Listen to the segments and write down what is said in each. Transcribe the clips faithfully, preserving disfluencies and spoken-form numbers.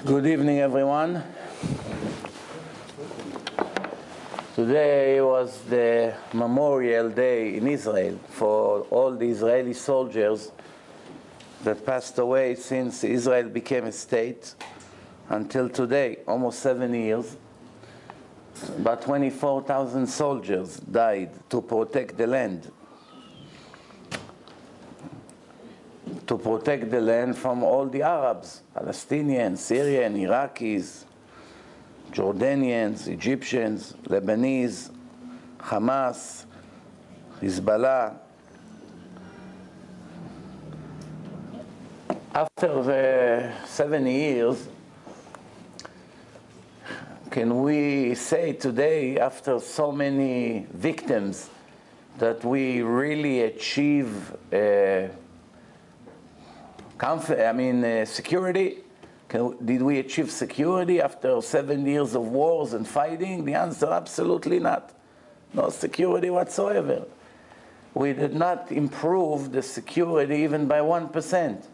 Good evening, everyone. Today was the Memorial Day in Israel for all the Israeli soldiers that passed away since Israel became a state until today, almost seven years. About twenty-four thousand soldiers died to protect the land. To protect the land from all the Arabs, Palestinians, Syrian, Iraqis, Jordanians, Egyptians, Lebanese, Hamas, Hezbollah. After the seven years, can we say today, after so many victims, that we really achieve uh, I mean, uh, security? Can, did we achieve security after seven years of wars and fighting? The answer, absolutely not. No security whatsoever. We did not improve the security even by one percent.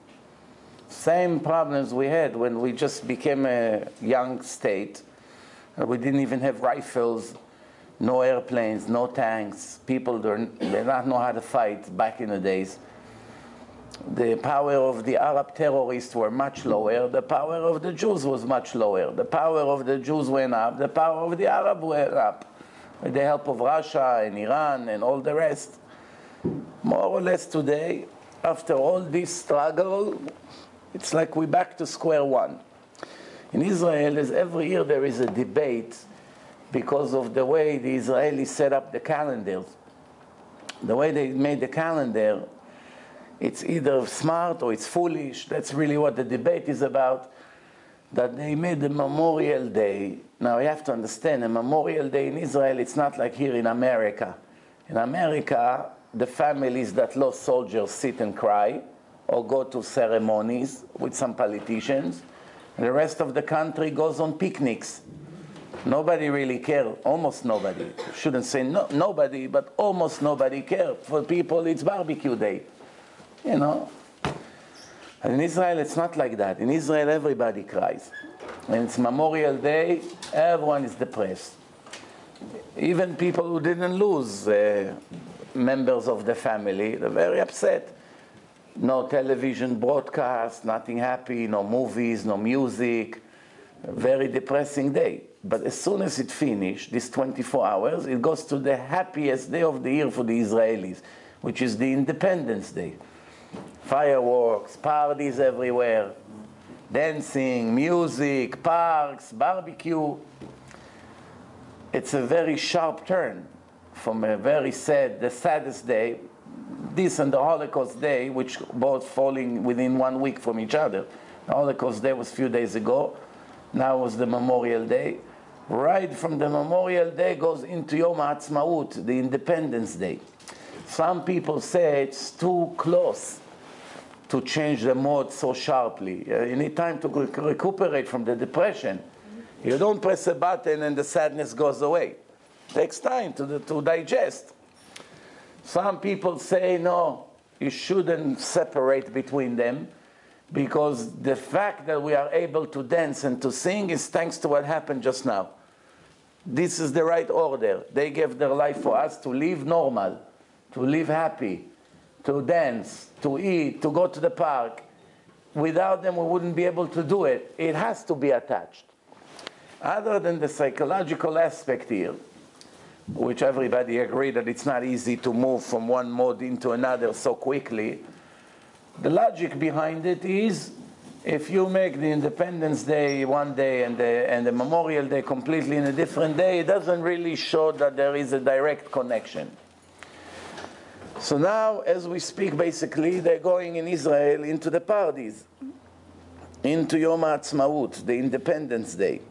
Same problems we had when we just became a young state. We didn't even have rifles, no airplanes, no tanks. People did not know how to fight back in the days. The power of the Arab terrorists were much lower. The power of the Jews was much lower. The power of the Jews went up. The power of the Arab went up. With the help of Russia and Iran and all the rest. More or less today, after all this struggle, it's like we're back to square one. In Israel, as every year there is a debate because of the way the Israelis set up the calendars. The way they made the calendar, it's either smart or it's foolish. That's really what the debate is about. That they made the Memorial Day. Now you have to understand, a Memorial Day in Israel, it's not like here in America. In America, the families that lost soldiers sit and cry or go to ceremonies with some politicians. And the rest of the country goes on picnics. Nobody really cares, almost nobody. Shouldn't say no, nobody, but almost nobody cares. For people, it's barbecue day. You know, and in Israel it's not like that. In Israel everybody cries. When it's Memorial Day, everyone is depressed. Even people who didn't lose uh, members of the family, they're very upset. No television broadcast, nothing happy, no movies, no music. A very depressing day. But as soon as it finishes, these twenty-four hours, it goes to the happiest day of the year for the Israelis, which is the Independence Day. Fireworks, parties everywhere, dancing, music, parks, barbecue. It's a very sharp turn from a very sad, the saddest day, this and the Holocaust Day, which both falling within one week from each other. The Holocaust Day was a few days ago. Now was the Memorial Day. Right from the Memorial Day goes into Yom HaAtzmaut, the Independence Day. Some people say it's too close to change the mode so sharply. Uh, you need time to rec recuperate from the depression. You don't press a button and the sadness goes away. It takes time to, to digest. Some people say, no, you shouldn't separate between them because the fact that we are able to dance and to sing is thanks to what happened just now. This is the right order. They gave their life for us to live normal, to live happy, to dance, to eat, to go to the park. Without them, we wouldn't be able to do it. It has to be attached. Other than the psychological aspect here, which everybody agrees that it's not easy to move from one mode into another so quickly, the logic behind it is if you make the Independence Day one day and the, and the Memorial Day completely in a different day, it doesn't really show that there is a direct connection. So now, as we speak, basically, they're going in Israel into the parties, into Yom HaAtzmaut, the Independence Day.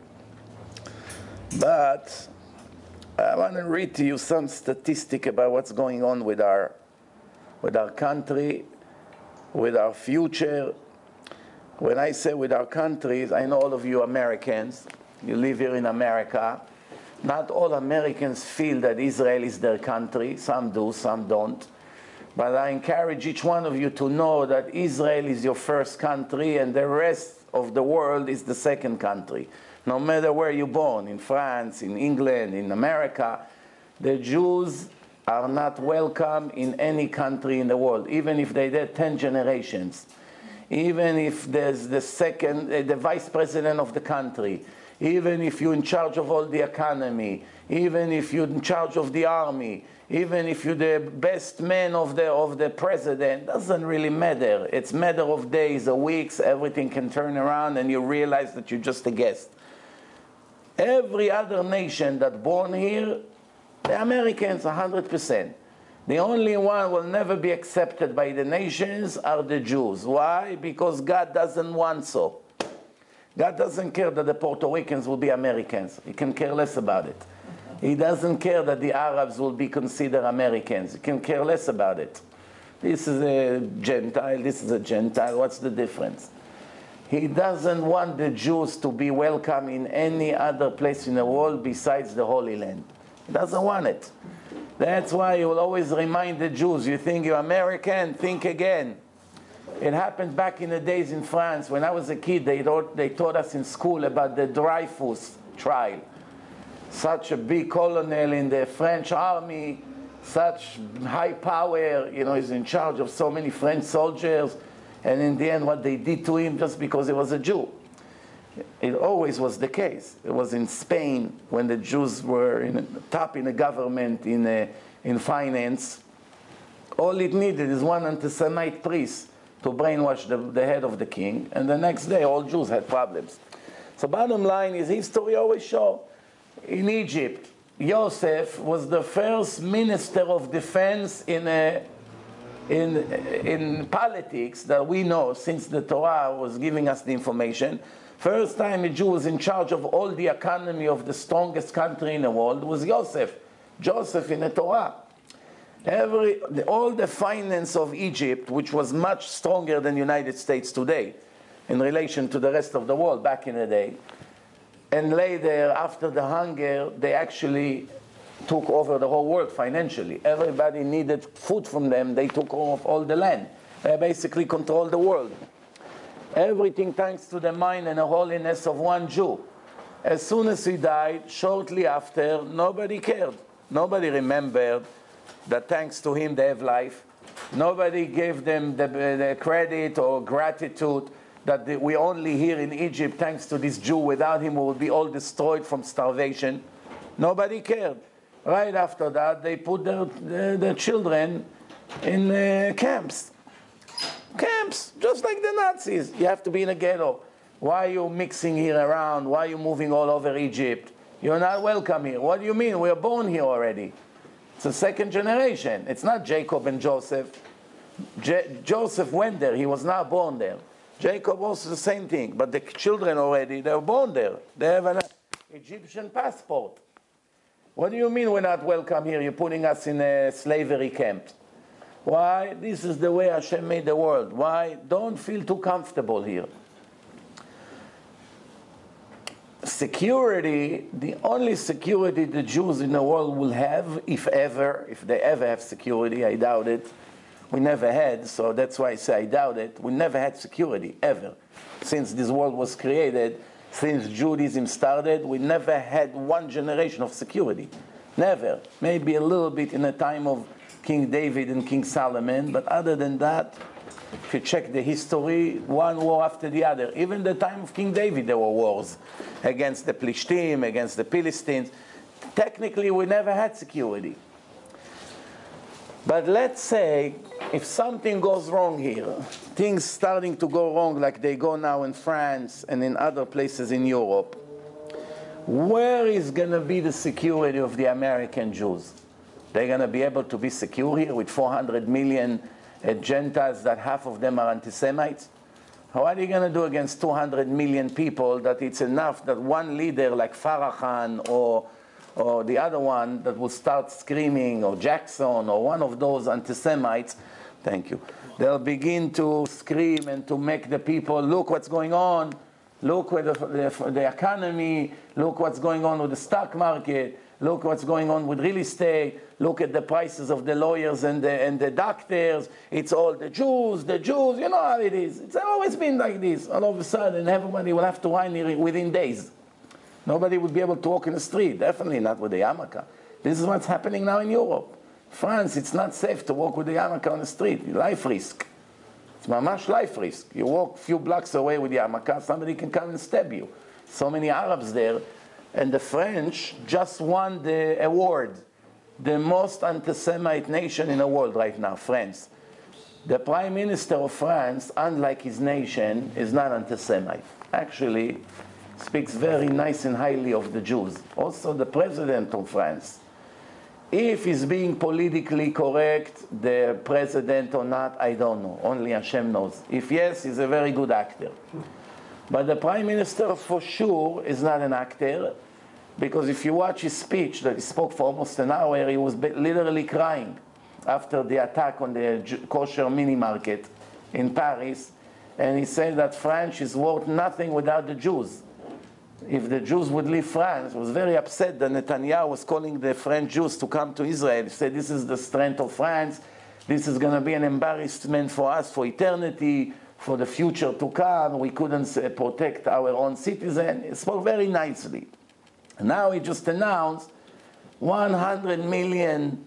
But I want to read to you some statistic about what's going on with our, with our country, with our future. When I say with our countries, I know all of you Americans, you live here in America. Not all Americans feel that Israel is their country. Some do, some don't. But I encourage each one of you to know that Israel is your first country and the rest of the world is the second country. No matter where you're born, in France, in England, in America, the Jews are not welcome in any country in the world, even if they did ten generations. Even if there's the second, uh, the vice president of the country, even if you're in charge of all the economy, even if you're in charge of the army, even if you're the best man of the, of the president, doesn't really matter. It's a matter of days or weeks, everything can turn around and you realize that you're just a guest. Every other nation that's born here, the Americans, one hundred percent. The only one will never be accepted by the nations are the Jews. Why? Because God doesn't want so. God doesn't care that the Puerto Ricans will be Americans. He can care less about it. He doesn't care that the Arabs will be considered Americans. He can care less about it. This is a Gentile, this is a Gentile. What's the difference? He doesn't want the Jews to be welcome in any other place in the world besides the Holy Land. He doesn't want it. That's why he will always remind the Jews, you think you're American? Think again. It happened back in the days in France. When I was a kid, they taught, they taught us in school about the Dreyfus trial. Such a big colonel in the French army, such high power, you know, he's in charge of so many French soldiers, and in the end what they did to him just because he was a Jew. It always was the case. It was in Spain when the Jews were in top in the government, in, uh, in finance. All it needed is one anti-Semite priest to brainwash the, the head of the king, and the next day all Jews had problems. So bottom line is history always shows. In Egypt, Yosef was the first minister of defense in, a, in, in politics that we know since the Torah was giving us the information. First time a Jew was in charge of all the economy of the strongest country in the world was Yosef, Joseph in the Torah. Every, all the finance of Egypt, which was much stronger than the United States today in relation to the rest of the world back in the day, and later, after the hunger, they actually took over the whole world financially. Everybody needed food from them. They took off all the land. They basically controlled the world. Everything thanks to the mind and the holiness of one Jew. As soon as he died, shortly after, nobody cared. Nobody remembered that thanks to him they have life. Nobody gave them the, the credit or gratitude that the, we only here in Egypt, thanks to this Jew, without him we would be all destroyed from starvation. Nobody cared. Right after that, they put their, their, their children in uh, camps. Camps, just like the Nazis. You have to be in a ghetto. Why are you mixing here around? Why are you moving all over Egypt? You're not welcome here. What do you mean? We are born here already. It's a second generation. It's not Jacob and Joseph. Je Joseph went there. He was not born there. Jacob also the same thing. But the children already, they're born there. They have an Egyptian passport. What do you mean we're not welcome here? You're putting us in a slavery camp. Why? This is the way Hashem made the world. Why? Don't feel too comfortable here. Security, the only security the Jews in the world will have, if ever, if they ever have security, I doubt it. We never had, so that's why I say I doubt it. We never had security, ever. Since this world was created, since Judaism started, we never had one generation of security. Never. Maybe a little bit in the time of King David and King Solomon, but other than that, if you check the history, one war after the other. Even the time of King David, there were wars against the Plishtim, against the Philistines. Technically, we never had security. But let's say, if something goes wrong here, things starting to go wrong like they go now in France and in other places in Europe, where is going to be the security of the American Jews? They're going to be able to be secure here with four hundred million uh, Gentiles that half of them are anti-Semites? What are you going to do against two hundred million people that it's enough that one leader like Farrakhan or, or the other one that will start screaming, or Jackson, or one of those anti-Semites, thank you, they'll begin to scream and to make the people, look what's going on, look with the, the, the economy, look what's going on with the stock market, Look what's going on with real estate. Look at the prices of the lawyers and the, and the doctors. It's all the Jews, the Jews. You know how it is. It's always been like this. All of a sudden, everybody will have to whine here within days. Nobody would be able to walk in the street. Definitely not with the yarmulke. This is what's happening now in Europe. France, it's not safe to walk with the yarmulke on the street. Life risk. It's mamash life risk. You walk a few blocks away with the yarmulke, somebody can come and stab you. So many Arabs there. And the French just won the award. The most anti-Semite nation in the world right now, France. The Prime Minister of France, unlike his nation, is not anti-Semite. Actually, speaks very nice and highly of the Jews. Also the President of France. If he's being politically correct, the president or not, I don't know. Only Hashem knows. If yes, he's a very good actor. But the Prime Minister for sure is not an actor, because if you watch his speech that he spoke for almost an hour, he was literally crying after the attack on the kosher mini market in Paris. And he said that France is worth nothing without the Jews. If the Jews would leave France, he was very upset that Netanyahu was calling the French Jews to come to Israel. He said, this is the strength of France. This is going to be an embarrassment for us for eternity, for the future to come. We couldn't uh, protect our own citizens. He spoke very nicely. Now he just announced one hundred million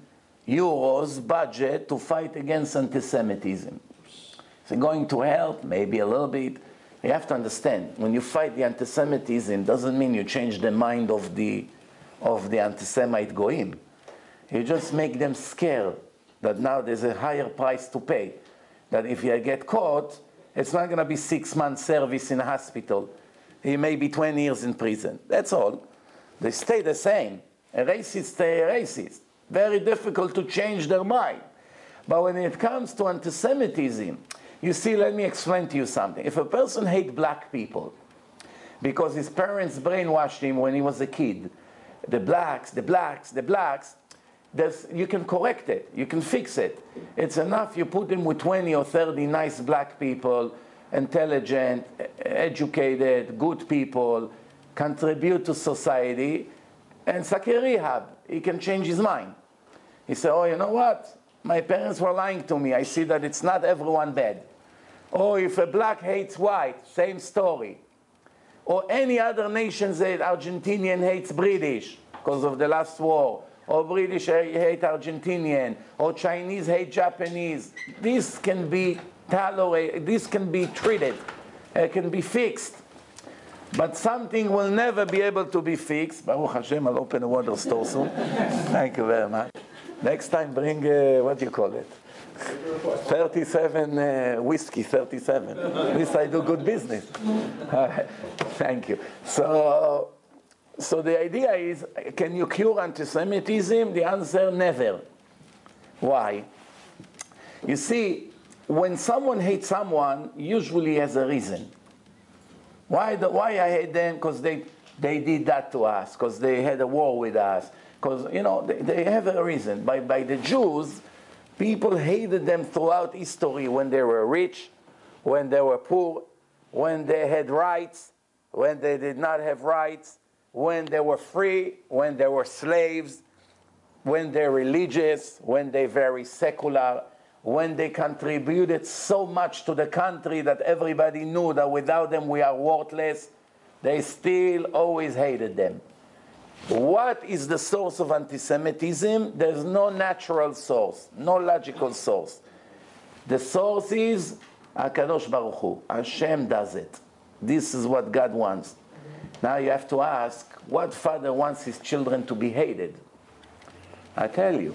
euros budget to fight against anti-Semitism. Is it going to help? Maybe a little bit. You have to understand, when you fight the anti-Semitism, doesn't mean you change the mind of the, of the anti-Semite goyim. You just make them scared that now there's a higher price to pay. That if you get caught, it's not going to be six months service in a hospital. You may be twenty years in prison. That's all. They stay the same. A racist stay a racist. Very difficult to change their mind. But when it comes to anti-Semitism, you see, let me explain to you something. If a person hates black people because his parents brainwashed him when he was a kid, the blacks, the blacks, the blacks, there's, you can correct it. You can fix it. It's enough you put him with twenty or thirty nice black people, intelligent, educated, good people, contribute to society, and Sakir Rehab. He can change his mind. He said, oh, you know what? My parents were lying to me. I see that it's not everyone bad. Or if a black hates white, same story. Or any other nation said Argentinian hates British because of the last war. Or British hate Argentinian. Or Chinese hate Japanese. This can be tolerated. This can be treated. It can be fixed. But something will never be able to be fixed. Baruch Hashem, I'll open a water store soon. Thank you very much. Next time bring, uh, what do you call it? thirty-seven uh, whiskey, thirty-seven. At least I do good business. Uh, thank you. So, so the idea is, can you cure anti-Semitism? The answer, never. Why? You see, when someone hates someone, usually has a reason. Why, the, why I hate them? Because they, they did that to us, because they had a war with us. Because, you know, they, they have a reason. By, by the Jews, people hated them throughout history when they were rich, when they were poor, when they had rights, when they did not have rights, when they were free, when they were slaves, when they're religious, when they're very secular, when they contributed so much to the country that everybody knew that without them we are worthless, they still always hated them. What is the source of anti-Semitism? There's no natural source, no logical source. The source is HaKadosh Baruch Hu. Hashem does it. This is what God wants. Now you have to ask, what father wants his children to be hated? I tell you,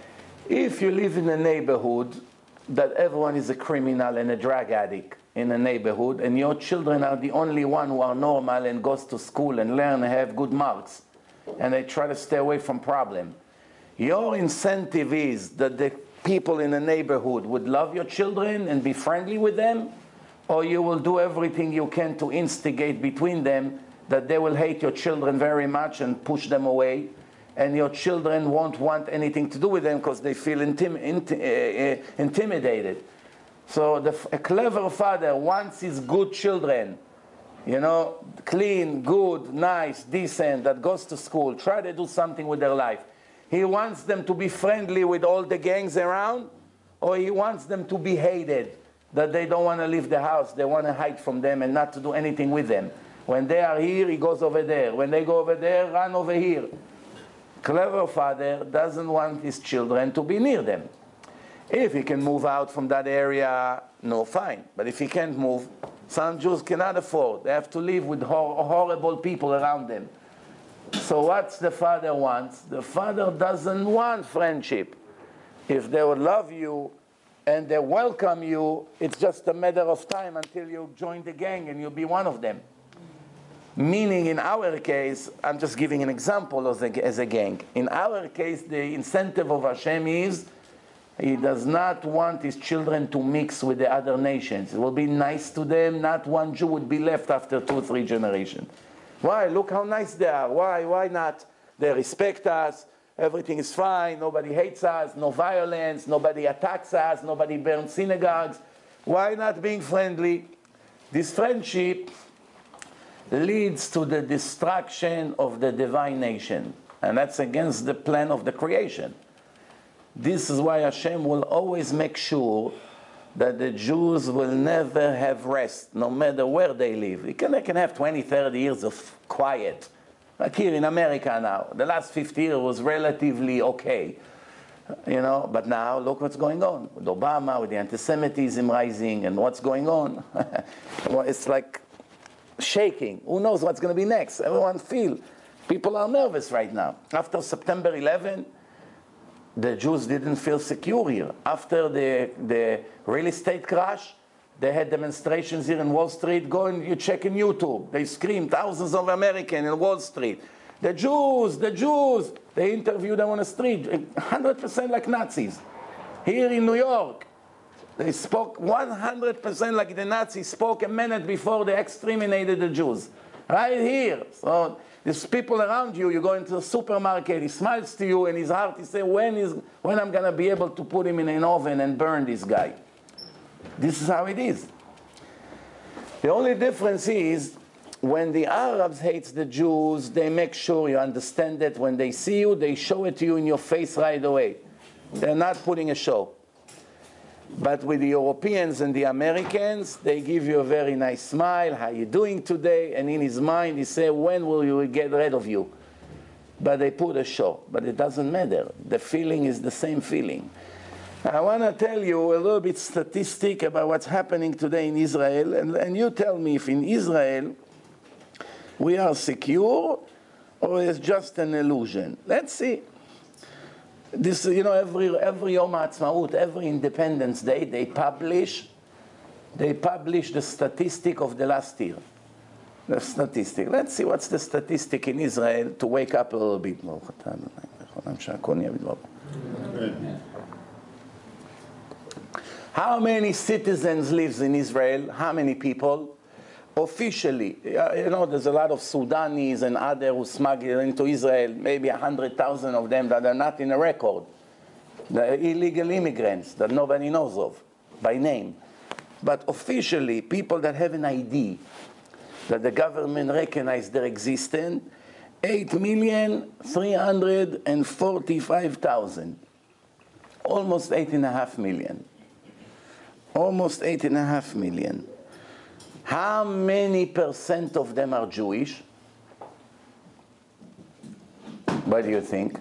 if you live in a neighborhood that everyone is a criminal and a drug addict in a neighborhood, and your children are the only one who are normal and goes to school and learn and have good marks, and they try to stay away from problem, your incentive is that the people in the neighborhood would love your children and be friendly with them, or you will do everything you can to instigate between them that they will hate your children very much and push them away, and your children won't want anything to do with them because they feel intim inti uh, uh, intimidated. So the, a clever father wants his good children, you know, clean, good, nice, decent, that goes to school, try to do something with their life. He wants them to be friendly with all the gangs around, or he wants them to be hated, that they don't want to leave the house, they want to hide from them and not to do anything with them. When they are here, he goes over there. When they go over there, run over here. Clever father doesn't want his children to be near them. If he can move out from that area, no, fine. But if he can't move, some Jews cannot afford. They have to live with hor horrible people around them. So what's the father wants? The father doesn't want friendship. If they would love you and they welcome you, it's just a matter of time until you join the gang and you'll be one of them. Meaning in our case, I'm just giving an example as a, as a gang. In our case, the incentive of Hashem is he does not want his children to mix with the other nations. It will be nice to them. Not one Jew would be left after two or three generations. Why? Look how nice they are. Why? Why not? They respect us. Everything is fine. Nobody hates us. No violence. Nobody attacks us. Nobody burns synagogues. Why not being friendly? This friendship leads to the destruction of the divine nation. And that's against the plan of the creation. This is why Hashem will always make sure that the Jews will never have rest, no matter where they live. They can, they can have twenty, thirty years of quiet. Like here in America now. The last fifty years was relatively okay. You know, but now look what's going on with Obama, with the anti-Semitism rising, and what's going on. It's like shaking. Who knows what's going to be next? Everyone feel. People are nervous right now. After September eleventh, the Jews didn't feel secure here. After the, the real estate crash, they had demonstrations here in Wall Street. Go and you check in YouTube. They scream, thousands of Americans in Wall Street. The Jews, the Jews. They interviewed them on the street, one hundred percent like Nazis. Here in New York, they spoke one hundred percent like the Nazis spoke a minute before they exterminated the Jews. Right here. So there's people around you, you go into the supermarket, he smiles to you, and his heart, he says, when is when I'm going to be able to put him in an oven and burn this guy? This is how it is. The only difference is, when the Arabs hate the Jews, they make sure you understand that. When they see you, they show it to you in your face right away. They're not putting a show. But with the Europeans and the Americans, they give you a very nice smile. How you doing today? And in his mind, he says, when will you get rid of you? But they put a show. But it doesn't matter. The feeling is the same feeling. I want to tell you a little bit statistic about what's happening today in Israel. And, and you tell me if in Israel we are secure or it's just an illusion. Let's see. This, you know, every every Yom HaAtzmaut, every Independence Day, they publish, they publish the statistic of the last year. The statistic. Let's see what's the statistic in Israel to wake up a little bit more. How many citizens lives in Israel? How many people? Officially, you know, there's a lot of Sudanese and others who smuggle into Israel, maybe one hundred thousand of them that are not in a record. The illegal immigrants that nobody knows of by name. But officially, people that have an I D, that the government recognizes their existence, eight million three hundred forty-five thousand. Almost eight and a half million. Almost eight and a half million. How many percent of them are Jewish? What do you think?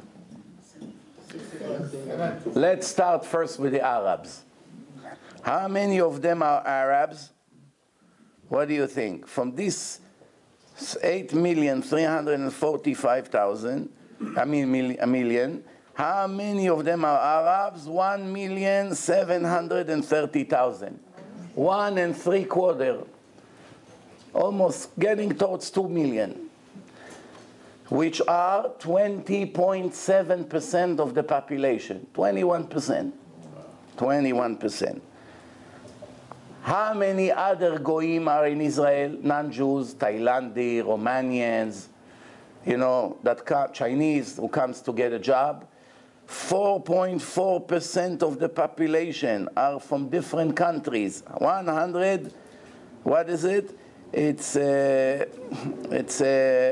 Let's start first with the Arabs. How many of them are Arabs? What do you think? From this eight million three hundred forty-five thousand, I mean a million, how many of them are Arabs? one million seven hundred thirty thousand. One and three quarter. Almost getting towards two million, which are twenty point seven percent of the population. twenty-one percent. twenty-one percent. How many other goyim are in Israel? Non-Jews, Thailandis, Romanians, you know, that come, Chinese who comes to get a job. four point four percent of the population are from different countries. one hundred, what is it? it's uh, it's uh,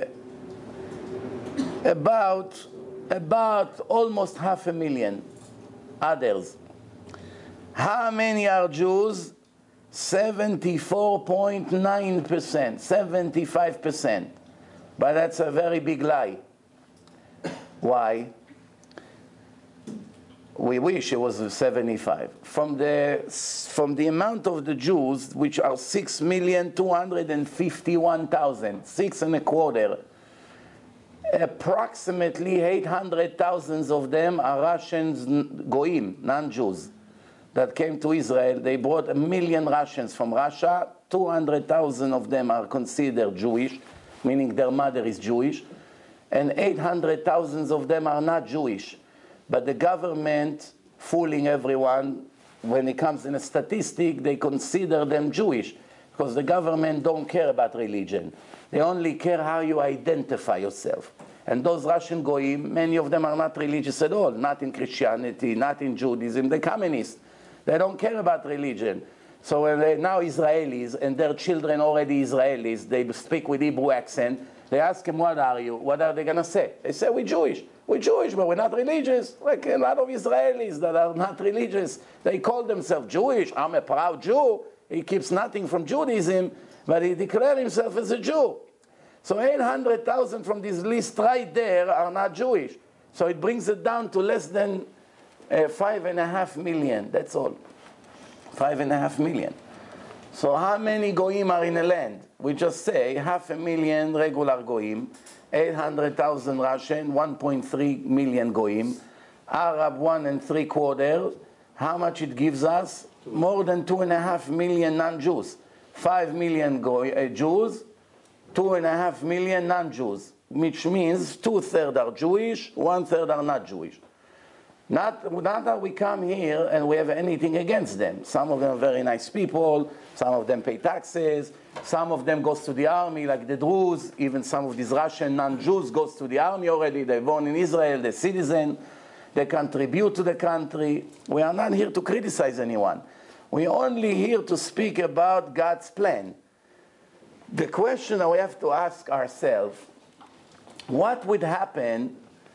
about about almost half a million others. How many are Jews? seventy-four point nine percent, seventy-five percent. But that's a very big lie. Why? We wish it was seventy-five. From the, from the amount of the Jews, which are six million two hundred fifty-one thousand, six and a quarter, approximately eight hundred thousand of them are Russians, Goyim, non-Jews, that came to Israel. They brought a million Russians from Russia. two hundred thousand of them are considered Jewish, meaning their mother is Jewish, and eight hundred thousand of them are not Jewish. But the government, fooling everyone, when it comes in a statistic, they consider them Jewish, because the government don't care about religion. They only care how you identify yourself. And those Russian Goyim, many of them are not religious at all, not in Christianity, not in Judaism, they're communists. They don't care about religion. So when they're now Israelis, and their children already Israelis, they speak with Hebrew accent, they ask them, what are you? What are they going to say? They say, we're Jewish. We're Jewish, but we're not religious. Like a lot of Israelis that are not religious, they call themselves Jewish. I'm a proud Jew. He keeps nothing from Judaism, but he declares himself as a Jew. So eight hundred thousand from this list right there are not Jewish. So it brings it down to less than uh, five and a half million. That's all. Five and a half million. So how many Goyim are in a land? We just say half a million regular Goyim, eight hundred thousand Russian, one point three million Goyim, Arab one and three quarters. How much it gives us? More than two and a half million non-Jews. Five million Goy, uh, Jews, two and a half million non-Jews, which means two-thirds are Jewish, one-third are not Jewish. Not, not that we come here and we have anything against them. Some of them are very nice people, some of them pay taxes, some of them goes to the army like the Druze, even some of these Russian non-Jews goes to the army already, they're born in Israel, they're citizen, they contribute to the country. We are not here to criticize anyone. We're only here to speak about God's plan. The question that we have to ask ourselves, what would happen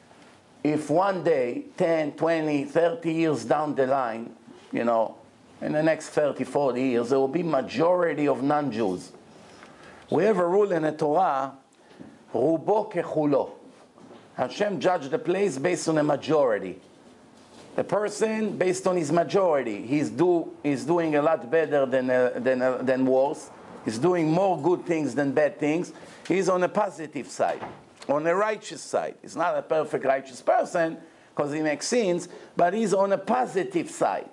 if one day, ten, twenty, thirty years down the line, you know, in the next thirty, forty years, there will be majority of non-Jews. We have a rule in the Torah, rubo kechulo. Hashem judged the place based on a majority. The person, based on his majority, he's, do, he's doing a lot better than, uh, than, uh, than worse. He's doing more good things than bad things. He's on the positive side. On the righteous side. He's not a perfect righteous person because he makes sins, but he's on a positive side.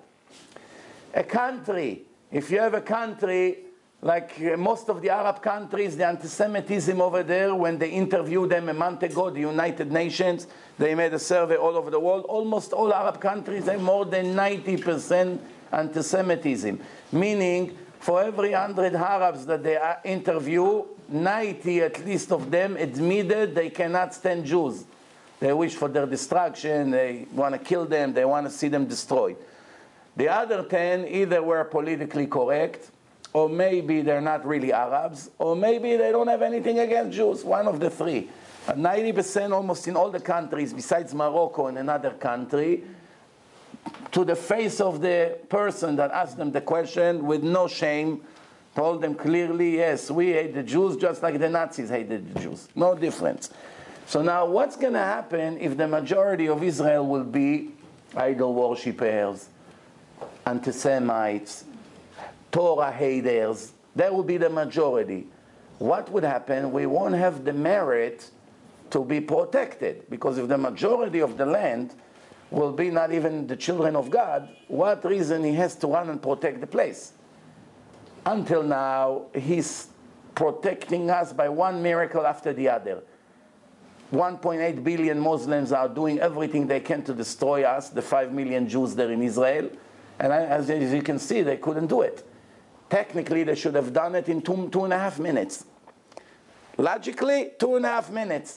A country, if you have a country like most of the Arab countries, the anti-Semitism over there, when they interviewed them a month ago, the United Nations, they made a survey all over the world, almost all Arab countries have more than ninety percent anti-Semitism, meaning for every one hundred Arabs that they interview, ninety at least of them admitted they cannot stand Jews. They wish for their destruction, they want to kill them, they want to see them destroyed. The other ten either were politically correct, or maybe they're not really Arabs, or maybe they don't have anything against Jews, one of the three. But ninety percent almost in all the countries, besides Morocco and another country, to the face of the person that asked them the question, with no shame, told them clearly, yes, we hate the Jews just like the Nazis hated the Jews. No difference. So now what's going to happen if the majority of Israel will be idol worshippers, anti-Semites, Torah haters? That will be the majority. What would happen? We won't have the merit to be protected, because if the majority of the land will be not even the children of God, what reason he has to run and protect the place? Until now, he's protecting us by one miracle after the other. one point eight billion Muslims are doing everything they can to destroy us, the five million Jews there in Israel. And as, as you can see, they couldn't do it. Technically, they should have done it in two, two and a half minutes. Logically, two and a half minutes.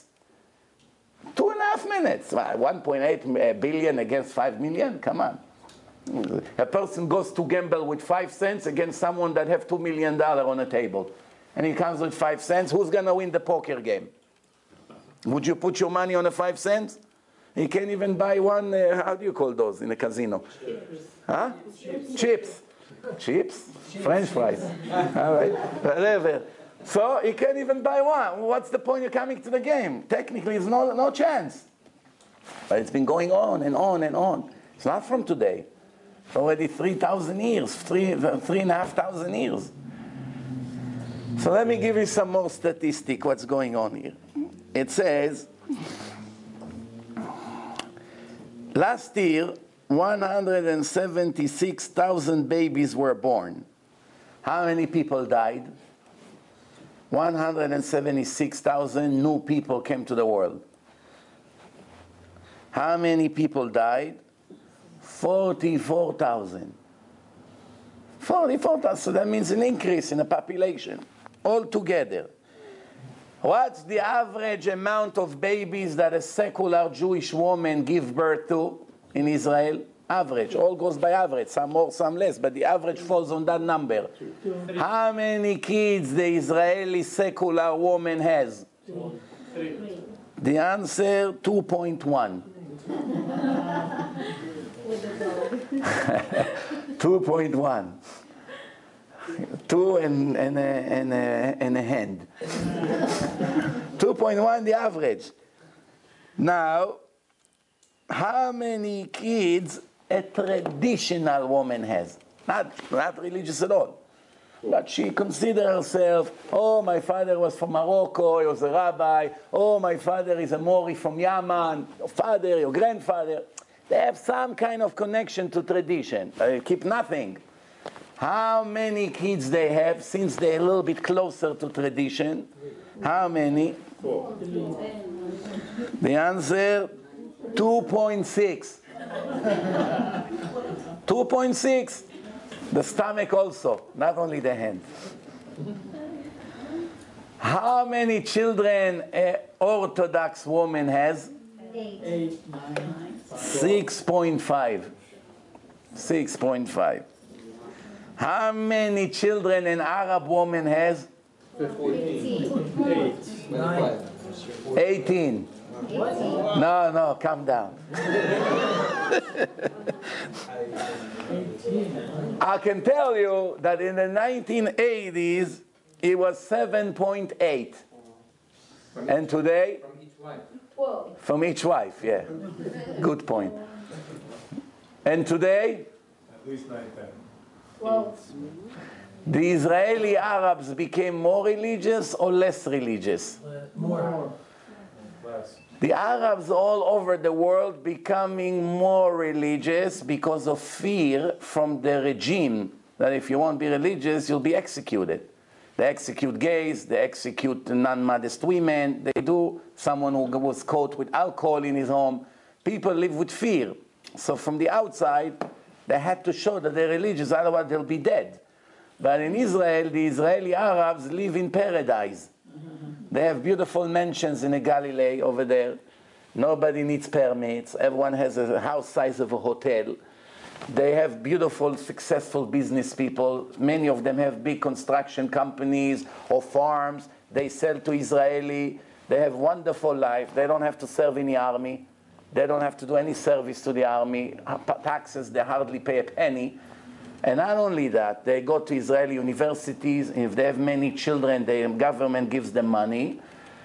Two and a half minutes. one point eight billion against five million? Come on. A person goes to gamble with five cents against someone that have two million dollars on a table. and it comes with five cents, who's going to win the poker game? Would you put your money on a five cents? You can't even buy one, uh, how do you call those in a casino? Chips. Huh? Chips. Chips. Chips? French fries. All right, whatever. So you can't even buy one. What's the point of coming to the game? Technically, there's no, no chance. But it's been going on and on and on. It's not from today. It's already three thousand years, three, three and a half thousand years. So let me give you some more statistic, what's going on here. It says, last year, one hundred seventy-six thousand babies were born. How many people died? one hundred seventy-six thousand new people came to the world. How many people died? forty-four thousand. forty-four thousand, so that means an increase in the population altogether. What's the average amount of babies that a secular Jewish woman gives birth to in Israel? Average, all goes by average, some more, some less, but the average falls on that number. How many kids the Israeli secular woman has? The answer, two point one. two point one. Two and, and, a, and, a, and a hand. two point one, the average. Now, how many kids a traditional woman has? Not, not religious at all. But she considers herself, oh, my father was from Morocco, he was a rabbi. Oh, my father is a Mori from Yemen. Your father, your grandfather. They have some kind of connection to tradition. They keep nothing. How many kids they have since they're a little bit closer to tradition? How many? Four. The answer, two point six. two point six. The stomach also, not only the hand. How many children an Orthodox woman has? Eight. six point five. six point five. How many children an Arab woman has? Fifteen. Eighteen. No, no, calm down. I can tell you that in the nineteen eighties, it was seven point eight. And today? From each wife. Twelve. From each wife, yeah. Good point. And today? At least nine, ten. Well, the Israeli Arabs became more religious or less religious? More. Less. The Arabs all over the world becoming more religious because of fear from the regime that if you won't be religious, you'll be executed. They execute gays, they execute non-modest women, they do someone who was caught with alcohol in his home. People live with fear. So from the outside, they had to show that they're religious, otherwise they'll be dead. But in Israel, the Israeli Arabs live in paradise. They have beautiful mansions in the Galilee over there. Nobody needs permits. Everyone has a house size of a hotel. They have beautiful, successful business people. Many of them have big construction companies or farms. They sell to Israeli. They have wonderful life. They don't have to serve in the army. They don't have to do any service to the army. Taxes, they hardly pay a penny. And not only that, they go to Israeli universities. If they have many children, the government gives them money.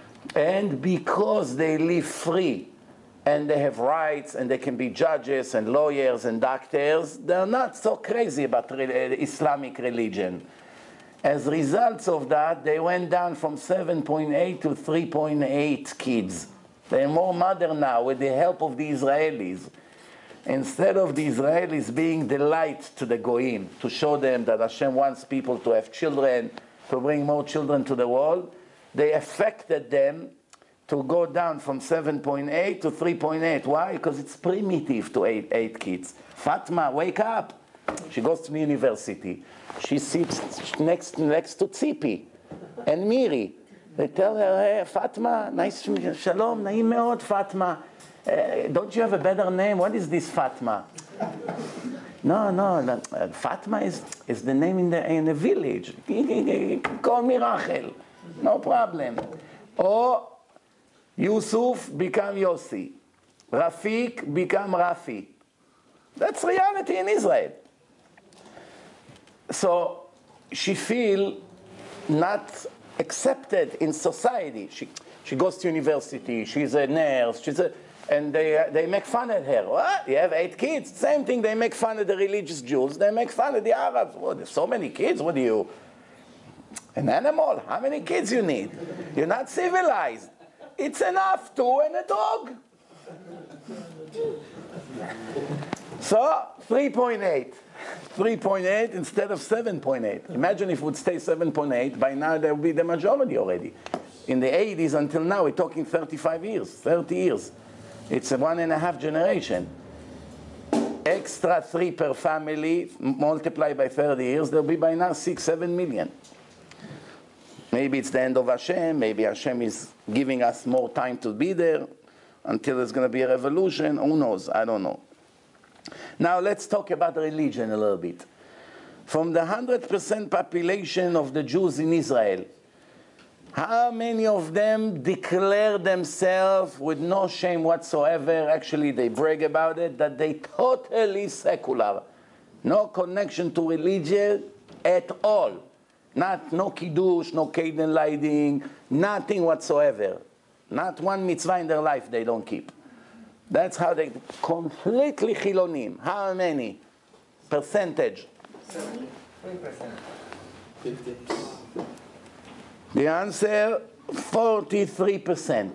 And because they live free, and they have rights, and they can be judges and lawyers and doctors, they're not so crazy about Islamic religion. As results of that, they went down from seven point eight to three point eight kids. They're more modern now with the help of the Israelis. Instead of the Israelis being the light to the Goyim, to show them that Hashem wants people to have children, to bring more children to the world, they affected them to go down from seven point eight to three point eight. Why? Because it's primitive to eight, eight kids. Fatma, wake up. She goes to the university. She sits next, next to Tzipi and Miri. They tell her, hey, Fatma, nice to meet you. Shalom, naim meod, Fatma. Uh, don't you have a better name? What is this Fatma? No, no, no. Uh, Fatma is, is the name in the, in the village. Call me Rachel. No problem. Or Yusuf become Yossi. Rafiq become Rafi. That's reality in Israel. So she feel not accepted in society. She, she goes to university, she's a nurse, she's a, and they, they make fun of her. What? You have eight kids? Same thing, they make fun of the religious Jews, they make fun of the Arabs. What, there's so many kids, what do you, an animal? How many kids you need? You're not civilized. It's enough, two and a dog. So, three point eight. three point eight instead of seven point eight. Imagine if it would stay seven point eight, by now there would be the majority already. In the eighties until now, we're talking thirty-five years, thirty years. It's a one and a half generation. Extra three per family, multiplied by thirty years, there'll be by now six, seven million. Maybe it's the end of Hashem, maybe Hashem is giving us more time to be there until there's going to be a revolution, who knows, I don't know. Now let's talk about religion a little bit. From the one hundred percent population of the Jews in Israel, how many of them declare themselves with no shame whatsoever, actually they brag about it, that they totally secular, no connection to religion at all? Not, no kiddush, no Kaden lighting, nothing whatsoever. Not one mitzvah in their life they don't keep. That's how they, completely chilonim. How many? Percentage? seventy-three percent. fifty. The answer, forty-three percent.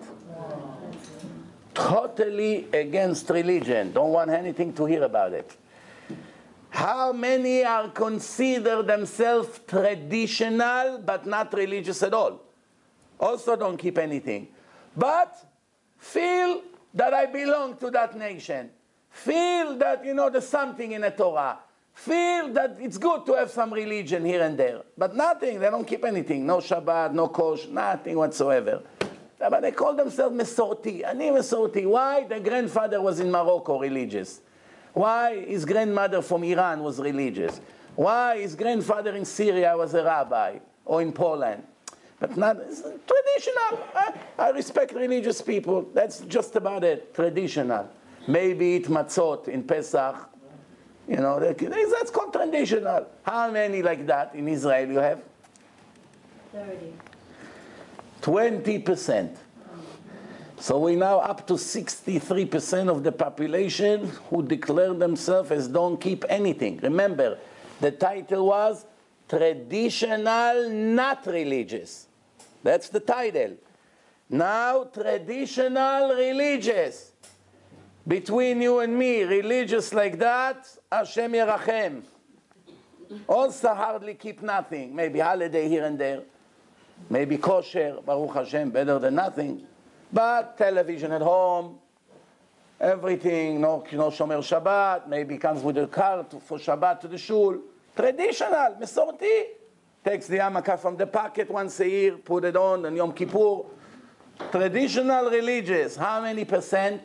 Totally against religion. Don't want anything to hear about it. How many are consider themselves traditional but not religious at all? Also don't keep anything. But feel that I belong to that nation. Feel that, you know, there's something in the Torah. Feel that it's good to have some religion here and there. But nothing, they don't keep anything. No Shabbat, no Kosh, nothing whatsoever. But they call themselves Mesorti. Ani Mesorti. Why? Their grandfather was in Morocco religious. Why? His grandmother from Iran was religious. Why? His grandfather in Syria was a rabbi, or in Poland. But not, it's traditional. I, I respect religious people. That's just about it, traditional. Maybe eat matzot in Pesach. You know, that's called traditional. How many like that in Israel you have? thirty. twenty percent. So we're now up to sixty-three percent of the population who declare themselves as don't keep anything. Remember, the title was Traditional Not Religious. That's the title. Now, Traditional Religious. Between you and me, religious like that, Hashem Yerachem. Also hardly keep nothing. Maybe holiday here and there. Maybe kosher, Baruch Hashem, better than nothing. But television at home, everything, no, no Shomer Shabbat, maybe comes with a car to, for Shabbat to the shul. Traditional, Mesorti. Takes the yarmulke from the pocket once a year, put it on, and Yom Kippur. Traditional religious, how many percent?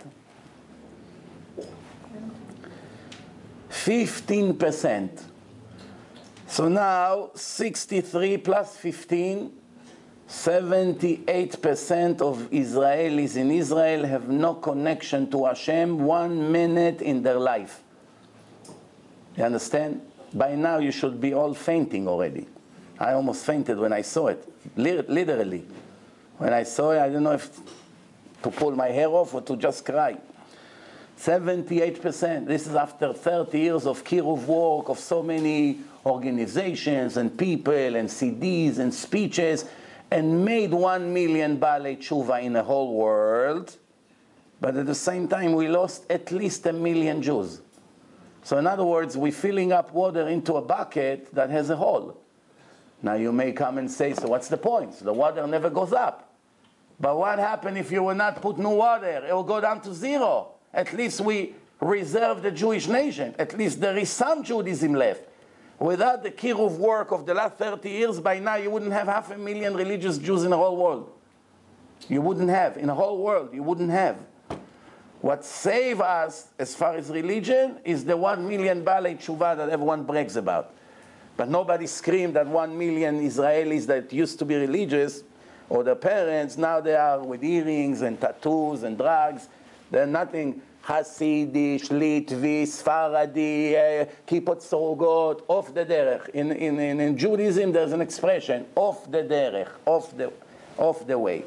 fifteen percent. So now, sixty-three plus fifteen, seventy-eight percent of Israelis in Israel have no connection to Hashem one minute in their life. You understand? By now you should be all fainting already. I almost fainted when I saw it, literally. When I saw it, I didn't know if to pull my hair off or to just cry. seventy-eight percent. This is after thirty years of kiruv work, of so many organizations and people and C Ds and speeches, and made one million Baalei Tshuva in the whole world. But at the same time, we lost at least a million Jews. So in other words, we're filling up water into a bucket that has a hole. Now you may come and say, so what's the point? So the water never goes up. But what happened if you will not put new water? It will go down to zero. At least we reserve the Jewish nation. At least there is some Judaism left. Without the kiruv work of the last thirty years, by now you wouldn't have half a million religious Jews in the whole world. You wouldn't have. In the whole world, you wouldn't have. What saves us as far as religion is the one million Baalei Tshuva that everyone brags about. But nobody screamed that one million Israelis that used to be religious, or their parents, now they are with earrings and tattoos and drugs. They're nothing Hasidish, Litvi, Sfaradi, uh, Kippot Sorogot, off the derech. In, in, in, in Judaism, there's an expression, off the derech, off the, off the way.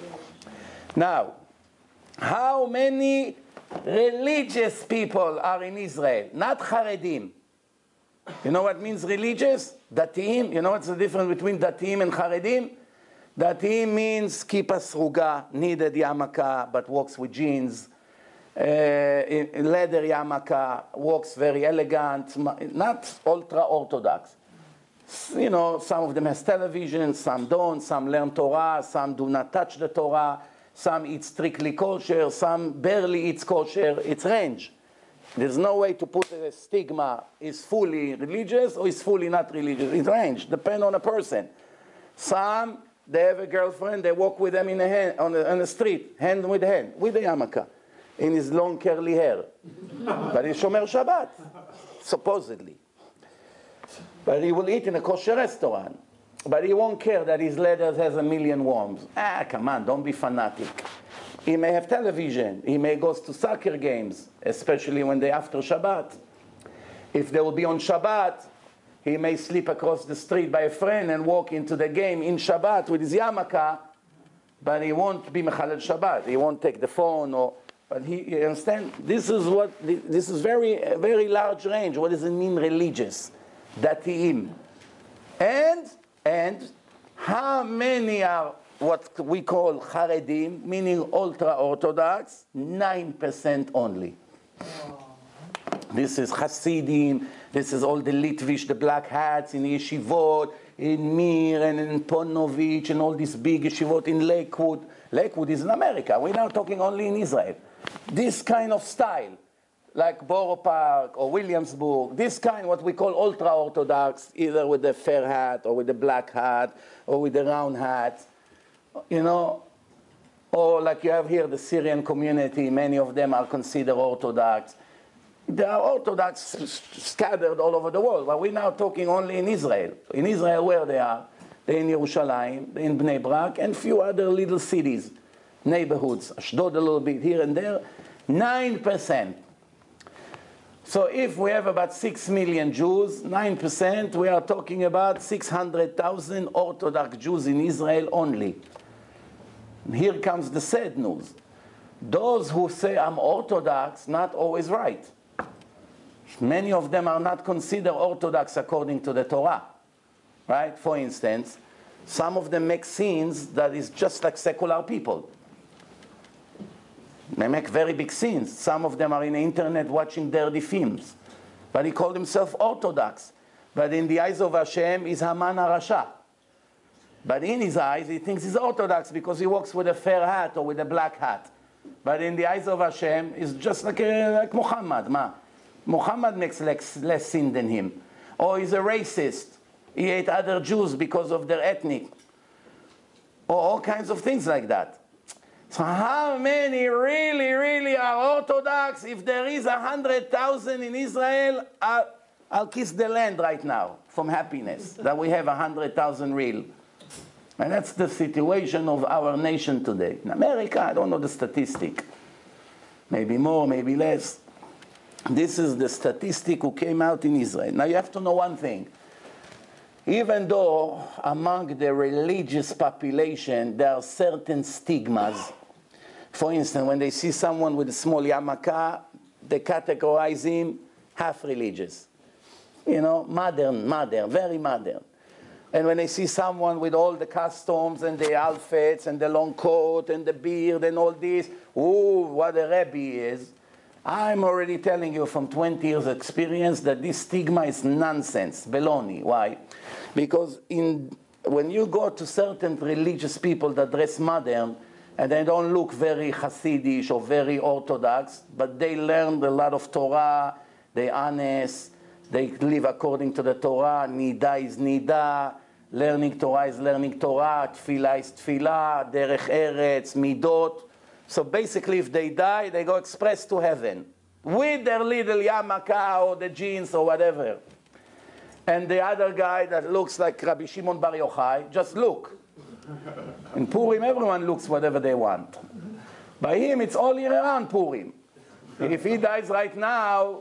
Now, how many religious people are in Israel? Not Haredim. You know what means religious? Datiim. You know what's the difference between Datiim and Haredim? Datiim means Kippa Sruga, needed yarmulke, but walks with jeans. Uh, in leather yarmulke, walks very elegant, not ultra-Orthodox. You know, some of them has television, some don't, some learn Torah, some do not touch the Torah, some eat strictly kosher, some barely eat kosher. It's range. There's no way to put a stigma, is fully religious or is fully not religious. It's range, depends on a person. Some, they have a girlfriend, they walk with them in a hand, on, the, on the street, hand with hand, with a yarmulke, in his long curly hair. But he's Shomer Shabbat, supposedly. But he will eat in a kosher restaurant. But he won't care that his letters has a million worms. Ah, come on, don't be fanatic. He may have television. He may go to soccer games, especially when they're after Shabbat. If they will be on Shabbat, he may sleep across the street by a friend and walk into the game in Shabbat with his yarmulke, but he won't be Mechalel Shabbat. He won't take the phone or... But he, you understand? This is what... This is very, a very large range. What does it mean religious? Datiim. And... And how many are what we call Haredim, meaning ultra-Orthodox? nine percent only. Oh. This is Hasidim, this is all the Litvish, the black hats in Yeshivot, in Mir and in Ponovich, and all these big Yeshivot in Lakewood. Lakewood is in America. We're now talking only in Israel. This kind of style, like Borough Park or Williamsburg, this kind, what we call ultra-Orthodox, either with the fair hat or with the black hat or with the round hat, you know, or like you have here the Syrian community, many of them are considered Orthodox. They are Orthodox scattered all over the world, but we're now talking only in Israel. In Israel, where they are? They're in Yerushalayim, they're in Bnei Brak, and few other little cities, neighborhoods, Ashdod a little bit here and there, nine percent. So if we have about six million Jews, nine percent, we are talking about six hundred thousand Orthodox Jews in Israel only. Here comes the sad news. Those who say I'm Orthodox, not always right. Many of them are not considered Orthodox according to the Torah. Right? For instance, some of them make sins that is just like secular people. They make very big sins. Some of them are in the internet watching dirty films. But he called himself Orthodox. But in the eyes of Hashem, he's Haman HaRasha. But in his eyes, he thinks he's Orthodox because he walks with a fair hat or with a black hat. But in the eyes of Hashem, he's just like, a, like Muhammad. Ma. Muhammad makes less, less sin than him. Or he's a racist. He ate other Jews because of their ethnic. Or all kinds of things like that. So how many really, really are Orthodox? If there is a hundred thousand in Israel, I'll, I'll kiss the land right now from happiness that we have a hundred thousand real. And that's the situation of our nation today. In America, I don't know the statistic. Maybe more, maybe less. This is the statistic who came out in Israel. Now you have to know one thing. Even though among the religious population there are certain stigmas. For instance, when they see someone with a small yarmulke, they categorize him half religious. You know, modern, modern, very modern. And when they see someone with all the costumes and the outfits and the long coat and the beard and all this, ooh, what a Rebbe he is. I'm already telling you from twenty years experience that this stigma is nonsense, baloney. Why? Because in, when you go to certain religious people that dress modern, and they don't look very Hasidish or very Orthodox, but they learned a lot of Torah, they're honest, they live according to the Torah, Nida is Nida, learning Torah is learning Torah, Tfilah is Tfilah, Derech Eretz, Midot. So basically, if they die, they go express to heaven with their little yarmulke or the jeans or whatever. And the other guy that looks like Rabbi Shimon Bar Yochai, just look. In Purim, everyone looks whatever they want. By him, it's all year round Purim. If he dies right now,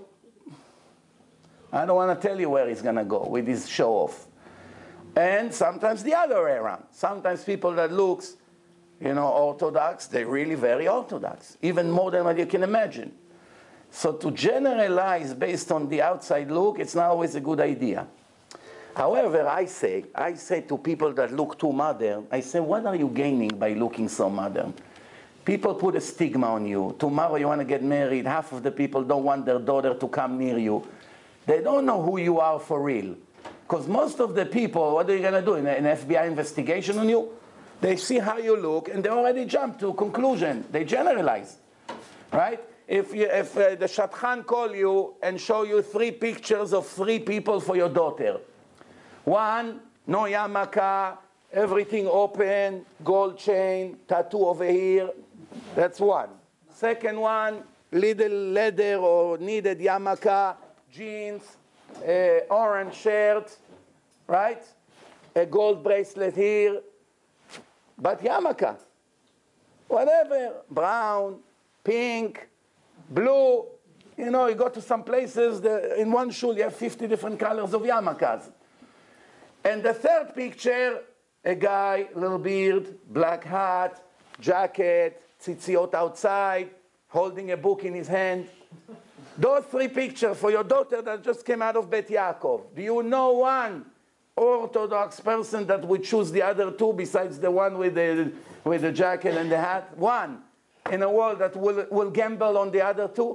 I don't want to tell you where he's going to go with his show off. And sometimes the other way around. Sometimes people that looks, you know, Orthodox, they're really very Orthodox, even more than what you can imagine. So to generalize based on the outside look, it's not always a good idea. However, I say, I say to people that look too modern, I say, what are you gaining by looking so modern? People put a stigma on you. Tomorrow you want to get married, half of the people don't want their daughter to come near you. They don't know who you are for real. Because most of the people, what are you going to do? An F B I investigation on you? They see how you look and they already jump to a conclusion. They generalize, right? If, you, if uh, the Shadchan call you and show you three pictures of three people for your daughter. One, no yarmulke, everything open, gold chain, tattoo over here. That's one. Second one, little leather or needed yarmulke, jeans, uh, orange shirt, right? A gold bracelet here. But yarmulke, whatever, brown, pink, blue. You know, you go to some places, the, in one shul you have fifty different colors of yarmulkes. And the third picture, a guy, little beard, black hat, jacket, tzitziot outside, holding a book in his hand. Those three pictures for your daughter that just came out of Bet Yaakov. Do you know one Orthodox person that would choose the other two besides the one with the, with the jacket and the hat? One in a world that will, will gamble on the other two?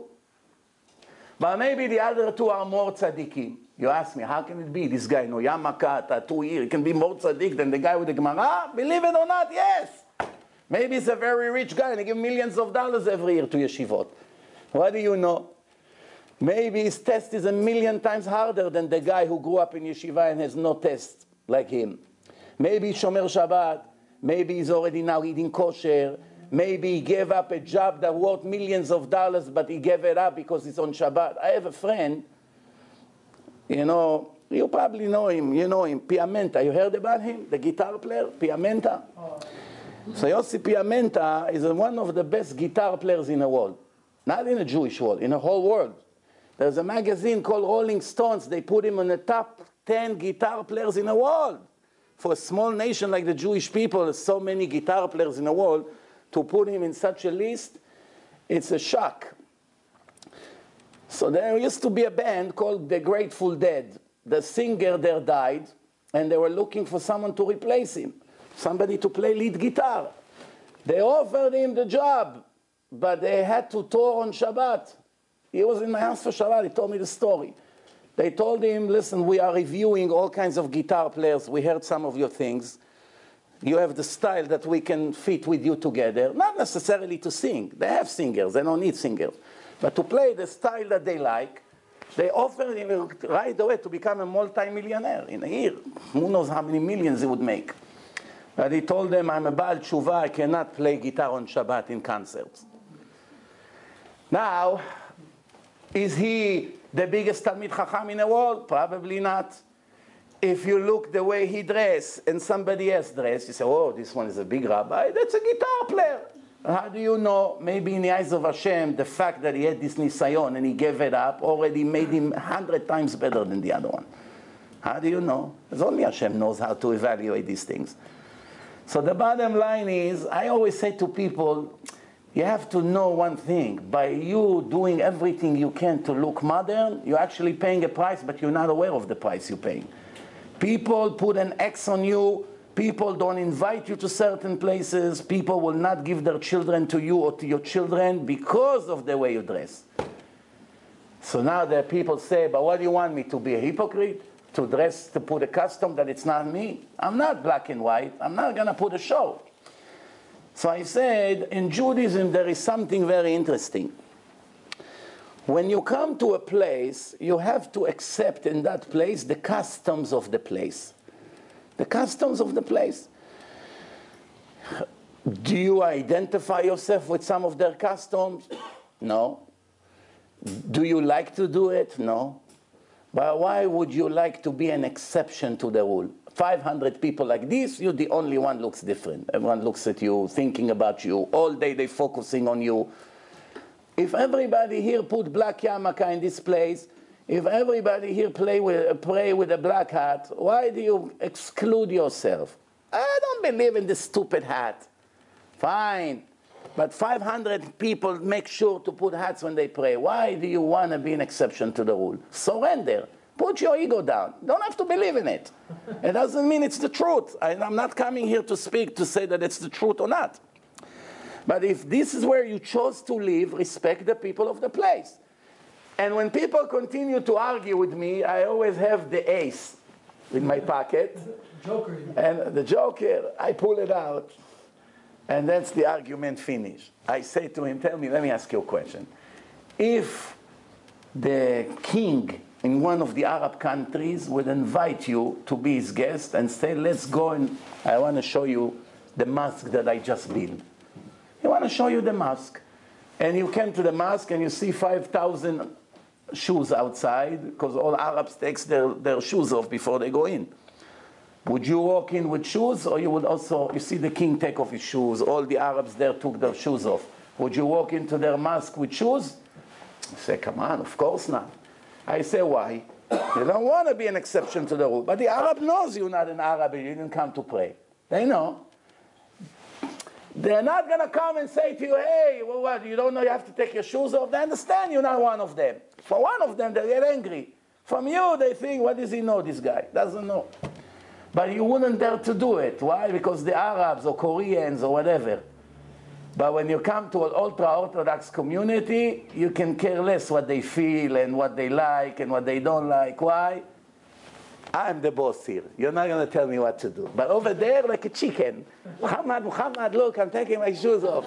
But maybe the other two are more tzaddikim. You ask me, how can it be? This guy, no yarmulke, tattoo here, he can be more tzaddik than the guy with the Gemara? Believe it or not, yes. Maybe he's a very rich guy and he gives millions of dollars every year to yeshivot. What do you know? Maybe his test is a million times harder than the guy who grew up in yeshiva and has no test like him. Maybe he's Shomer Shabbat. Maybe he's already now eating kosher. Maybe he gave up a job that worth millions of dollars, but he gave it up because it's on Shabbat. I have a friend, you know, you probably know him, you know him, Piamenta. You heard about him? The guitar player, Piamenta? Oh. So Yossi Piamenta is one of the best guitar players in the world. Not in the Jewish world, in the whole world. There's a magazine called Rolling Stones. They put him on the top ten guitar players in the world. For a small nation like the Jewish people, there's so many guitar players in the world. To put him in such a list, it's a shock. So there used to be a band called The Grateful Dead. The singer there died, and they were looking for someone to replace him, somebody to play lead guitar. They offered him the job, but they had to tour on Shabbat. He was in my house for Shabbat. He told me the story. They told him, listen, we are reviewing all kinds of guitar players. We heard some of your things. You have the style that we can fit with you together. Not necessarily to sing. They have singers. They don't need singers. But to play the style that they like, they offered him right away to become a multi-millionaire in a year. Who knows how many millions he would make. But he told them, I'm a Baal Tshuva. I cannot play guitar on Shabbat in concerts. Now, is he the biggest Talmid Chacham in the world? Probably not. If you look the way he dressed and somebody else dressed, you say, oh, this one is a big rabbi. That's a guitar player. How do you know? Maybe in the eyes of Hashem, the fact that he had this nisayon and he gave it up already made him a hundred times better than the other one. How do you know? Because only Hashem knows how to evaluate these things. So the bottom line is, I always say to people, you have to know one thing. By you doing everything you can to look modern, you're actually paying a price, but you're not aware of the price you're paying. People put an X on you. People don't invite you to certain places. People will not give their children to you or to your children because of the way you dress. So now the people say, but what do you want me to be, a hypocrite? To dress, to put a custom that it's not me? I'm not black and white. I'm not going to put a show. So I said, in Judaism there is something very interesting. When you come to a place, you have to accept in that place the customs of the place. The customs of the place. Do you identify yourself with some of their customs? No. Do you like to do it? No. But why would you like to be an exception to the rule? five hundred people like this, you're the only one looks different. Everyone looks at you, thinking about you. All day they're focusing on you. If everybody here put black yarmulke in this place, if everybody here play with, pray with a black hat, why do you exclude yourself? I don't believe in this stupid hat. Fine. But five hundred people make sure to put hats when they pray. Why do you want to be an exception to the rule? Surrender. Put your ego down. You don't have to believe in it. It doesn't mean it's the truth. I, I'm not coming here to speak to say that it's the truth or not. But if this is where you chose to live, respect the people of the place. And when people continue to argue with me, I always have the ace in my pocket. Joker. And the joker, I pull it out. And that's the argument finished. I say to him, tell me, let me ask you a question. If the king in one of the Arab countries would invite you to be his guest and say, let's go and I want to show you the mosque that I just built. He want to show you the mosque. And you came to the mosque and you see five thousand shoes outside because all Arabs take their, their shoes off before they go in. Would you walk in with shoes, or you would also, you see the king take off his shoes, all the Arabs there took their shoes off. Would you walk into their mosque with shoes? I say, come on, of course not. I say, why? You don't want to be an exception to the rule. But the Arab knows you're not an Arab, you didn't come to pray. They know. They're not going to come and say to you, hey, well, what, you don't know you have to take your shoes off? They understand you're not one of them. For one of them, they get angry. From you, they think, what does he know, this guy? Doesn't know. But you wouldn't dare to do it. Why? Because the Arabs or Koreans or whatever. But when you come to an ultra-Orthodox community, you can care less what they feel and what they like and what they don't like. Why? I'm the boss here. You're not going to tell me what to do. But over there, like a chicken. Muhammad, Muhammad, look, I'm taking my shoes off.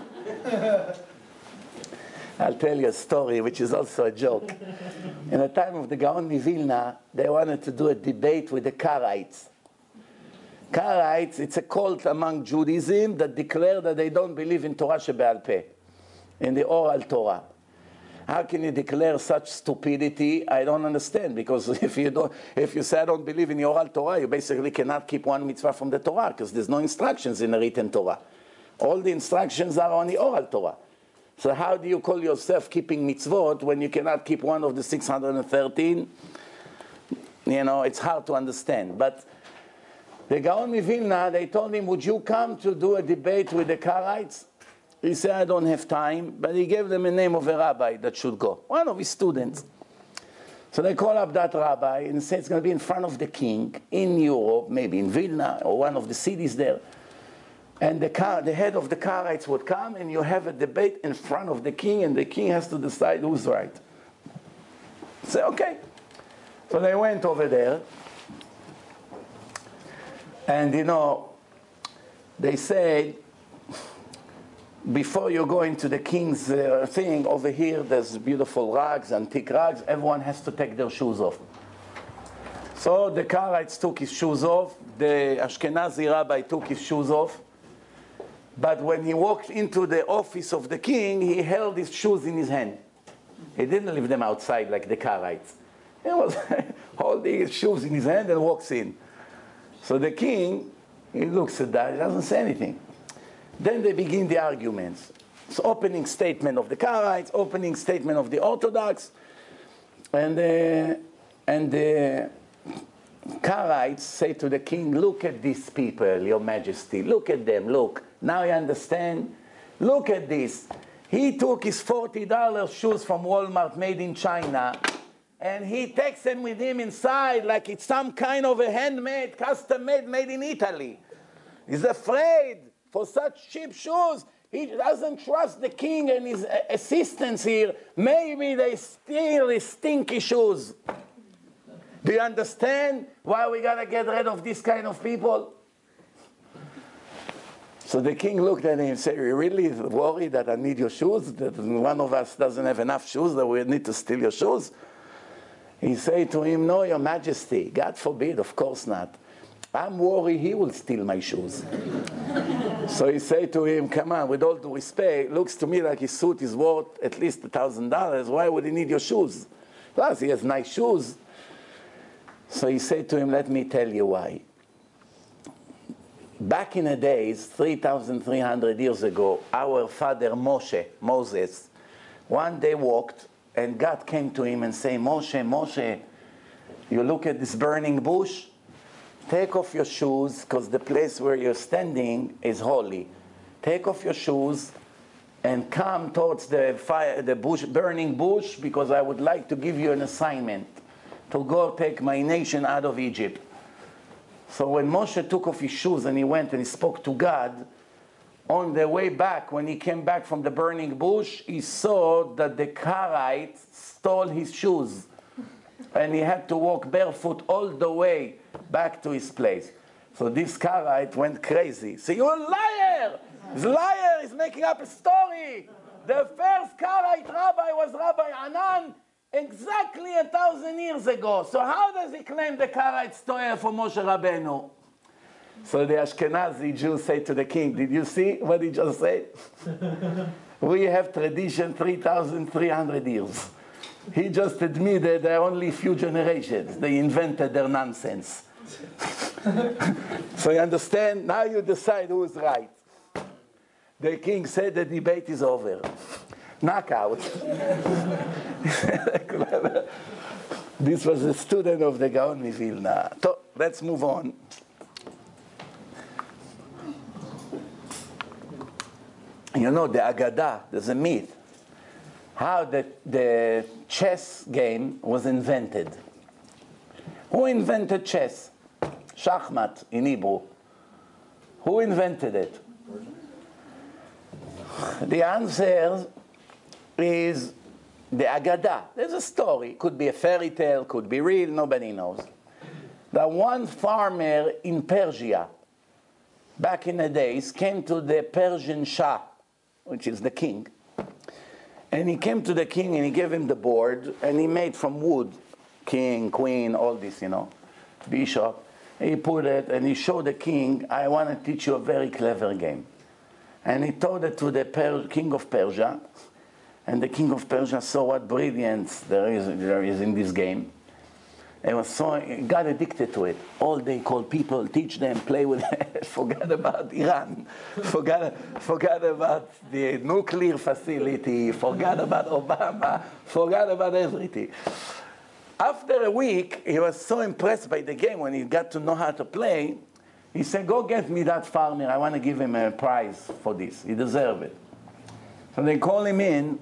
I'll tell you a story, which is also a joke. In the time of the Gaon Mivilna, they wanted to do a debate with the Karaites. Karaites, it's a cult among Judaism that declare that they don't believe in Torah Shebe'al Peh, in the oral Torah. How can you declare such stupidity? I don't understand, because if you, don't, if you say I don't believe in the oral Torah, you basically cannot keep one mitzvah from the Torah, because there's no instructions in the written Torah. All the instructions are on the oral Torah. So how do you call yourself keeping mitzvot when you cannot keep one of the six hundred thirteen? You know, it's hard to understand. But the Gaon Mivilna, they told him, would you come to do a debate with the Karaites? He said, I don't have time, but he gave them a name of a rabbi that should go, one of his students. So they call up that rabbi and say it's going to be in front of the king in Europe, maybe in Vilna or one of the cities there. And the, car, the head of the Karaites would come and you have a debate in front of the king and the king has to decide who's right. Say, okay. So they went over there. And you know, they said, before you go into the king's uh, thing, over here there's beautiful rugs, antique rugs, everyone has to take their shoes off. So the Karaites took his shoes off, the Ashkenazi rabbi took his shoes off, but when he walked into the office of the king, he held his shoes in his hand. He didn't leave them outside like the Karaites. He was holding his shoes in his hand and walks in. So the king, he looks at that, he doesn't say anything. Then they begin the arguments. It's opening statement of the Karaites, opening statement of the Orthodox. And, uh, and the Karaites say to the king, look at these people, your majesty. Look at them, look. Now you understand? Look at this. He took his forty dollar shoes from Walmart made in China, and he takes them with him inside like it's some kind of a handmade, custom-made, made in Italy. He's afraid for such cheap shoes. He doesn't trust the king and his assistants here. Maybe they steal his stinky shoes. Do you understand why we got to get rid of this kind of people? So the king looked at him and said, you really worried that I need your shoes? That one of us doesn't have enough shoes, that we need to steal your shoes? He said to him, no, your majesty, God forbid, of course not. I'm worried he will steal my shoes. So he said to him, come on, with all due respect, looks to me like his suit is worth at least a thousand dollars. Why would he need your shoes? Plus, he has nice shoes. So he said to him, let me tell you why. Back in the days, three thousand three hundred years ago, our father Moshe, Moses, one day walked, and God came to him and said, Moshe, Moshe, you look at this burning bush? Take off your shoes, because the place where you're standing is holy. Take off your shoes and come towards the fire, the bush, burning bush, because I would like to give you an assignment to go take my nation out of Egypt. So when Moshe took off his shoes and he went and he spoke to God, on the way back, when he came back from the burning bush, he saw that the Karite stole his shoes. And he had to walk barefoot all the way back to his place. So this Karite went crazy. So you're a liar! He's a liar! He's making up a story! The first Karite rabbi was Rabbi Anan exactly a thousand years ago. So how does he claim the Karite stole for Moshe Rabbeinu? So the Ashkenazi Jews say to the king, did you see what he just said? We have tradition three thousand three hundred years. He just admitted there are only a few generations. They invented their nonsense. So you understand? Now you decide who is right. The king said the debate is over. Knockout. This was a student of the Gaon Vilna. So let's move on. You know, the Agadah, there's a myth. How the, the chess game was invented. Who invented chess? Shachmat in Hebrew. Who invented it? The answer is the Agadah. There's a story. Could be a fairy tale, could be real, nobody knows. That one farmer in Persia, back in the days, came to the Persian Shah, which is the king. And he came to the king and he gave him the board, and he made from wood, king, queen, all this, you know, bishop. He put it and he showed the king, I want to teach you a very clever game. And he told it to the per king of Persia, and the king of Persia saw what brilliance there is, there is in this game. He was so, he got addicted to it. All day called people, teach them, play with it. Forgot about Iran. Forgot, forgot about the nuclear facility. Forgot about Obama. Forgot about everything. After a week, he was so impressed by the game when he got to know how to play. He said, go get me that farmer. I want to give him a prize for this. He deserves it. So they call him in,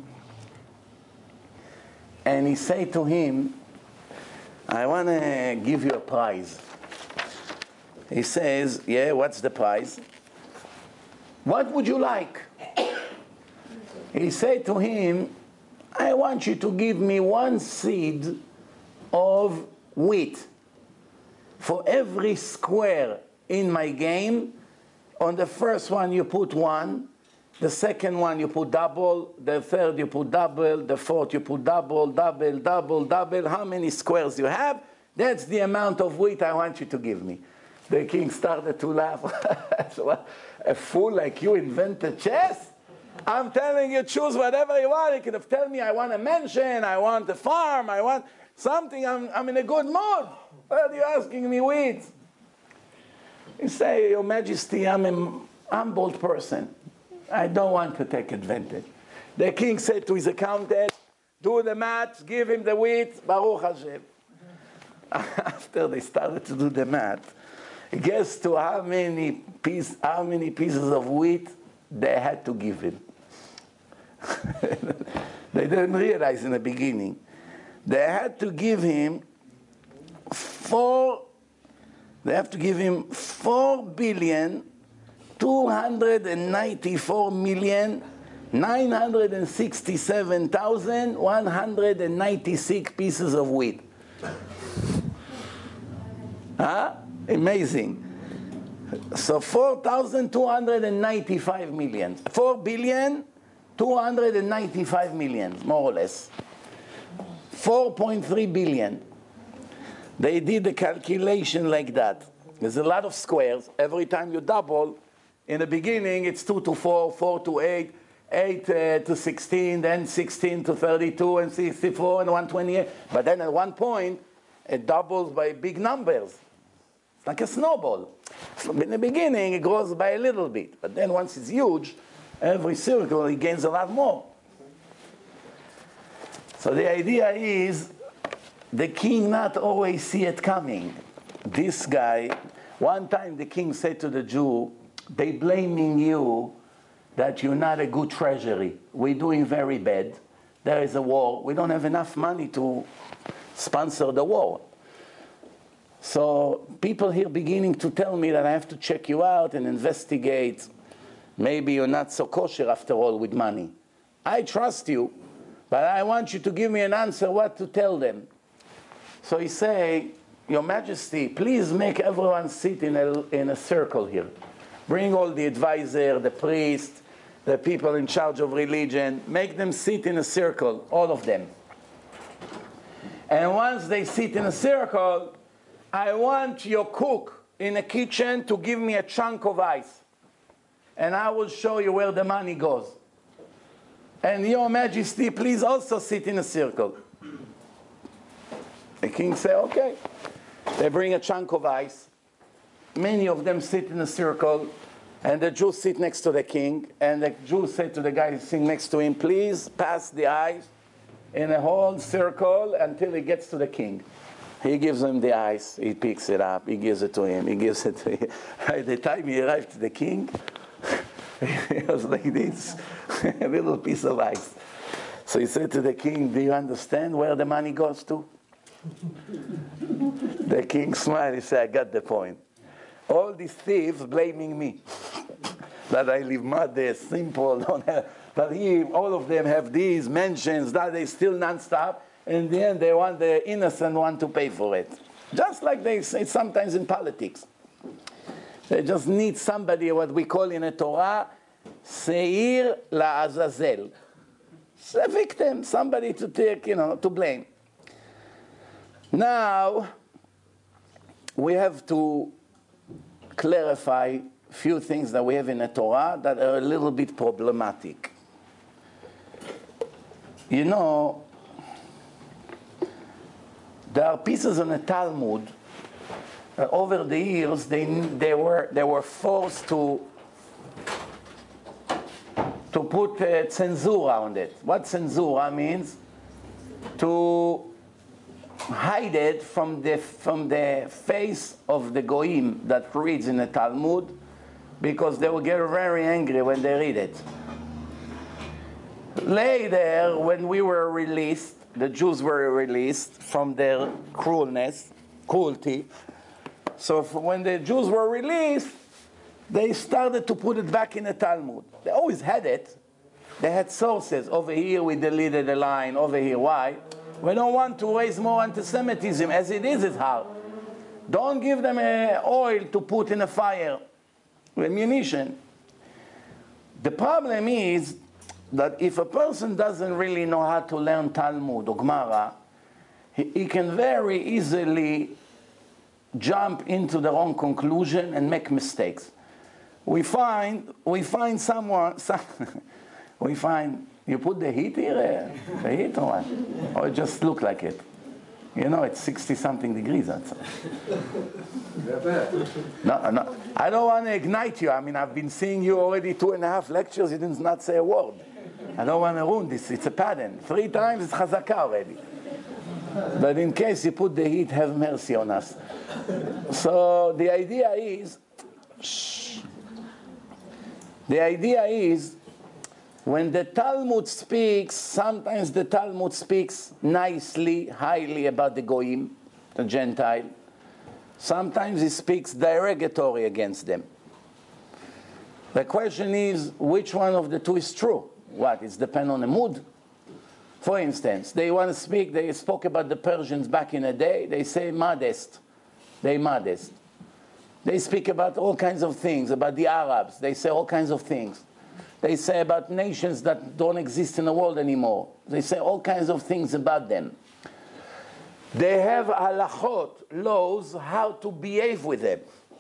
and he said to him, I want to give you a prize. He says, yeah, what's the prize? What would you like? He said to him, I want you to give me one seed of wheat. For every square in my game, on the first one you put one, the second one you put double, the third you put double, the fourth you put double, double, double, double. How many squares you have, that's the amount of wheat I want you to give me. The king started to laugh. So, a fool like you invented chess? I'm telling you, choose whatever you want. You could have told me I want a mansion, I want a farm, I want something, I'm, I'm in a good mood. What are you asking me wheat? You say, Your Majesty, I'm a humble person. I don't want to take advantage. The king said to his accountant, do the math, give him the wheat, Baruch Hashem. After they started to do the math, guess to how many, piece, how many pieces of wheat they had to give him. They didn't realize in the beginning. They had to give him four, they have to give him four billion, two hundred ninety-four million, nine hundred sixty-seven thousand, one hundred ninety-six pieces of wheat. Huh? Amazing. So four thousand two hundred ninety-five million. four billion, two hundred ninety-five million, more or less. four point three billion. They did the calculation like that. There's a lot of squares. Every time you double, in the beginning it's two to four, four to eight, eight uh, to sixteen, then sixteen to thirty-two, and sixty-four, and one hundred twenty-eight. But then at one point, it doubles by big numbers. It's like a snowball. So in the beginning, it grows by a little bit. But then once it's huge, every circle, it gains a lot more. So the idea is, the king not always see it coming. This guy, one time the king said to the Jew, they blaming you that you're not a good treasury. We're doing very bad. There is a war. We don't have enough money to sponsor the war. So people here beginning to tell me that I have to check you out and investigate. Maybe you're not so kosher after all with money. I trust you, but I want you to give me an answer what to tell them. So he say, Your Majesty, please make everyone sit in a, in a circle here. Bring all the advisor, the priest, the people in charge of religion. Make them sit in a circle, all of them. And once they sit in a circle, I want your cook in the kitchen to give me a chunk of ice. And I will show you where the money goes. And Your Majesty, please also sit in a circle. The king say, okay. They bring a chunk of ice. Many of them sit in a circle. And the Jews sit next to the king. And the Jews say to the guy sitting next to him, please pass the ice in a whole circle until it gets to the king. He gives him the ice. He picks it up. He gives it to him. He gives it to him. By the time he arrived to the king, he was like this, a little piece of ice. So he said to the king, do you understand where the money goes to? The king smiled. He said, I got the point. All these thieves blaming me that I live modest, simple, don't have, but he, all of them have these mentions that they still non-stop. In the end, they want the innocent one to pay for it. Just like they say sometimes in politics. They just need somebody, what we call in the Torah, Seir la'azazel. It's a victim, somebody to take, you know, to blame. Now, we have to clarify a few things that we have in the Torah that are a little bit problematic. You know, there are pieces in the Talmud. Uh, over the years, they, they, were, they were forced to, to put uh, censura on it. What censura means? To hide it from the, from the face of the goyim that reads in the Talmud, because they will get very angry when they read it. Later, when we were released, the Jews were released from their cruelness, cruelty. So when the Jews were released, they started to put it back in the Talmud. They always had it. They had sources. Over here we deleted a line, over here. Why? We don't want to raise more anti-Semitism. As it is, it's hard. Don't give them uh, oil to put in a fire, ammunition. The problem is that if a person doesn't really know how to learn Talmud or Gemara, he, he can very easily jump into the wrong conclusion and make mistakes. We find, we find someone, some, we find, you put the heat here, uh, the heat or what? Or it just look like it. You know, it's sixty something degrees outside. No, no, I don't want to ignite you. I mean, I've been seeing you already two and a half lectures, you did not say a word. I don't want to ruin this, it's a pattern. Three times it's chazaka already. But in case you put the heat, have mercy on us. So the idea is, shh. The idea is, when the Talmud speaks, sometimes the Talmud speaks nicely, highly about the Goyim, the Gentile. Sometimes it speaks derogatory against them. The question is, which one of the two is true? What, it depends on the mood? For instance, they want to speak, they spoke about the Persians back in the day, they say modest. They modest. They speak about all kinds of things, about the Arabs, they say all kinds of things. They say about nations that don't exist in the world anymore. They say all kinds of things about them. They have halachot, laws, how to behave with them.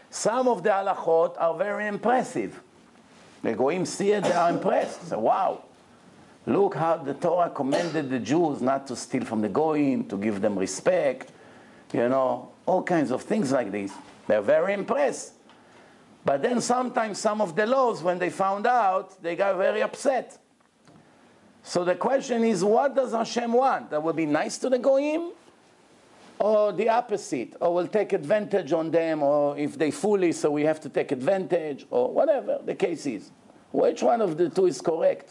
Some of the halachot are very impressive. The goyim see it, they are impressed. So, wow, look how the Torah commanded the Jews not to steal from the goyim, to give them respect, you know, all kinds of things like this. They're very impressed. But then sometimes some of the laws, when they found out, they got very upset. So the question is, what does Hashem want? That will be nice to the goyim? Or the opposite? Or we'll take advantage on them, or if they foolish, so we have to take advantage, or whatever the case is. Which one of the two is correct?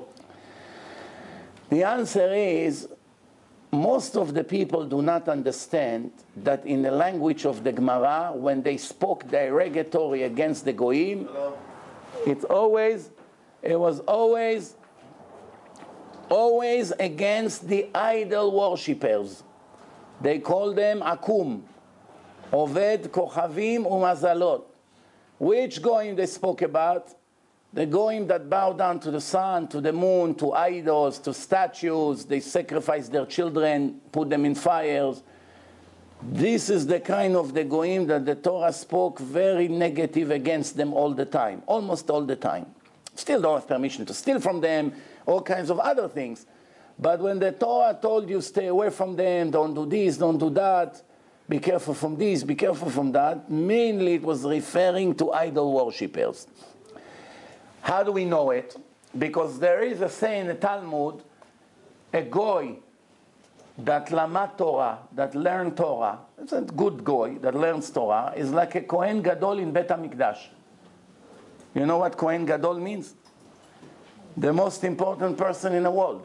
The answer is, most of the people do not understand that in the language of the Gemara, when they spoke derogatory against the goyim, it's always, it was always, always against the idol worshippers. They call them akum, oved kochavim umazalot. Which goyim they spoke about? The goyim that bow down to the sun, to the moon, to idols, to statues. They sacrifice their children, put them in fires. This is the kind of the goyim that the Torah spoke very negative against them all the time, almost all the time. Still don't have permission to steal from them, all kinds of other things. But when the Torah told you stay away from them, don't do this, don't do that, be careful from this, be careful from that, mainly it was referring to idol worshippers. How do we know it? Because there is a saying in the Talmud, a goy that lamat Torah, that learned Torah, it's a good goy that learns Torah, is like a Kohen Gadol in Bet HaMikdash. You know what Kohen Gadol means? The most important person in the world.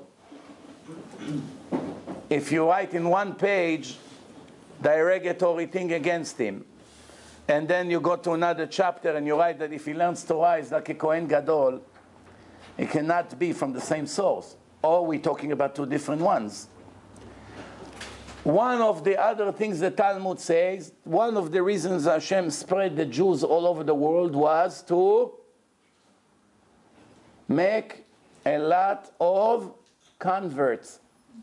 If you write in one page derogatory thing against him, and then you go to another chapter and you write that if he learns Torah, he's like a Kohen Gadol, it cannot be from the same source. Or we're talking about two different ones. One of the other things the Talmud says, one of the reasons Hashem spread the Jews all over the world was to make a lot of converts.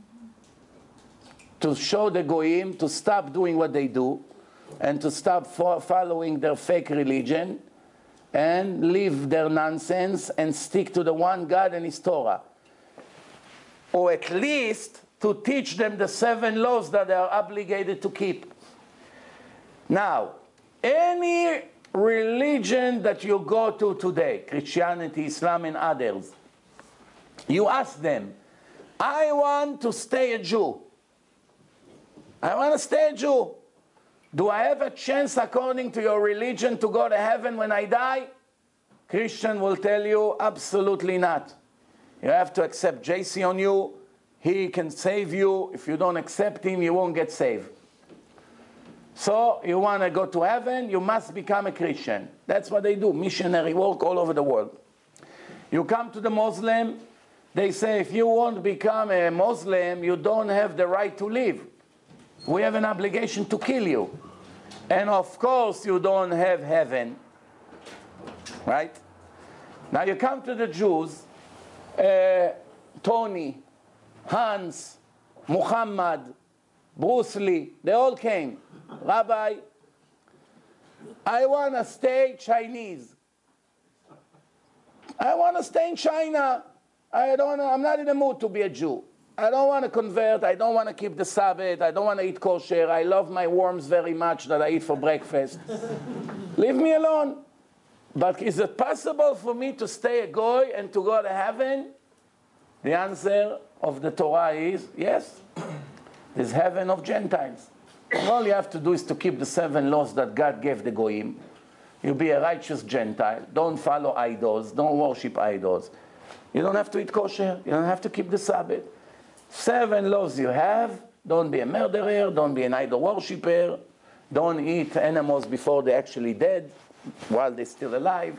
To show the goyim to stop doing what they do, and to stop fo following their fake religion, and leave their nonsense, and stick to the one God and His Torah. Or at least to teach them the seven laws that they are obligated to keep. Now, any religion that you go to today, Christianity, Islam, and others, you ask them, I want to stay a Jew. I want to stay a Jew. Do I have a chance, according to your religion, to go to heaven when I die? Christian will tell you, absolutely not. You have to accept J C on you. He can save you. If you don't accept him, you won't get saved. So you want to go to heaven, you must become a Christian. That's what they do, missionary work all over the world. You come to the Muslim, they say, if you want to become a Muslim, you don't have the right to live. We have an obligation to kill you. And of course you don't have heaven. Right? Now you come to the Jews, uh, Tony, Hans, Muhammad, Bruce Lee, they all came. Rabbi, I want to stay Chinese. I want to stay in China. I don't, I'm not in the mood to be a Jew. I don't want to convert. I don't want to keep the Sabbath. I don't want to eat kosher. I love my worms very much that I eat for breakfast. Leave me alone. But is it possible for me to stay a goy and to go to heaven? The answer of the Torah is yes. There's heaven of Gentiles. All you have to do is to keep the seven laws that God gave the goyim. You'll be a righteous Gentile. Don't follow idols. Don't worship idols. You don't have to eat kosher. You don't have to keep the Sabbath. Seven laws you have. Don't be a murderer. Don't be an idol worshiper. Don't eat animals before they're actually dead, while they're still alive.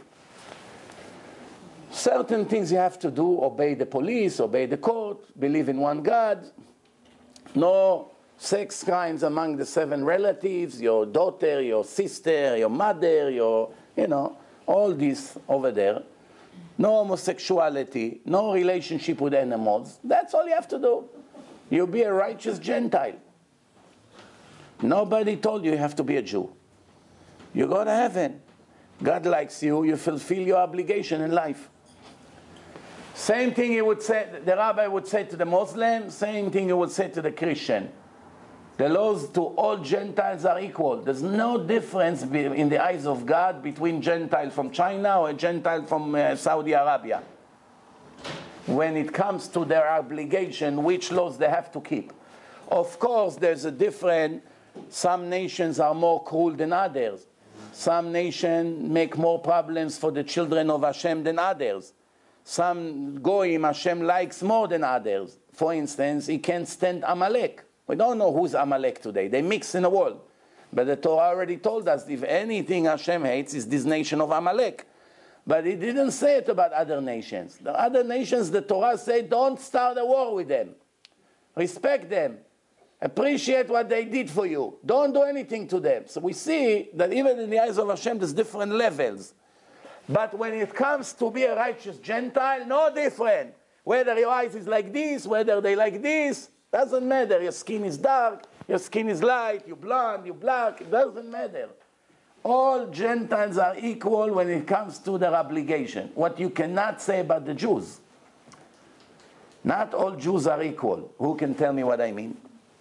Certain things you have to do. Obey the police, obey the court, believe in one God. No sex crimes among the seven relatives, your daughter, your sister, your mother, your, you know, all this over there. No homosexuality, no relationship with animals. That's all you have to do. You'll be a righteous Gentile. Nobody told you you have to be a Jew. you go to heaven. God likes you, you fulfill your obligation in life. Same thing he would say, the rabbi would say to the Muslim, same thing he would say to the Christian. The laws to all Gentiles are equal. There's no difference in the eyes of God between Gentile from China or a Gentile from uh, Saudi Arabia. When it comes to their obligation, which laws they have to keep. Of course, there's a different, some nations are more cruel than others. Some nations make more problems for the children of Hashem than others. Some Goyim Hashem likes more than others. For instance, he can't stand Amalek. We don't know who's Amalek today. They mix in the world. But the Torah already told us if anything Hashem hates is this nation of Amalek. But he didn't say it about other nations. The other nations, the Torah said, don't start a war with them. Respect them. Appreciate what they did for you. Don't do anything to them. So we see that even in the eyes of Hashem, there's different levels. But when it comes to be a righteous Gentile, no different. Whether your eyes is like this, whether they like this, doesn't matter. Your skin is dark, your skin is light, you're blonde, you're black, it doesn't matter. All Gentiles are equal when it comes to their obligation. What you cannot say about the Jews. Not all Jews are equal. Who can tell me what I mean?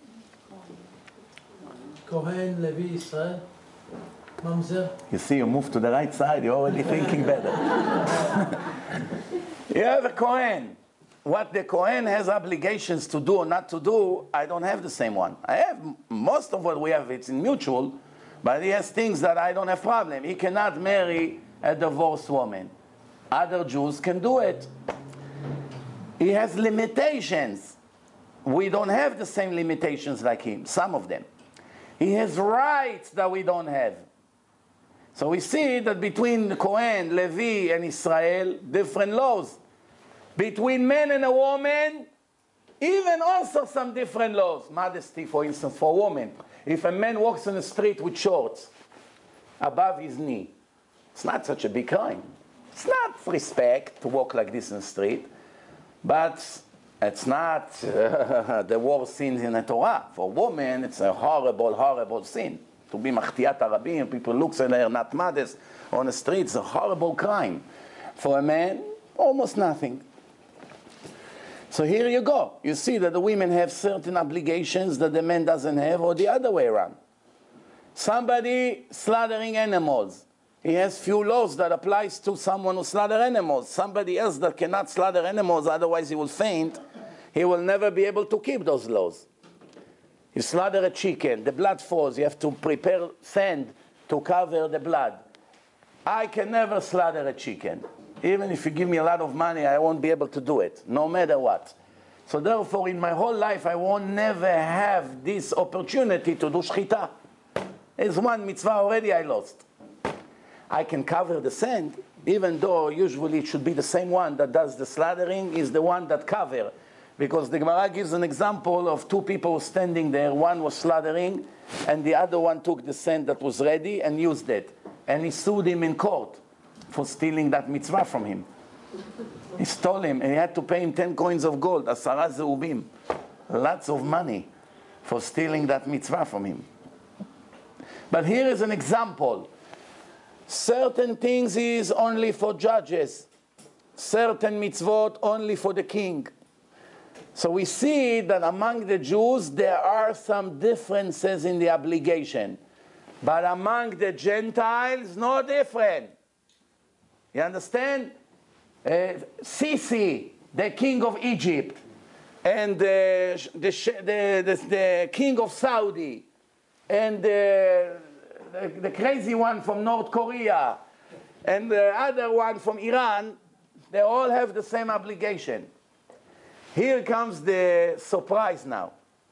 Kohen, Levi, Israel, Mamzer. You see, you move to the right side, you're already thinking better. You have a Kohen. What the Kohen has obligations to do or not to do, I don't have the same one. I have most of what we have, it's in mutual, but he has things that I don't have problem. He cannot marry a divorced woman. Other Jews can do it. He has limitations. We don't have the same limitations like him, some of them. He has rights that we don't have. So we see that between the Kohen, Levi, and Israel, different laws. Between man and a woman, even also some different laws. Modesty, for instance, for a woman. If a man walks on the street with shorts above his knee, it's not such a big crime. It's not respect to walk like this in the street, but it's not uh, the worst sin in the Torah. For a woman, it's a horrible, horrible sin. To be machtiat arabim, people look at her not modest on the street, it's a horrible crime. For a man, almost nothing. So here you go. You see that the women have certain obligations that the man doesn't have, or the other way around. Somebody slaughtering animals. He has few laws that applies to someone who slaughter animals. Somebody else that cannot slaughter animals, otherwise he will faint. He will never be able to keep those laws. You slaughter a chicken, the blood falls, you have to prepare sand to cover the blood. I can never slaughter a chicken. Even if you give me a lot of money, I won't be able to do it, no matter what. So therefore, in my whole life, I won't never have this opportunity to do shchita. There's one mitzvah already I lost. I can cover the sand, even though usually it should be the same one that does the slaughtering, is the one that covers. Because the Gemara gives an example of two people standing there. One was slaughtering, and the other one took the sand that was ready and used it. And he sued him in court for stealing that mitzvah from him. He stole him, and he had to pay him ten coins of gold, asara zeubim, lots of money for stealing that mitzvah from him. But here is an example. Certain things is only for judges. Certain mitzvot only for the king. So we see that among the Jews there are some differences in the obligation. But among the Gentiles, no different. You understand? Uh, Sisi, the king of Egypt, and uh, the, the, the, the king of Saudi, and uh, the, the crazy one from North Korea, and the other one from Iran, they all have the same obligation. Here comes the surprise now.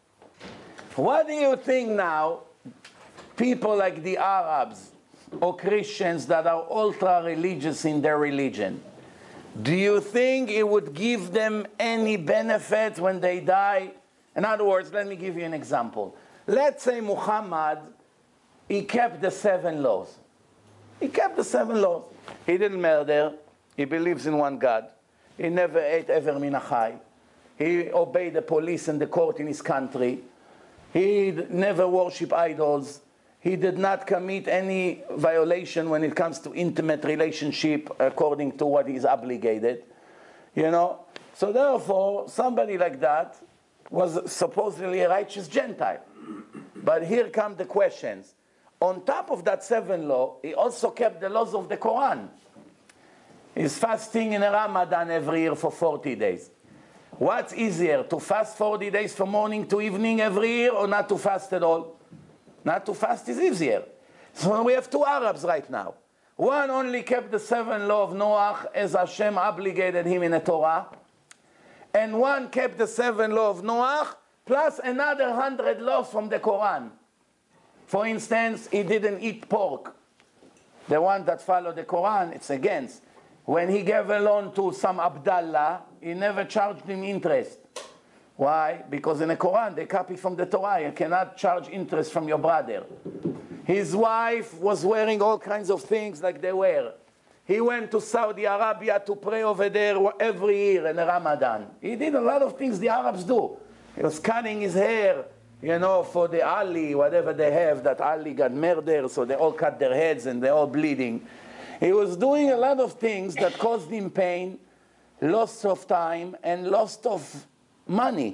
What do you think now, people like the Arabs, or Christians that are ultra-religious in their religion, do you think it would give them any benefit when they die? In other words, let me give you an example. Let's say Muhammad, he kept the seven laws. He kept the seven laws. He didn't murder. He believes in one God. He never ate ever min achai. He obeyed the police and the court in his country. He never worshipped idols. He did not commit any violation when it comes to intimate relationship according to what he's obligated. You know? So therefore, somebody like that was supposedly a righteous Gentile. But here come the questions. On top of that seven law, he also kept the laws of the Quran. He's fasting in a Ramadan every year for forty days. What's easier, to fast forty days from morning to evening every year, or not to fast at all? Not to fast is easier. So we have two Arabs right now. One only kept the seven law of Noah as Hashem obligated him in the Torah. And one kept the seven law of Noah plus another hundred laws from the Quran. For instance, he didn't eat pork. The one that followed the Quran, it's against. When he gave a loan to some Abdallah, he never charged him interest. Why? Because in the Quran, they copy from the Torah. You cannot charge interest from your brother. His wife was wearing all kinds of things like they wear. He went to Saudi Arabia to pray over there every year in Ramadan. He did a lot of things the Arabs do. He was cutting his hair, you know, for the Ali, whatever they have, that Ali got murdered, so they all cut their heads and they're all bleeding. He was doing a lot of things that caused him pain, loss of time, and loss of money.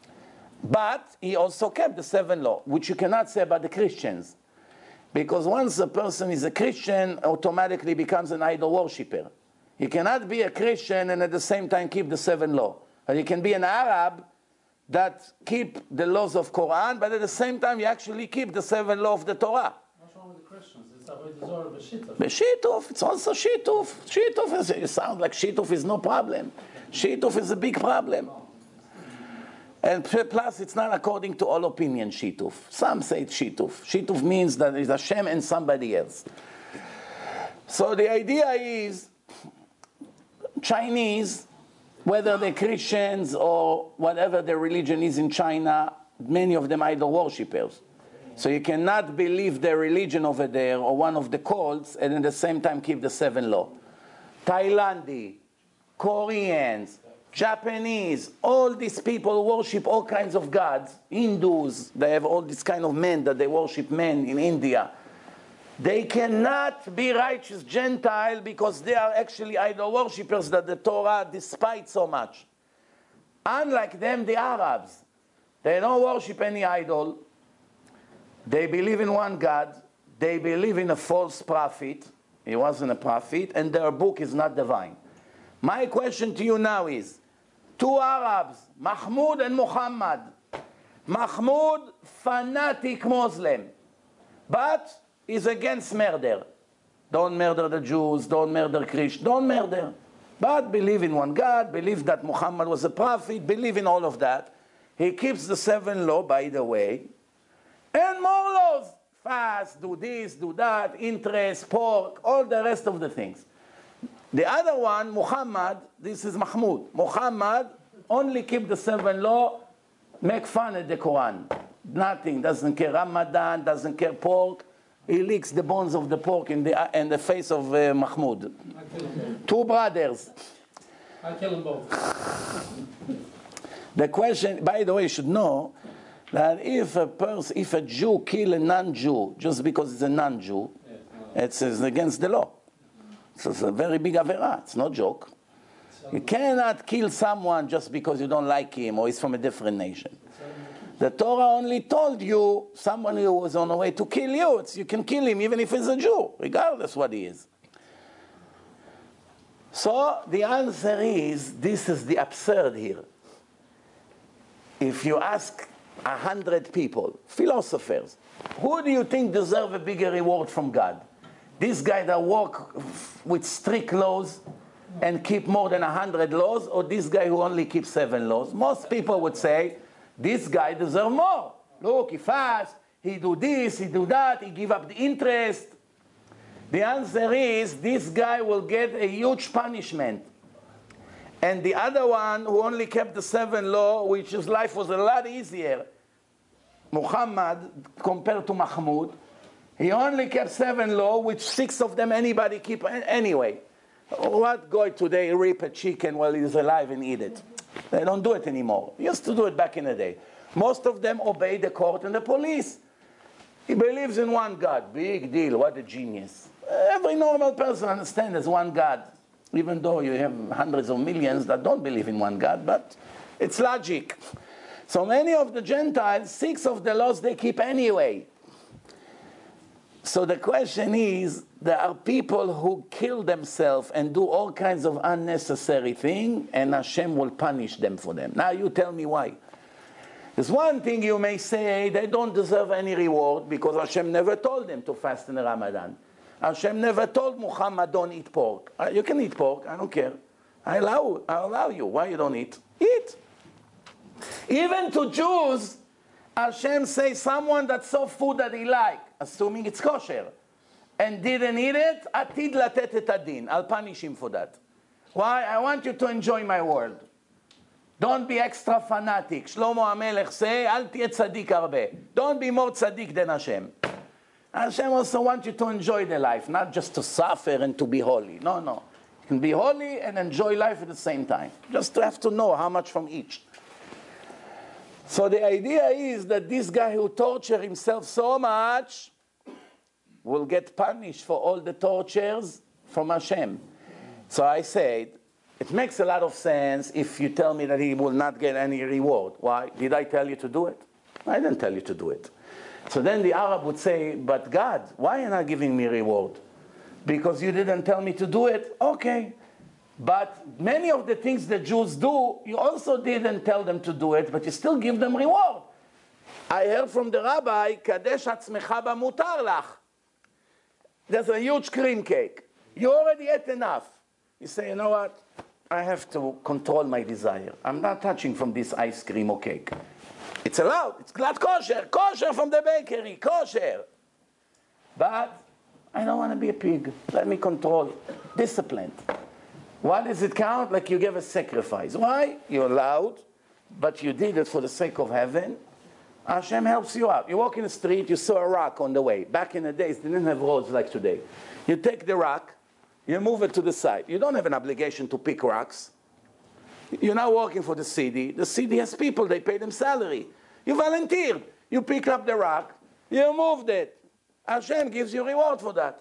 But he also kept the seven law, which you cannot say about the Christians. Because once a person is a Christian, automatically becomes an idol worshipper. You cannot be a Christian and at the same time keep the seven law. Or you can be an Arab that keep the laws of Quran, but at the same time you actually keep the seven law of the Torah. What's wrong with the Christians? It's Avodah Zarah b'shituf. B'shituf, it's also shituf. Shituf is, it sounds like shituf is no problem. Shituf is a big problem. And plus, it's not according to all opinion, shituf. Some say it's shituf. Shituf means that it's Hashem and somebody else. So the idea is, Chinese, whether they're Christians or whatever their religion is in China, many of them idol worshippers. So you cannot believe their religion over there or one of the cults and at the same time keep the seven law. Thailand, Koreans, Japanese, all these people worship all kinds of gods. Hindus, they have all these kind of men that they worship men in India. They cannot be righteous Gentile because they are actually idol worshippers that the Torah despises so much. Unlike them, the Arabs, they don't worship any idol. They believe in one God. They believe in a false prophet. He wasn't a prophet, and their book is not divine. My question to you now is, two Arabs, Mahmoud and Muhammad. Mahmoud, fanatic Muslim, but is against murder. Don't murder the Jews, don't murder Christians, don't murder. But believe in one God, believe that Muhammad was a prophet, believe in all of that. He keeps the seven law, by the way, and more laws. Fast, do this, do that, interest, pork, all the rest of the things. The other one, Muhammad, this is Mahmoud. Muhammad only keep the seven law, make fun at the Quran. Nothing, doesn't care Ramadan, doesn't care pork. He licks the bones of the pork in the, in the face of uh, Mahmoud. Two brothers. I kill them both. The question, by the way, you should know that if a person, if a Jew kill a non-Jew just because it's a non-Jew, yeah, it's, it's against the law. So it's a very big avera. It's no joke. You cannot kill someone just because you don't like him or he's from a different nation. The Torah only told you someone who was on the way to kill you. It's, you can kill him even if he's a Jew, regardless what he is. So the answer is, this is the absurd here. If you ask a hundred people, philosophers, who do you think deserve a bigger reward from God? This guy that walk with strict laws and keep more than a hundred laws, or this guy who only keeps seven laws? Most people would say, this guy deserves more. Look, he fast, he do this, he do that, he give up the interest. The answer is, this guy will get a huge punishment. And the other one who only kept the seven law, which his life was a lot easier, Muhammad, compared to Mahmoud, he only kept seven law, which six of them anybody keep anyway. What guy today rip a chicken while he's alive and eat it? They don't do it anymore. They used to do it back in the day. Most of them obey the court and the police. He believes in one God. Big deal. What a genius. Every normal person understands there's one God. Even though you have hundreds of millions that don't believe in one God, but it's logic. So many of the Gentiles, six of the laws they keep anyway. So the question is, there are people who kill themselves and do all kinds of unnecessary things, and Hashem will punish them for them. Now you tell me why. There's one thing you may say, they don't deserve any reward because Hashem never told them to fast in Ramadan. Hashem never told Muhammad, don't eat pork. Uh, you can eat pork, I don't care. I allow, I allow you. Why you don't eat? Eat. Even to Jews, Hashem says someone that saw food that he liked, assuming it's kosher, and didn't eat it, atid latet et adin. I'll punish him for that. Why? I want you to enjoy my world. Don't be extra fanatic. Shlomo HaMelech say, Al tiye tzadik arbe. Don't be more tzadik than Hashem. Hashem also wants you to enjoy the life, not just to suffer and to be holy. No, no. You can be holy and enjoy life at the same time. Just to have to know how much from each. So the idea is that this guy who tortured himself so much will get punished for all the tortures from Hashem. So I said, it makes a lot of sense if you tell me that he will not get any reward. Why? Did I tell you to do it? I didn't tell you to do it. So then the Arab would say, but God, why are you not giving me reward? Because you didn't tell me to do it? Okay. But many of the things the Jews do, you also didn't tell them to do it, but you still give them reward. I heard from the rabbi, Kadesh atzmecha b'mutar lach. There's a huge cream cake. You already ate enough. You say, you know what? I have to control my desire. I'm not touching from this ice cream or cake. It's allowed. It's glad kosher. Kosher from the bakery. Kosher. But I don't want to be a pig. Let me control. Disciplined. What does it count? Like you gave a sacrifice. Why? You're allowed, but you did it for the sake of heaven. Hashem helps you out. You walk in the street, you saw a rock on the way. Back in the days, they didn't have roads like today. You take the rock, you move it to the side. You don't have an obligation to pick rocks. You're now working for the city. The city has people, they pay them salary. You volunteered. You pick up the rock, you moved it. Hashem gives you reward for that.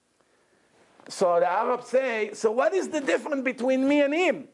So the Arabs say, so what is the difference between me and him?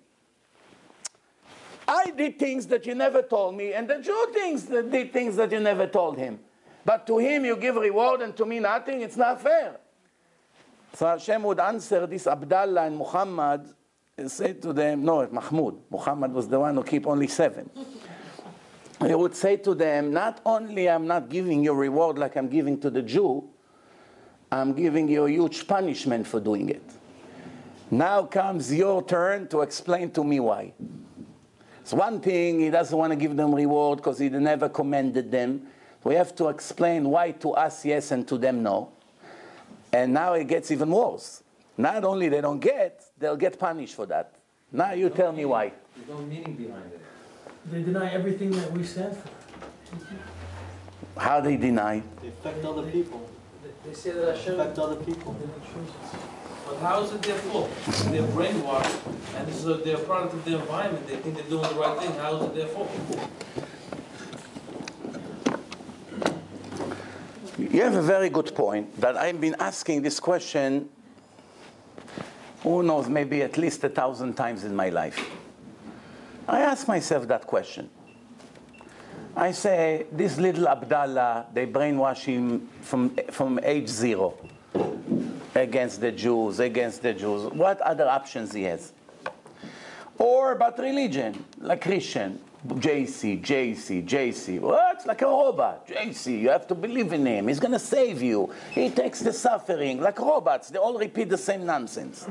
I did things that you never told me, and the Jew things that did things that you never told him. But to him you give reward, and to me nothing. It's not fair. So Hashem would answer this Abdallah and Muhammad and say to them, no, Mahmud. Muhammad was the one who kept only seven. He would say to them, not only I'm not giving you reward like I'm giving to the Jew, I'm giving you a huge punishment for doing it. Now comes your turn to explain to me why. It's one thing, he doesn't want to give them reward because he never commended them. We have to explain why to us yes and to them no. And now it gets even worse. Not only they don't get, they'll get punished for that. Now you tell me why. There's no meaning behind it. They deny everything that we stand for. How they deny? They affect other people. They say that Hashem Affect other people. But how is it their fault? They're brainwashed, and this is they're a product of the environment. They think they're doing the right thing. How is it their fault? You have a very good point, but I've been asking this question, who knows, maybe at least a thousand times in my life. I ask myself that question. I say, this little Abdallah, they brainwash him from, from age zero against the Jews, against the Jews. What other options he has? Or about religion, like Christian. J C, J C, J C. What? Like a robot. J C, you have to believe in him. He's going to save you. He takes the suffering. Like robots, they all repeat the same nonsense.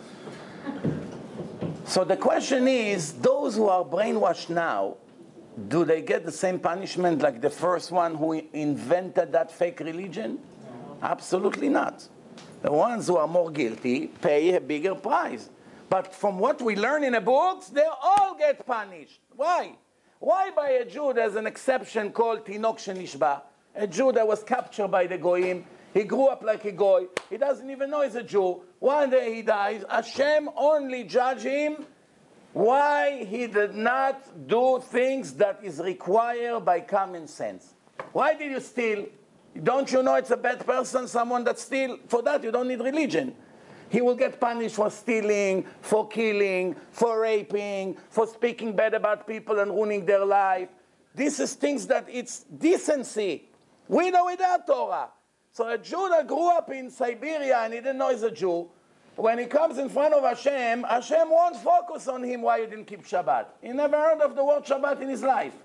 So the question is, those who are brainwashed now, do they get the same punishment like the first one who invented that fake religion? Absolutely not. The ones who are more guilty pay a bigger price. But from what we learn in the books, they all get punished. Why? Why by a Jew there's an exception called Tinok Shenishba? A Jew that was captured by the Goyim. He grew up like a Goy. He doesn't even know he's a Jew. One day he dies. Hashem only judged him why he did not do things that is required by common sense. Why did you steal? Don't you know it's a bad person, someone that steals? For that, you don't need religion. He will get punished for stealing, for killing, for raping, for speaking bad about people and ruining their life. This is things that it's decency, with or without Torah. So a Jew that grew up in Siberia and he didn't know he's a Jew, when he comes in front of Hashem, Hashem won't focus on him why he didn't keep Shabbat. He never heard of the word Shabbat in his life.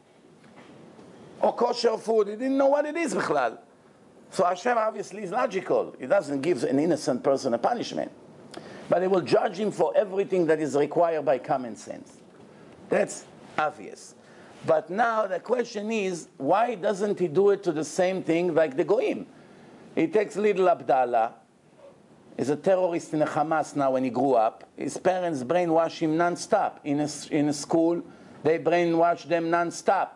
Or kosher food, he didn't know what it is, bichlal. So Hashem obviously is logical. He doesn't give an innocent person a punishment. But he will judge him for everything that is required by common sense. That's obvious. But now the question is, why doesn't he do it to the same thing like the Goyim? He takes little Abdallah. He's a terrorist in the Hamas now when he grew up. His parents brainwash him non-stop. In a, in a school, they brainwash them non-stop.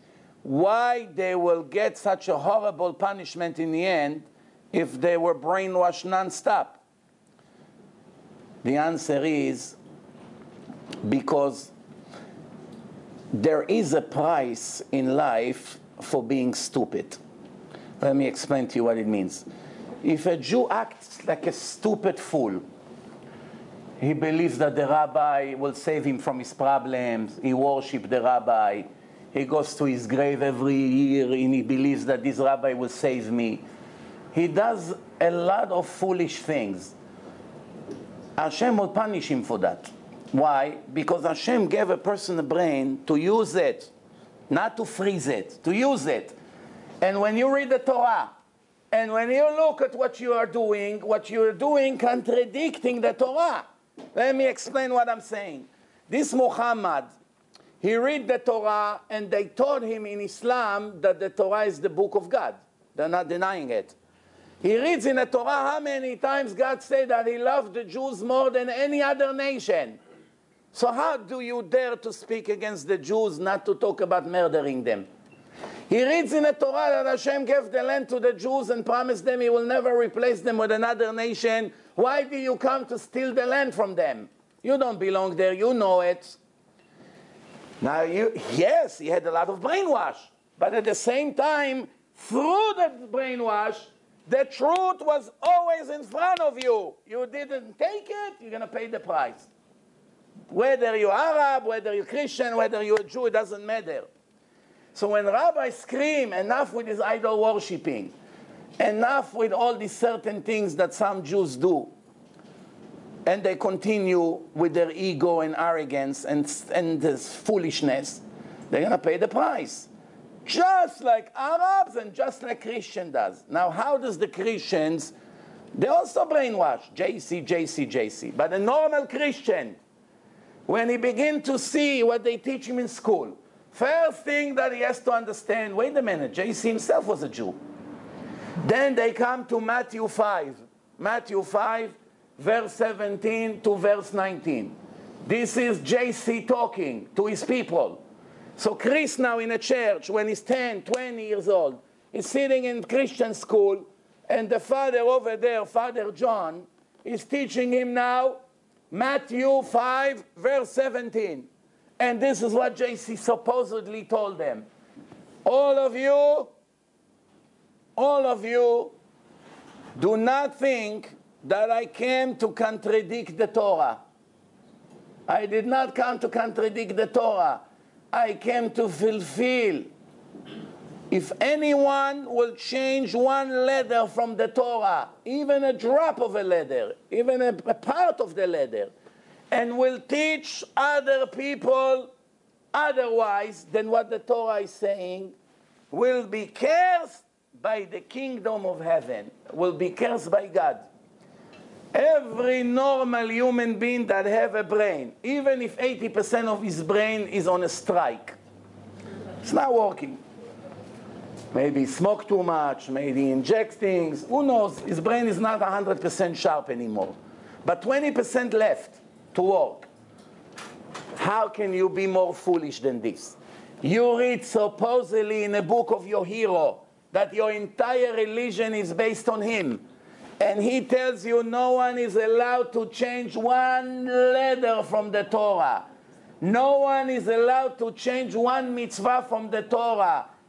Why they will get such a horrible punishment in the end if they were brainwashed non-stop? The answer is because there is a price in life for being stupid. Let me explain to you what it means. If a Jew acts like a stupid fool, he believes that the rabbi will save him from his problems, he worships the rabbi, he goes to his grave every year and he believes that this rabbi will save me. He does a lot of foolish things. Hashem will punish him for that. Why? Because Hashem gave a person a brain to use it, not to freeze it, to use it. And when you read the Torah, and when you look at what you are doing, what you are doing contradicting the Torah. Let me explain what I'm saying. This Muhammad, he read the Torah, and they taught him in Islam that the Torah is the book of God. They're not denying it. He reads in the Torah how many times God said that he loved the Jews more than any other nation. So how do you dare to speak against the Jews, not to talk about murdering them? He reads in the Torah that Hashem gave the land to the Jews and promised them he will never replace them with another nation. Why do you come to steal the land from them? You don't belong there, you know it. Now, you, yes, he had a lot of brainwash. But at the same time, through the brainwash, the truth was always in front of you. You didn't take it, you're going to pay the price. Whether you're Arab, whether you're Christian, whether you're a Jew, it doesn't matter. So when rabbis scream, enough with this idol worshipping, enough with all these certain things that some Jews do, and they continue with their ego and arrogance and, and this foolishness, they're going to pay the price. Just like Arabs and just like Christian does. Now, how does the Christians, they also brainwash, J C, J C, J C. But a normal Christian, when he begins to see what they teach him in school, first thing that he has to understand, wait a minute, J C himself was a Jew. Then they come to Matthew five. Matthew five, verse seventeen to verse nineteen. This is J C talking to his people. So Chris now in a church, when he's ten, twenty years old, he's sitting in Christian school, and the father over there, Father John, is teaching him now Matthew five, verse seventeen. And this is what J C supposedly told them. All of you, all of you, do not think that I came to contradict the Torah. I did not come to contradict the Torah. I came to fulfill. If anyone will change one letter from the Torah, even a drop of a letter, even a, a part of the letter, and will teach other people otherwise than what the Torah is saying, will be cursed by the kingdom of heaven, will be cursed by God. Every normal human being that have a brain, even if eighty percent of his brain is on a strike, it's not working. Maybe he smoked too much, maybe he injects things, who knows, his brain is not one hundred percent sharp anymore. But twenty percent left to work. How can you be more foolish than this? You read supposedly in a book of your hero that your entire religion is based on him. And he tells you no one is allowed to change one letter from the Torah. No one is allowed to change one mitzvah from the Torah.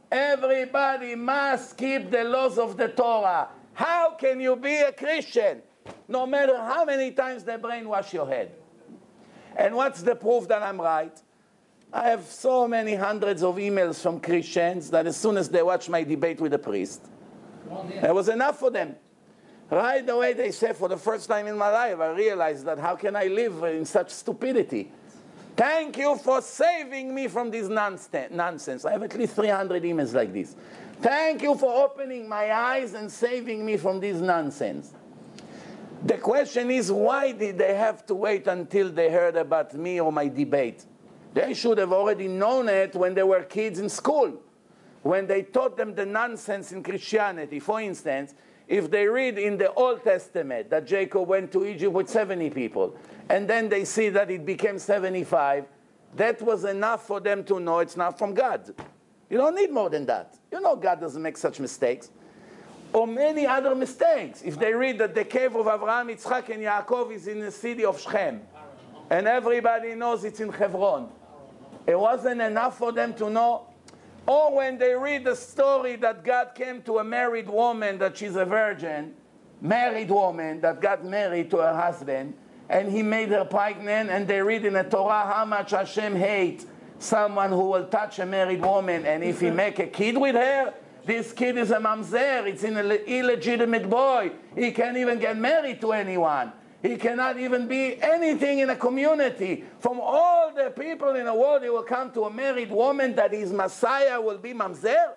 Everybody must keep the laws of the Torah. How can you be a Christian? No matter how many times they brainwash your head. And what's the proof that I'm right? I have so many hundreds of emails from Christians that as soon as they watch my debate with the priest, it was enough for them. Right away they say, for the first time in my life, I realized that how can I live in such stupidity? Thank you for saving me from this nonsense. I have at least three hundred emails like this. Thank you for opening my eyes and saving me from this nonsense. The question is, why did they have to wait until they heard about me or my debate? They should have already known it when they were kids in school, when they taught them the nonsense in Christianity. For instance, if they read in the Old Testament that Jacob went to Egypt with seventy people, and then they see that it became seventy-five, that was enough for them to know it's not from God. You don't need more than that. You know God doesn't make such mistakes. Or many other mistakes. If they read that the cave of Abraham, Yitzchak, and Yaakov is in the city of Shechem, and everybody knows it's in Hebron, it wasn't enough for them to know. Or when they read the story that God came to a married woman, that she's a virgin, married woman that got married to her husband, and he made her pregnant, and they read in the Torah how much Hashem hates someone who will touch a married woman, and if he make a kid with her, this kid is a mamzer, it's an illegitimate boy. He can't even get married to anyone. He cannot even be anything in a community. From all the people in the world, he will come to a married woman that his Messiah will be mamzer?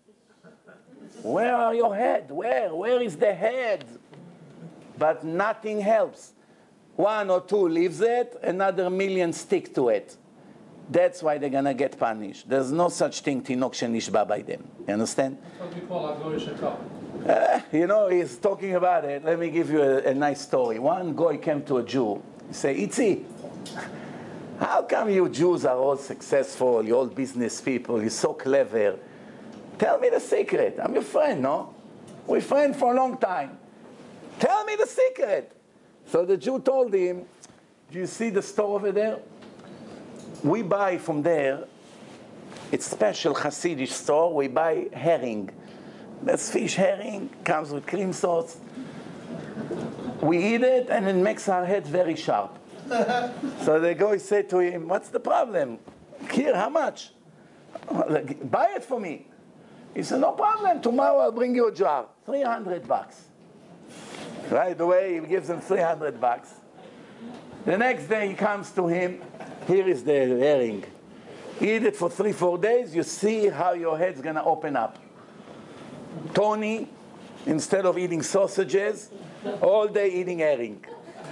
Where are your head? Where? Where is the head? But nothing helps. One or two leaves it, another million stick to it. That's why they're going to get punished. There's no such thing, tinok shenishba, by them. You understand? That's what we call a goy shakal. Uh, you know, he's talking about it. Let me give you a, a nice story. One guy came to a Jew. He said, Itzi, how come you Jews are all successful, you're all business people, you're so clever? Tell me the secret. I'm your friend, no? We're friends for a long time. Tell me the secret. So the Jew told him, do you see the store over there? We buy from there, it's special Hasidic store, we buy herring. That's fish herring, comes with cream sauce. We eat it and it makes our head very sharp. So the guy said to him, what's the problem? Here, how much? Buy it for me. He said, no problem, tomorrow I'll bring you a jar. three hundred bucks. Right away, he gives him three hundred bucks. The next day he comes to him, here is the herring. Eat it for three, four days, you see how your head's gonna open up. Tony, instead of eating sausages, all day eating herring.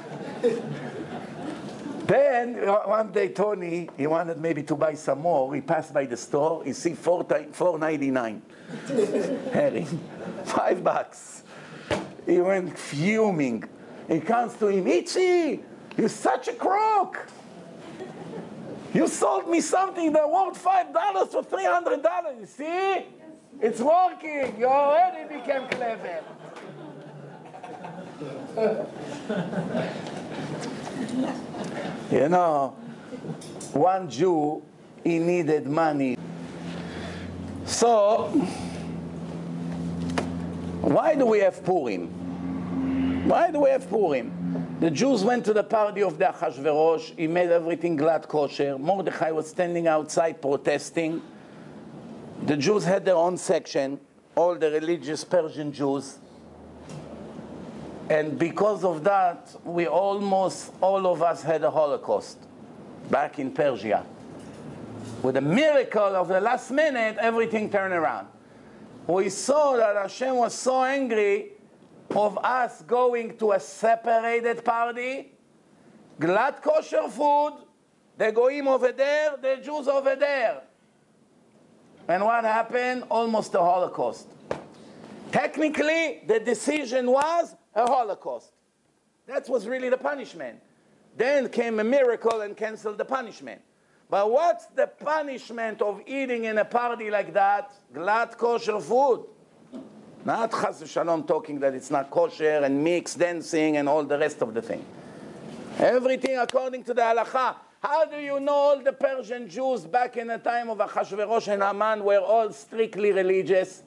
Then, one day Tony, he wanted maybe to buy some more. He passed by the store, he see four ninety-nine. Herring, five bucks. He went fuming. He comes to him, Itchy, you're such a crook. You sold me something that worth five dollars for three hundred dollars. You see? It's working. You already became clever. You know, one Jew, he needed money. So, why do we have Purim? Why do we have Purim? The Jews went to the party of the Achashverosh. He made everything glad kosher. Mordechai was standing outside protesting. The Jews had their own section, all the religious Persian Jews. And because of that, we almost, all of us had a Holocaust back in Persia. With a miracle of the last minute, everything turned around. We saw that Hashem was so angry of us going to a separated party, glad kosher food, the Goyim over there, the Jews over there. And what happened? Almost a Holocaust. Technically, the decision was a Holocaust. That was really the punishment. Then came a miracle and canceled the punishment. But what's the punishment of eating in a party like that? Glad kosher food. Not chas v'shalom talking that it's not kosher and mixed dancing and all the rest of the thing. Everything according to the halakha. How do you know all the Persian Jews back in the time of Ahasuerus and Haman were all strictly religious?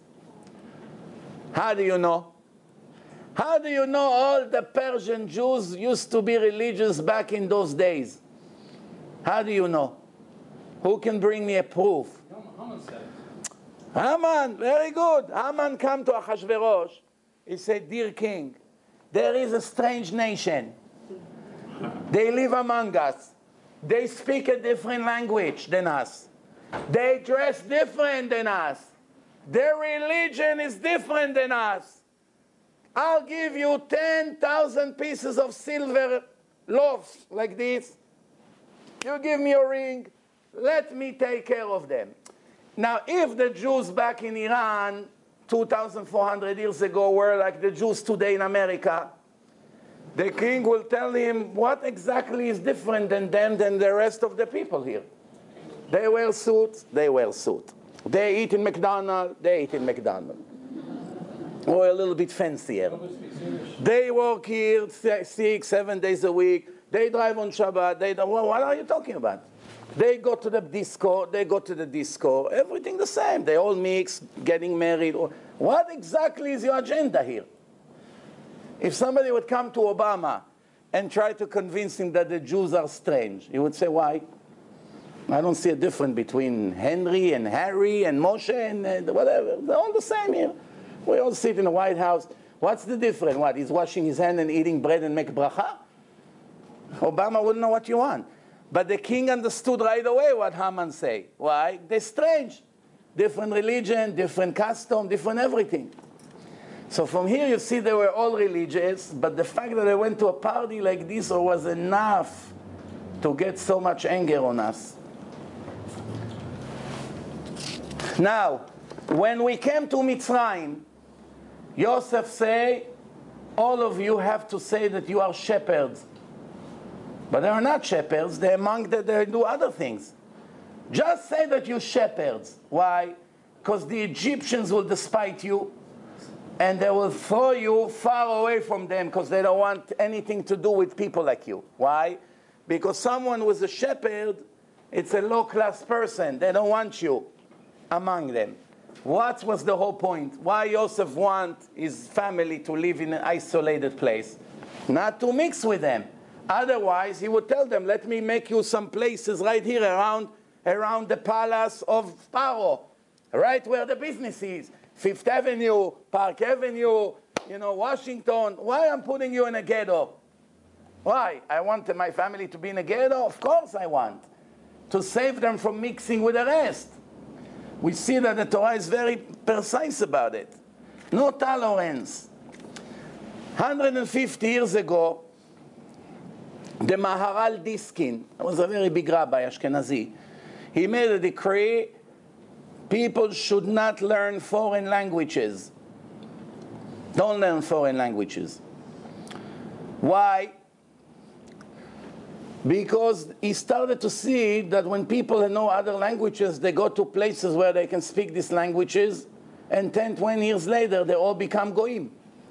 How do you know? How do you know all the Persian Jews used to be religious back in those days? How do you know? Who can bring me a proof? Haman said. Haman, very good. Haman came to Ahasuerus. He said, dear king, there is a strange nation. They live among us. They speak a different language than us. They dress different than us. Their religion is different than us. I'll give you ten thousand pieces of silver loaves like this. You give me a ring. Let me take care of them. Now, if the Jews back in Iran two thousand four hundred years ago were like the Jews today in America, the king will tell him what exactly is different than them than the rest of the people here. They wear suits, they wear suits. They eat in McDonald's, they eat in McDonald's. Or a little bit fancier. They work here six, seven days a week. They drive on Shabbat. They don't, well, what are you talking about? They go to the disco, they go to the disco. Everything the same. They all mix, getting married. What exactly is your agenda here? If somebody would come to Obama and try to convince him that the Jews are strange, he would say, why? I don't see a difference between Henry and Harry and Moshe and uh, whatever. They're all the same here. We all sit in the White House. What's the difference? What, he's washing his hand and eating bread and make bracha? Obama wouldn't know what you want. But the king understood right away what Haman say. Why? They're strange. Different religion, different custom, different everything. So from here you see they were all religious, but the fact that they went to a party like this was enough to get so much anger on us. Now, when we came to Mitzrayim, Yosef say, all of you have to say that you are shepherds. But they are not shepherds, they're among that they do other things. Just say that you're shepherds. Why? Because the Egyptians will despise you, and they will throw you far away from them because they don't want anything to do with people like you. Why? Because someone who is a shepherd, it's a low-class person. They don't want you among them. What was the whole point? Why Yosef want his family to live in an isolated place? Not to mix with them. Otherwise, he would tell them, let me make you some places right here around, around the palace of Paro, right where the business is. Fifth Avenue, Park Avenue, you know, Washington. Why I'm putting you in a ghetto? Why? I want my family to be in a ghetto? Of course I want. To save them from mixing with the rest. We see that the Torah is very precise about it. No tolerance. one hundred fifty years ago, the Maharal Diskin, was a very big rabbi, Ashkenazi. He made a decree, people should not learn foreign languages. Don't learn foreign languages. Why? Because he started to see that when people know other languages, they go to places where they can speak these languages, and ten, twenty years later, they all become goyim.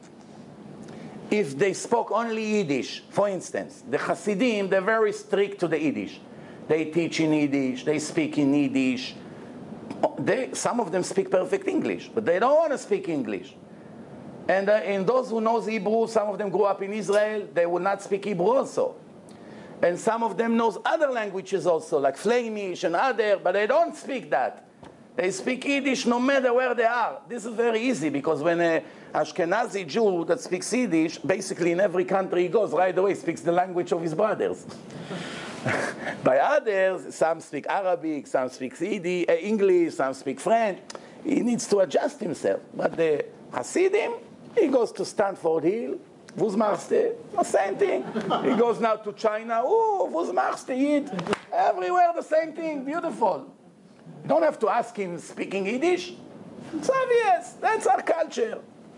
If they spoke only Yiddish, for instance, the Hasidim, they're very strict to the Yiddish. They teach in Yiddish, they speak in Yiddish. They, some of them speak perfect English, but they don't want to speak English. And, uh, and those who know Hebrew, some of them grew up in Israel, they will not speak Hebrew also. And some of them knows other languages also, like Flemish and other, but they don't speak that. They speak Yiddish no matter where they are. This is very easy, because when an Ashkenazi Jew that speaks Yiddish, basically in every country he goes, right away speaks the language of his brothers. By others, some speak Arabic, some speak Yiddish, uh, English, some speak French. He needs to adjust himself. But the Hasidim, he goes to Stanford Hill. Who's Marste? The same thing. He goes now to China. Oh, who's Marste? Yid. Everywhere the same thing. Beautiful. Don't have to ask him speaking Yiddish. It's obvious. That's our culture.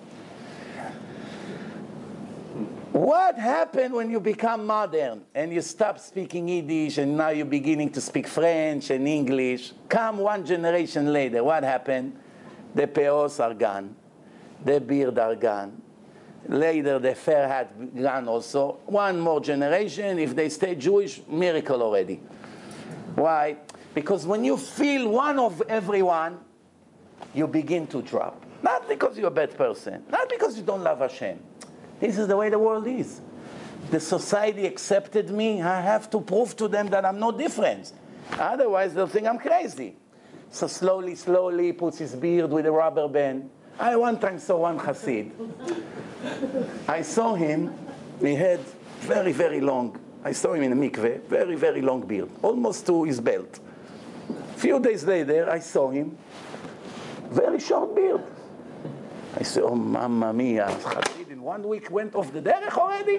What happened when you become modern and you stop speaking Yiddish and now you're beginning to speak French and English? Come one generation later, what happened? The peos are gone. The beard are gone. Later, the affair had gone also. One more generation, if they stay Jewish, miracle already. Why? Because when you feel one of everyone, you begin to drop. Not because you're a bad person, not because you don't love Hashem. This is the way the world is. The society accepted me, I have to prove to them that I'm no different. Otherwise, they'll think I'm crazy. So slowly, slowly, he puts his beard with a rubber band. I one time saw one Hasid. I saw him, he had very, very long, I saw him in a mikveh, very, very long beard, almost to his belt. A few days later, I saw him, very short beard. I said, oh, mamma mia, Hasid in one week went off the derech already?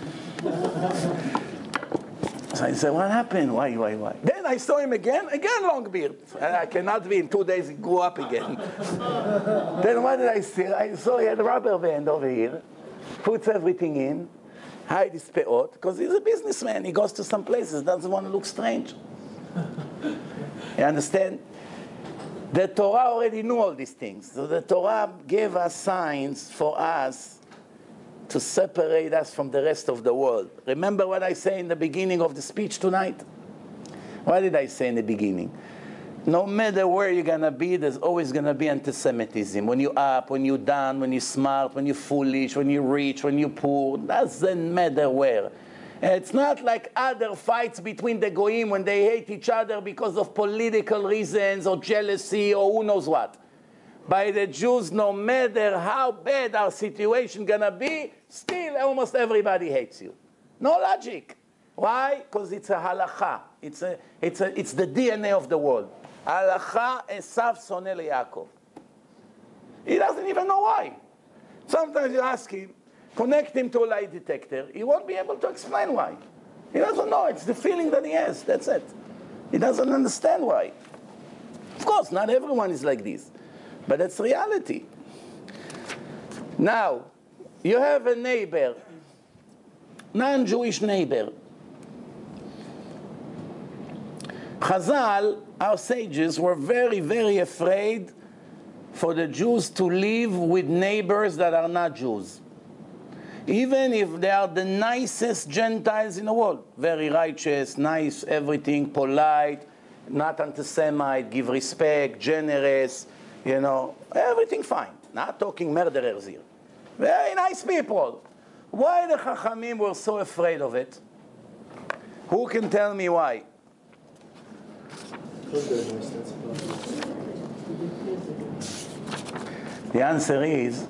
So I said, what happened? Why, why, why? Then I saw him again, again long beard. And I cannot be in two days, he grew up again. Then what did I see? I saw he had a rubber band over here, puts everything in, hide his peot, because he's a businessman. He goes to some places, doesn't want to look strange. You understand? The Torah already knew all these things. So the Torah gave us signs for us to separate us from the rest of the world. Remember what I say in the beginning of the speech tonight? What did I say in the beginning? No matter where you're going to be, there's always going to be anti-Semitism. When you're up, when you're down, when you're smart, when you're foolish, when you're rich, when you're poor, doesn't matter where. It's not like other fights between the Goyim when they hate each other because of political reasons or jealousy or who knows what. By the Jews, no matter how bad our situation gonna be, still almost everybody hates you. No logic. Why? Because it's a halacha. It's a, it's a, it's the D N A of the world. Halacha Esav soneh leYaakov. He doesn't even know why. Sometimes you ask him, connect him to a lie detector. He won't be able to explain why. He doesn't know. It's the feeling that he has. That's it. He doesn't understand why. Of course, not everyone is like this. But that's reality. Now, you have a neighbor, non-Jewish neighbor. Chazal, our sages, were very, very afraid for the Jews to live with neighbors that are not Jews. Even if they are the nicest Gentiles in the world. Very righteous, nice, everything, polite, not anti-Semite, give respect, generous, you know, everything fine. Not talking murderers here. Very nice people. Why the Chachamim were so afraid of it? Who can tell me why? The answer is,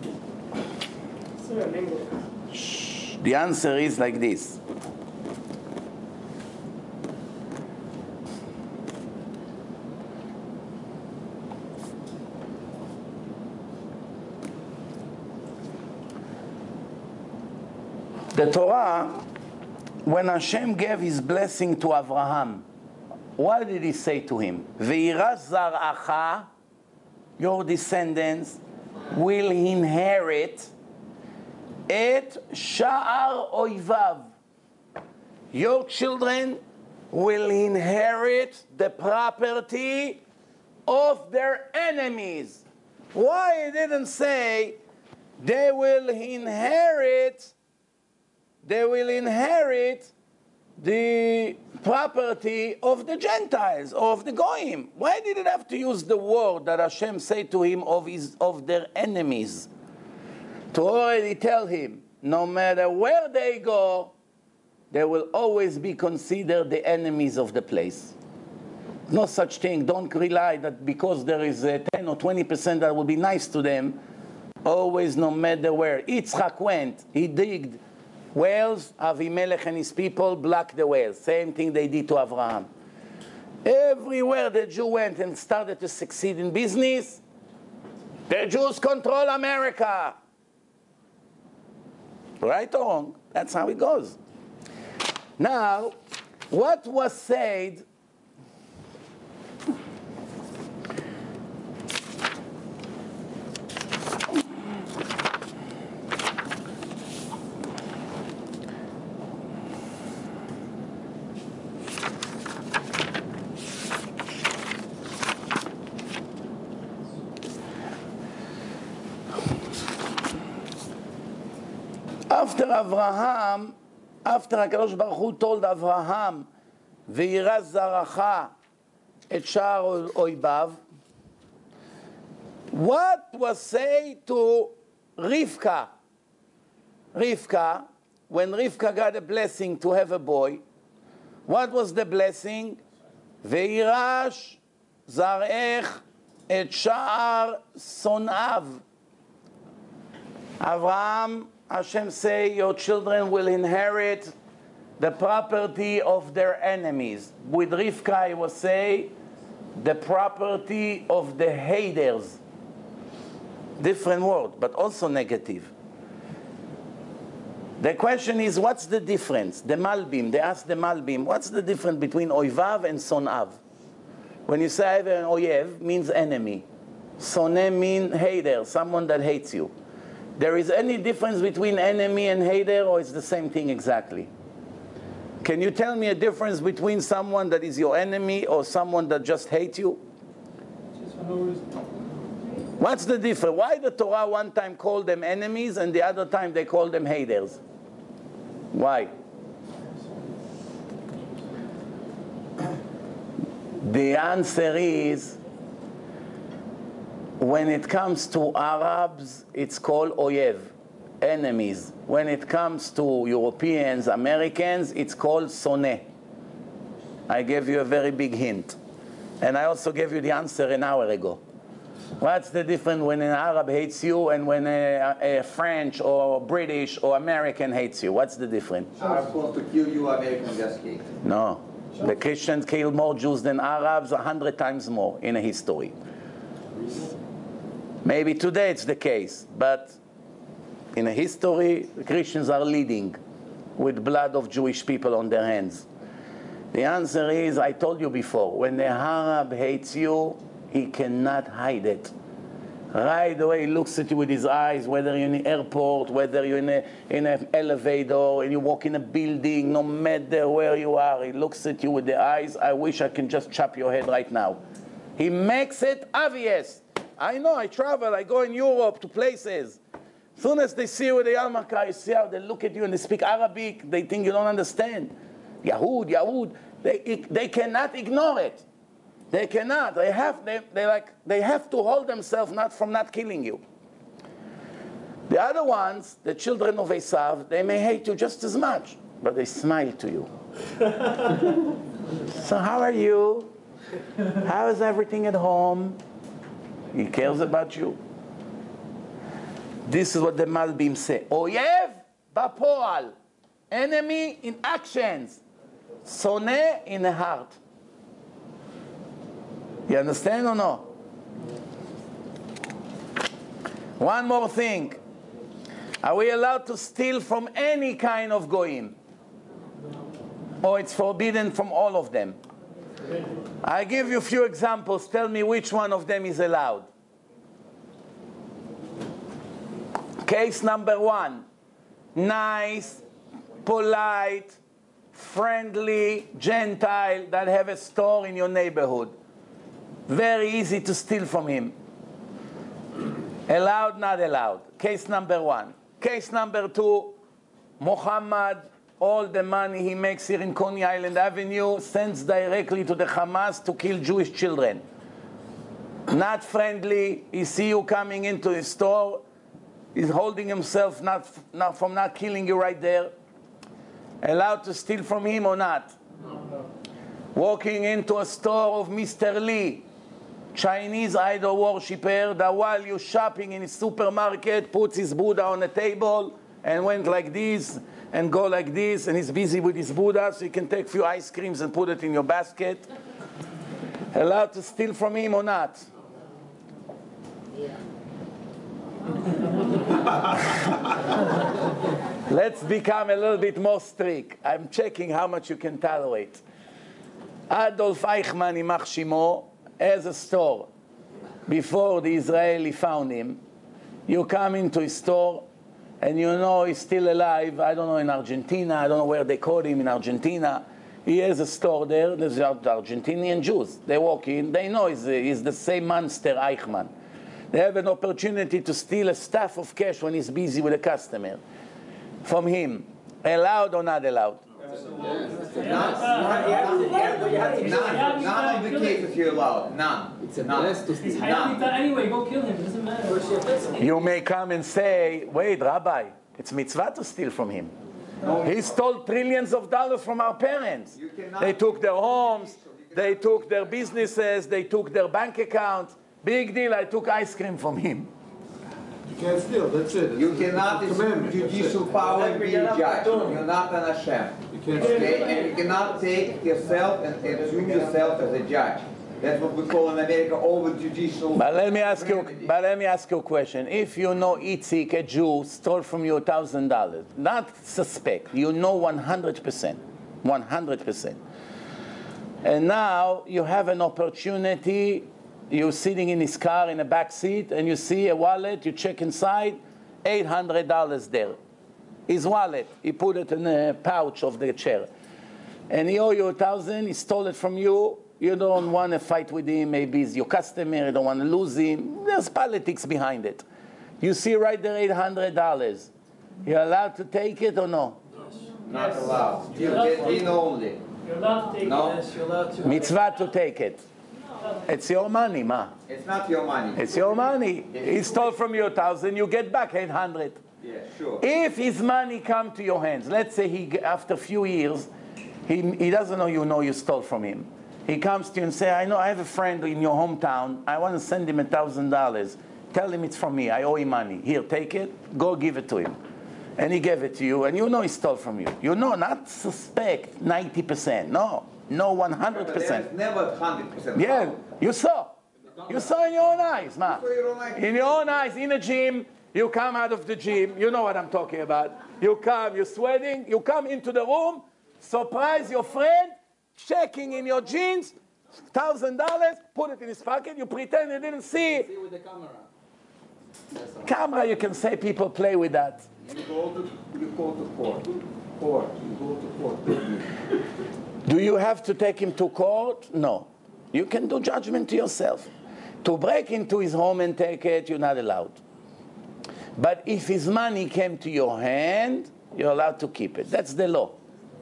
shh, the answer is like this. The Torah, when Hashem gave his blessing to Abraham, what did he say to him? Ve'irash zar'acha, your descendants will inherit et sha'ar oivav. Your children will inherit the property of their enemies. Why he didn't say they will inherit They will inherit the property of the Gentiles, of the Goyim. Why did it have to use the word that Hashem said to him of, his, of their enemies? To already tell him, no matter where they go, they will always be considered the enemies of the place. No such thing. Don't rely that because there is a ten or twenty percent that will be nice to them, always, no matter where. Yitzchak went, he digged wells, Avimelech and his people blocked the wells. Same thing they did to Abraham. Everywhere the Jew went and started to succeed in business, the Jews control America. Right or wrong? That's how it goes. Now, what was said Avraham, after HaKadosh Baruch Hu told Avraham, Ve'ira zaracha et sha'ar oibav, what was said to Rivka? Rivka, when Rivka got a blessing to have a boy, what was the blessing? Ve'irash zarech et sha'ar sonav. Avraham, Hashem say, your children will inherit the property of their enemies. With Rivka, I will say, the property of the haters. Different word, but also negative. The question is, what's the difference? The Malbim, they ask the Malbim, what's the difference between Oivav and Sonav? When you say an Oyev, means enemy. Soneh means hater, someone that hates you. There is any difference between enemy and hater, or it's the same thing exactly? Can you tell me a difference between someone that is your enemy or someone that just hates you? Just for no reason. What's the difference? Why the Torah one time called them enemies and the other time they called them haters? Why? The answer is, when it comes to Arabs, it's called Oyev, enemies. When it comes to Europeans, Americans, it's called Soneh. I gave you a very big hint. And I also gave you the answer an hour ago. What's the difference when an Arab hates you and when a, a French or British or American hates you? What's the difference? Arabs want to kill you, Americans just hate. No. The Christians kill more Jews than Arabs, a hundred times more in a history. Maybe today it's the case, but in a history, the Christians are leading with blood of Jewish people on their hands. The answer is, I told you before, when the Arab hates you, he cannot hide it. Right away, he looks at you with his eyes, whether you're in the airport, whether you're in a, in an elevator, and you walk in a building, no matter where you are, he looks at you with the eyes. I wish I can just chop your head right now. He makes it obvious. I know, I travel, I go in Europe to places. As soon as they see you with the yarmulke, you see how they look at you and they speak Arabic, they think you don't understand. Yahud, Yahud, they, they cannot ignore it. They cannot. They have, they, they, like, they have to hold themselves not from not killing you. The other ones, the children of Esav, they may hate you just as much, but they smile to you. So how are you? How is everything at home? He cares about you. This is what the Malbim say. Oyev ba'poal, enemy in actions, soneh in the heart. You understand or no? One more thing. Are we allowed to steal from any kind of goyim? Or it's forbidden from all of them? I give you a few examples. Tell me which one of them is allowed. Case number one. Nice, polite, friendly Gentile that have a store in your neighborhood. Very easy to steal from him. Allowed, not allowed. Case number one. Case number two, Muhammad, all the money he makes here in Coney Island Avenue sends directly to the Hamas to kill Jewish children. Not friendly. He see you coming into his store. He's holding himself not, not from not killing you right there. Allowed to steal from him or not? No, no. Walking into a store of Mister Lee, Chinese idol worshipper, that while you're shopping in his supermarket, puts his Buddha on the table and went like this and go like this, and he's busy with his Buddha, so you can take a few ice creams and put it in your basket. Allowed to steal from him or not? Yeah. Let's become a little bit more strict. I'm checking how much you can tolerate. Adolf Eichmann, Yimach Shimo, has a store. Before the Israeli found him, you come into his store and you know he's still alive. I don't know, in Argentina. I don't know where they caught him in Argentina. He has a store there. There's Argentinian Jews. They walk in. They know he's, he's the same monster, Eichmann. They have an opportunity to steal a staff of cash when he's busy with a customer. from him, allowed or not allowed? None, none, you have to, you have to, you have to, none, none of the cases you're allowed, none. It's a none. It's highly anyway, go kill him, it doesn't matter. You may come and say, wait, Rabbi, it's mitzvah to steal from him. No, He stole trillions of dollars from our parents. You cannot- They took their homes, they took their businesses, they took their bank accounts. Big deal, I took ice cream from him. You can't steal, that's it. You It's a cannot use commandment, that's judicial it. power and be a judge. You're not an Hashem. You can't Okay, steal. and you cannot take yourself and and assume yourself as a judge. That's what we call in America over judicial. But let me ask you, remedy. but let me ask you a question. If you know Itzik, a Jew, stole from you a thousand dollars, not suspect, you know one hundred percent, one hundred percent. And now you have an opportunity, you're sitting in his car in the back seat, and you see a wallet, you check inside, eight hundred dollars there. His wallet, he put it in a pouch of the chair. And he owe you a thousand, he stole it from you, you don't want to fight with him, maybe he's your customer, you don't want to lose him. There's politics behind it. You see right there eight hundred dollars. You're allowed to take it or no? Not allowed. You get in only. You're allowed to take No. this, you're allowed to. Mitzvah to take it. It's your money, ma. It's not your money. It's your money. He stole from you a thousand, you get back eight hundred. Yeah, sure. If his money come to your hands, let's say he, after a few years, he, he doesn't know you know you stole from him. He comes to you and say, I know I have a friend in your hometown. I want to send him a thousand dollars. Tell him it's from me. I owe him money. Here, take it. Go give it to him. And he gave it to you, and you know he stole from you. You know, not suspect ninety percent. No, no one hundred percent. There's never one hundred percent. Yeah, you saw. You saw in your own eyes, ma. saw your own eyes. In your own eyes, in a gym, you come out of the gym. You know what I'm talking about. You come, you're sweating. You come into the room, surprise your friend, checking in your jeans, thousand dollars, put it in his pocket. You pretend you didn't see. See with the camera. Camera, you can say people play with that. You go to, you go to court. Court. You go to court. Do you have to take him to court? No. You can do judgment to yourself. To break into his home and take it, you're not allowed. But if his money came to your hand, you're allowed to keep it. That's the law.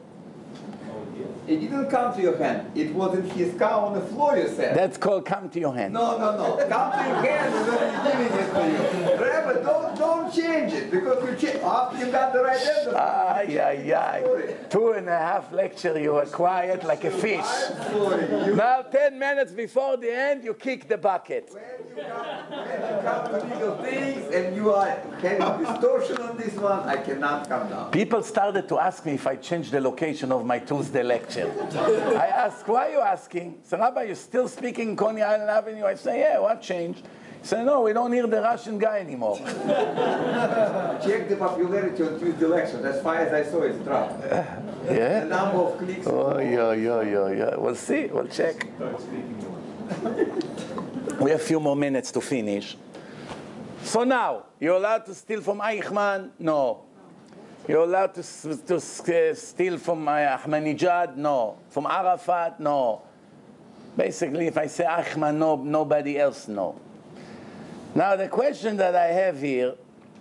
It didn't come to your hand. It was in his car on the floor, you said. That's called come to your hand. No, no, no. Come to your hand and then he's giving it to you. Rabbi, don't, don't change it because you change. After you got the right answer. Ay, ay, ay. Two and a half lecture, you were quiet like a fish. I'm sorry. You, Now, ten minutes before the end, you kick the bucket. when, you come, when you come to legal things and you are having distortion on this one, I cannot come down. People started to ask me if I changed the location of my Tuesday lecture. I asked, why are you asking? So, Rabbi, you're still speaking Coney Island Avenue? I say, yeah, what changed? He said, no, we don't hear the Russian guy anymore. Check the popularity on Tuesday election. As far as I saw, it's dropped. The Yeah? number of clicks. Oh, yeah, yeah, yeah, yeah. We'll see. We'll check. We have a few more minutes to finish. So now, you're allowed to steal from Eichmann? No. You're allowed to, to uh, steal from uh, Ahmadinejad? No. From Arafat? No. Basically, if I say Eichmann, no, nobody else no. Now, the question that I have here,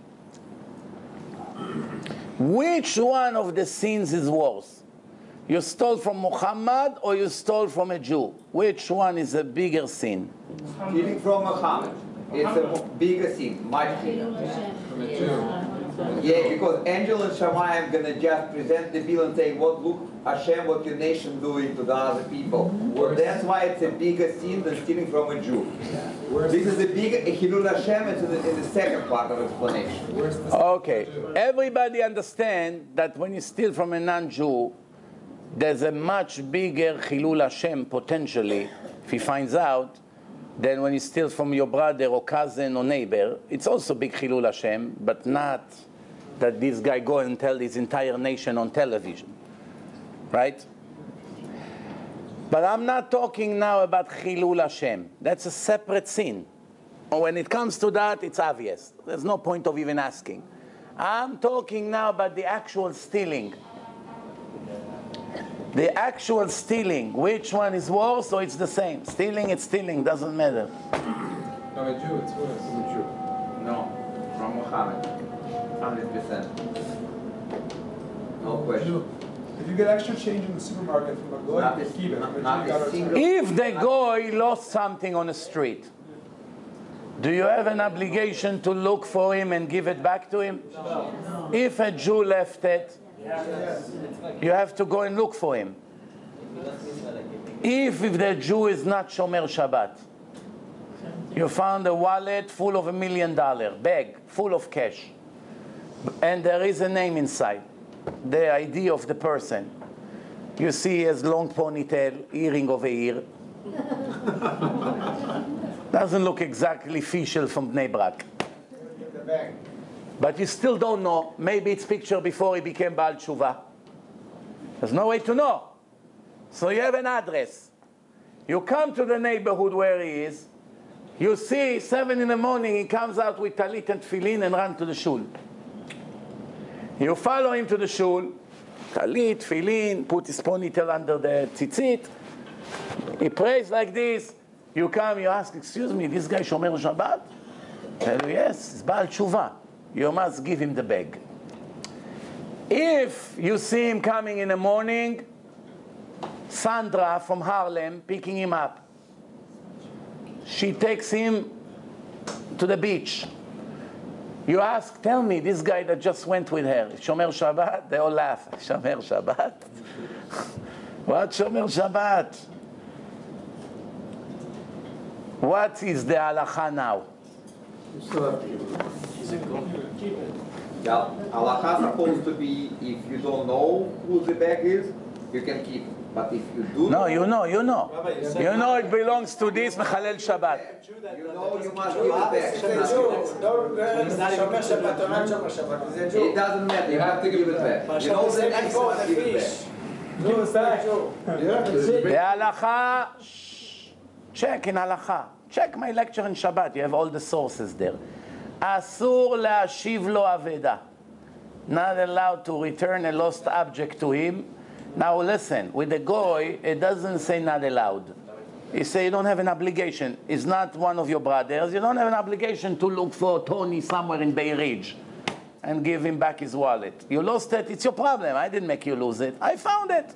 which one of the sins is worse? You stole from Muhammad or you stole from a Jew? Which one is a bigger sin? Stealing from Muhammad. It's a mo- bigger sin, much bigger. Yeah, because Angel and Shammai are gonna just present the bill and say, "What look, Hashem, what your nation doing to the other people?" Well, that's why it's a bigger sin than stealing from a Jew. This is the bigger Hilul Hashem. It's in the, in the second part of explanation. Okay, everybody understand that when you steal from a non-Jew, there's a much bigger Chilul Hashem potentially, if he finds out, than when you steal from your brother or cousin or neighbor. It's also big Chilul Hashem, but not that this guy go and tell his entire nation on television, right? But I'm not talking now about Chilul Hashem. That's a separate sin. Or when it comes to that, it's obvious. There's no point of even asking. I'm talking now about the actual stealing. The actual stealing, which one is worse or it's the same? Stealing, it's stealing, doesn't matter. No, a Jew, it's worse. No, from Muhammad, hundred percent. No question. If you get extra change in the supermarket from a goy, Not a, keep it. not, But not you a gotta- single. If the goy lost something on the street, do you have an obligation to look for him and give it back to him? No. If a Jew left it, Yes. you have to go and look for him. If, if the Jew is not Shomer Shabbat, you found a wallet full of a million dollar, bag full of cash, and there is a name inside, the I D of the person. You see he has long ponytail, earring over ear. Doesn't look exactly Fischel from Bnei Brak. The bag. But you still don't know. Maybe it's picture before he became Baal Tshuva. There's no way to know. So you have an address. You come to the neighborhood where he is. You see, seven in the morning, he comes out with talit and tefillin and run to the shul. You follow him to the shul. Talit, tefillin, put his ponytail under the tzitzit. He prays like this. You come, you ask, excuse me, this guy Shomer Shabbat? Tell you, yes, it's Baal Tshuva. You must give him the bag. If you see him coming in the morning, Sandra from Harlem picking him up. She takes him to the beach. You ask, tell me, this guy that just went with her, Shomer Shabbat? They all laugh. Shomer Shabbat? What Shomer Shabbat? What is the halacha now? Yeah, halacha supposed to be, if you don't know who the bag is, you can keep it. But if you do No, know, you know, you know. You know it belongs to this Mechalel Shabbat. you know you must give it back. It doesn't matter, you have to give it back. You know the next one, give it back. The halacha, shh, check in halacha. Check my lecture in Shabbat. You have all the sources there. Asur le'ashiv lo aveda. Not allowed to return a lost object to him. Now listen, with the goy, it doesn't say not allowed. It says you don't have an obligation. It's not one of your brothers. You don't have an obligation to look for Tony somewhere in Bay Ridge and give him back his wallet. You lost it, it's your problem. I didn't make you lose it. I found it.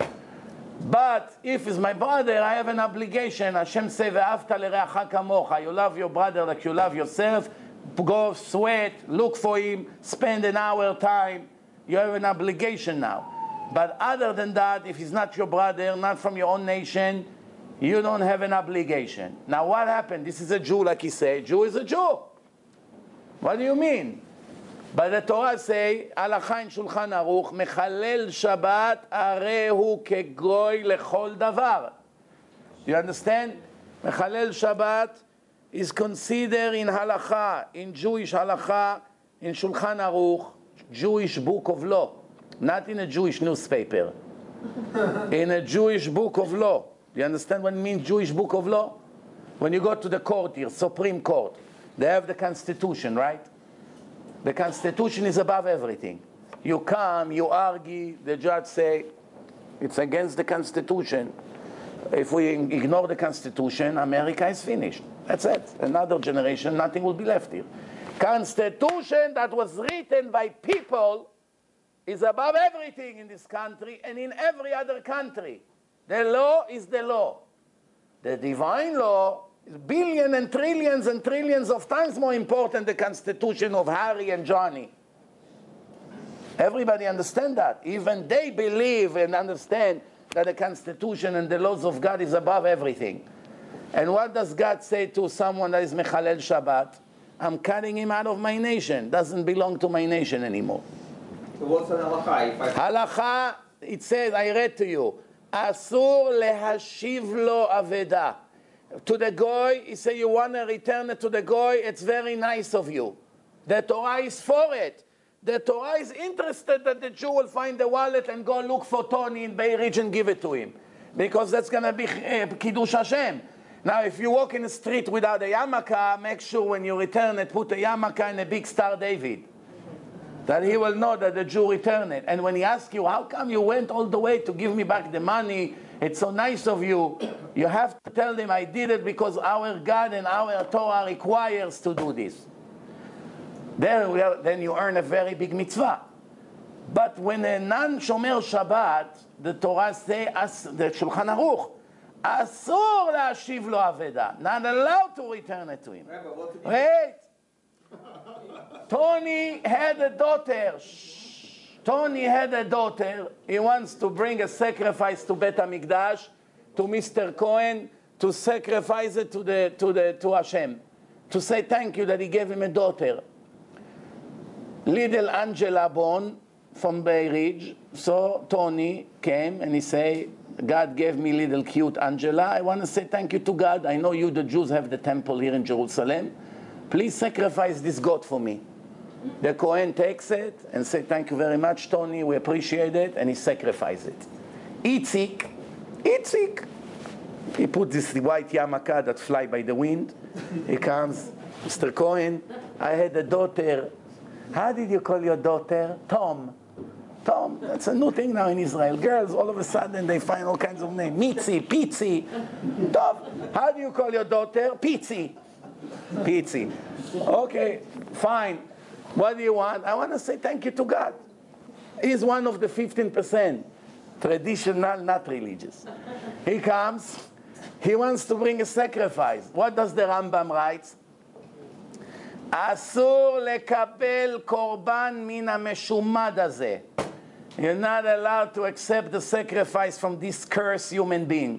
But if it's my brother, I have an obligation. Hashem say, "Ve'afta l'reacha kamocha." You love your brother like you love yourself. Go sweat, look for him, spend an hour time. You have an obligation now. But other than that, if he's not your brother, not from your own nation, you don't have an obligation. Now what happened? This is a Jew, like he said. Jew is a Jew. What do you mean? But the Torah say, Halacha in Shulchan Aruch, Mechalel Shabbat arehu kegoy lechol davar. You understand? Mechalel Shabbat is considered in Halacha, in Jewish Halacha, in Shulchan Aruch, Jewish book of law. Not in a Jewish newspaper. In a Jewish book of law. Do you understand what it means, Jewish book of law? When you go to the court here, Supreme Court, they have the Constitution, right? The Constitution is above everything. You come, you argue, the judge say, it's against the Constitution. If we ignore the Constitution, America is finished. That's it. Another generation, nothing will be left here. Constitution that was written by people is above everything in this country and in every other country. The law is the law. The divine law is billions and trillions and trillions of times more important than the Constitution of Harry and Johnny. Everybody understand that. Even they believe and understand that the Constitution and the laws of God is above everything. And what does God say to someone that is Mechalel Shabbat? I'm cutting him out of my nation. Doesn't belong to my nation anymore. So what's an halacha? If I Halacha, it says, I read to you, Asur lehashiv lo aveda. To the goy, he said, you want to return it to the goy, it's very nice of you. The Torah is for it. The Torah is interested that the Jew will find the wallet and go look for Tony in Bay Ridge and give it to him. Because that's going to be uh, Kiddush Hashem. Now, if you walk in the street without a yarmulke, make sure when you return it, put a yarmulke and a big star David. That he will know that the Jew returned it. And when he asks you, how come you went all the way to give me back the money? It's so nice of you. You have to tell them, I did it because our God and our Torah requires to do this. Then, we are, then you earn a very big mitzvah. But when a non-shomer Shabbat, the Torah say, as the Shulchan Aruch, asur להשיב לו אבדה, not allowed to return it to him. Rabbi, what's the Wait. Tony had a daughter. Shh. Tony had a daughter. He wants to bring a sacrifice to Bet HaMikdash, to Mister Cohen, to sacrifice it to the to the to Hashem, to say thank you that he gave him a daughter. Little Angela born from Bay Ridge. So Tony came and he say, God gave me little cute Angela. I want to say thank you to God. I know you, the Jews, have the temple here in Jerusalem. Please sacrifice this goat for me. The Kohen takes it and say, thank you very much, Tony. We appreciate it. And he sacrifices it. Itzik, Itzik. He put this white yarmulke that fly by the wind. He comes, Mister Cohen, I had a daughter. How did you call your daughter? Tom. Tom, that's a new thing now in Israel. Girls, all of a sudden, they find all kinds of names. Mitzi, Pizzi. Tom, how do you call your daughter? Pizzi. Pizzi. Okay, fine. What do you want? I want to say thank you to God. He's one of the fifteen percent. Traditional, not religious. He comes. He wants to bring a sacrifice. What does the Rambam write? אסור לקבל קורבן מן המשומד הזה. You're not allowed to accept the sacrifice from this cursed human being.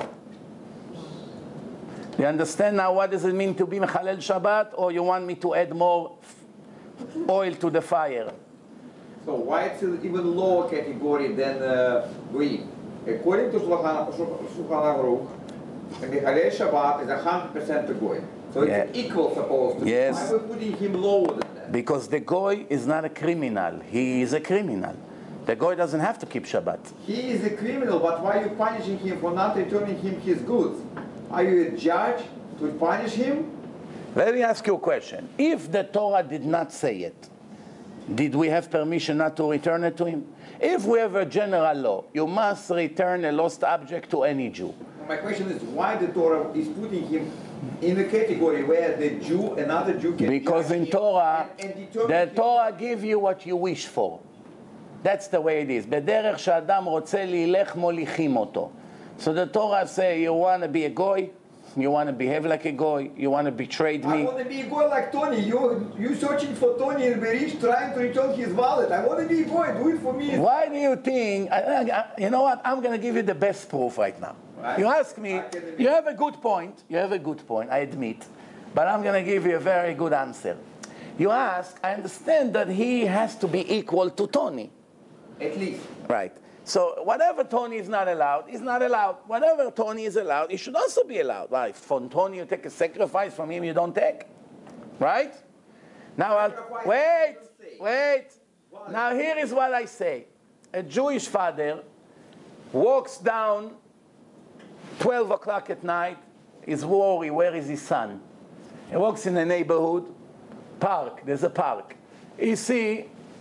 You understand now what does it mean to be Mechalel Shabbat, or you want me to add more oil to the fire? So why it's even lower category than uh, Goyim? According to Shulchan Aruch, the Mechalel Shabbat is one hundred percent a Goyim. So it's Yeah. equal supposed to. Yes. Why are we putting him lower than that? Because the goy is not a criminal. He is a criminal. The goy doesn't have to keep Shabbat. He is a criminal, but why are you punishing him for not returning him his goods? Are you a judge to punish him? Let me ask you a question. If the Torah did not say it, did we have permission not to return it to him? If we have a general law, you must return a lost object to any Jew. My question is why the Torah is putting him in a category where the Jew, another Jew can Because judge in him Torah, and, and determine the him. Torah give you what you wish for. That's the way it is. בדרך שאדם רוצה להילך מוליכים אותו. So the Torah say, you want to be a goy, you want to behave like a goy, you want to betray I me. want to be a boy like Tony. You you searching for Tony in Berish trying to return his wallet. I want to be a boy. Do it for me. Why do you think, I, I, you know what, I'm going to give you the best proof right now. Right. You ask me, I can admit. you have a good point, you have a good point, I admit, but I'm going to give you a very good answer. You ask, I understand that he has to be equal to Tony. At least. Right. So whatever Tony is not allowed, is not allowed. Whatever Tony is allowed, he should also be allowed. Right? From Tony, you take a sacrifice, from him you don't take. Right? Now, I'll, Sacrifice, wait, you don't say. wait. Now here is what I say. A Jewish father walks down twelve o'clock at night, he's worried, where is his son? He walks in a neighborhood, park, there's a park. He see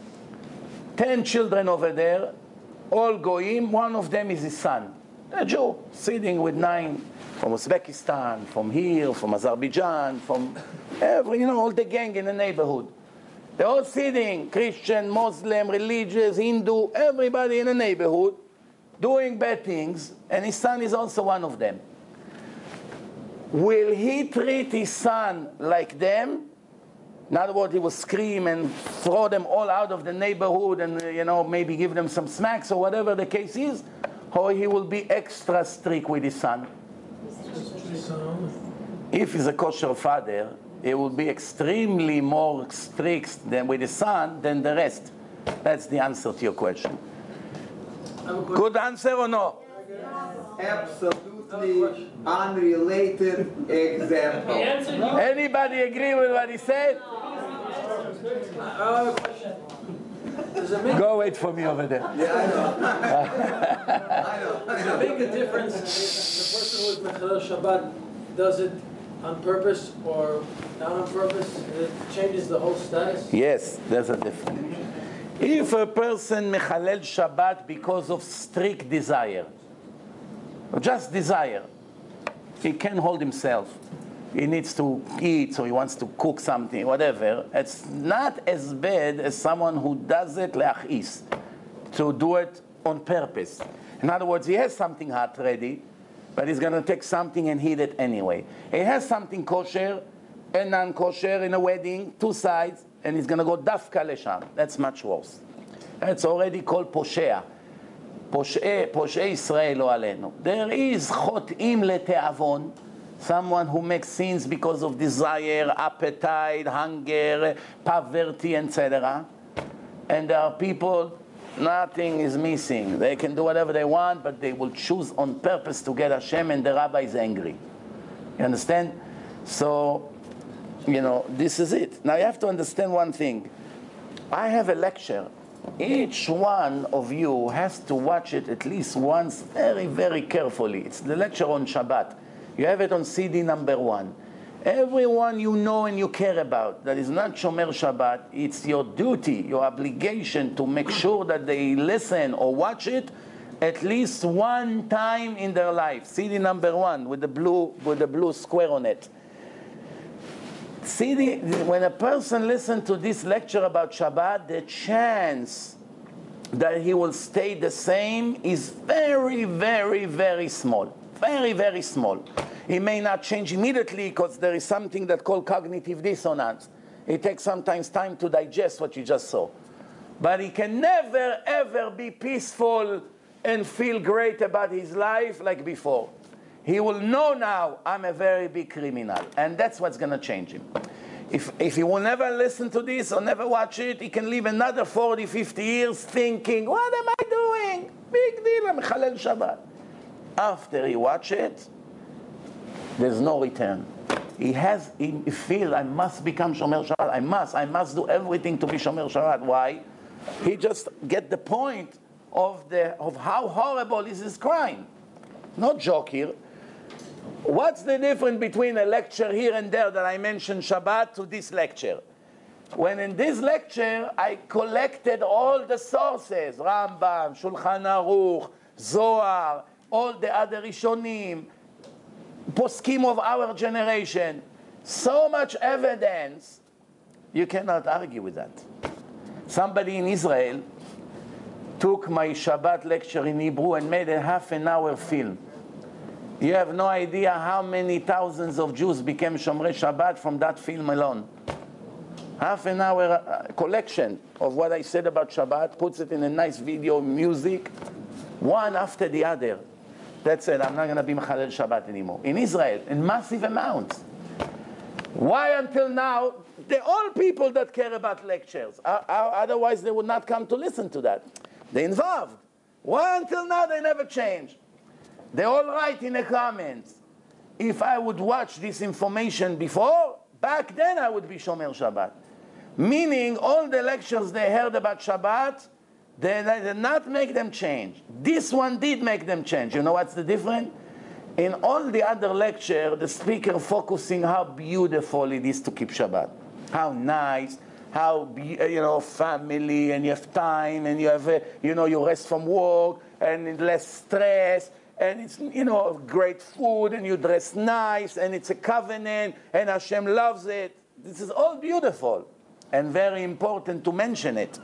ten children over there, all goyim, one of them is his son, a Jew, sitting with nine from Uzbekistan, from here, from Azerbaijan, from every, you know, all the gang in the neighborhood. They're all sitting, Christian, Muslim, religious, Hindu, everybody in the neighborhood, doing bad things, and his son is also one of them. Will he treat his son like them? In other words, he will scream and throw them all out of the neighborhood and, uh, you know, maybe give them some smacks or whatever the case is, or he will be extra strict with his son. If he's a kosher father, he will be extremely more strict than with his son than the rest. That's the answer to your question. Good answer or no? Absolutely unrelated example. He answered you. Anybody agree with what he said? I have a question. Does it make, Go wait for me over there. Yeah, I know. I know. does it make a difference if the person who is Mechalel Shabbat does it on purpose or not on purpose? It changes the whole status? Yes, there's a difference. If a person mechalel Shabbat because of strict desire, just desire, he can't hold himself. He needs to eat, so he wants to cook something, whatever. It's not as bad as someone who does it le'achis, to do it on purpose. In other words, he has something hot ready, but he's going to take something and heat it anyway. He has something kosher and non-kosher in a wedding, two sides, and he's going to go dafka lesham. That's much worse. It's already called poshea. Poshei Israel lo alenu. There is chotim leteavon, someone who makes sins because of desire, appetite, hunger, poverty, et cetera. And there are people, nothing is missing. They can do whatever they want, but they will choose on purpose to get Hashem, and the rabbi is angry. You understand? So, you know, this is it. Now you have to understand one thing. I have a lecture. Each one of you has to watch it at least once very, very carefully. It's the lecture on Shabbat. You have it on C D number one. Everyone you know and you care about that is not Shomer Shabbat, it's your duty, your obligation to make sure that they listen or watch it at least one time in their life. C D number one with the blue, with the blue square on it. See, the, when a person listens to this lecture about Shabbat, the chance that he will stay the same is very, very, very small. Very, very small. He may not change immediately because there is something that's called cognitive dissonance. It takes sometimes time to digest what you just saw. But he can never, ever be peaceful and feel great about his life like before. He will know now, I'm a very big criminal. And that's what's going to change him. If, if he will never listen to this or never watch it, he can live another forty, fifty years thinking, what am I doing? Big deal, I'm Chalel Shabbat. After he watch it, there's no return. He has, he feels, I must become Shomer Shabbat. I must, I must do everything to be Shomer Shabbat. Why? He just get the point of, the, of how horrible is his crime. No joke here. What's the difference between a lecture here and there that I mentioned Shabbat to this lecture? When in this lecture I collected all the sources, Rambam, Shulchan Aruch, Zohar, all the other Rishonim, poskim of our generation, so much evidence, you cannot argue with that. Somebody in Israel took my Shabbat lecture in Hebrew and made a half an hour film. You have no idea how many thousands of Jews became Shomrei Shabbat from that film alone. Half an hour uh, collection of what I said about Shabbat, puts it in a nice video, music, one after the other. That's it, I'm not going to be Mechalel Shabbat anymore. In Israel, in massive amounts. Why until now? They're all people that care about lectures. Uh, uh, otherwise they would not come to listen to that. They're involved. Why until now they never changed? They all write in the comments, if I would watch this information before, back then I would be Shomer Shabbat. Meaning all the lectures they heard about Shabbat, they did not make them change. This one did make them change. You know what's the difference? In all the other lecture, the speaker focusing how beautiful it is to keep Shabbat. How nice, how, you know, family, and you have time, and you have, uh, you know, you rest from work, and less stress, and it's, you know, great food, and you dress nice, and it's a covenant, and Hashem loves it. This is all beautiful, and very important to mention it.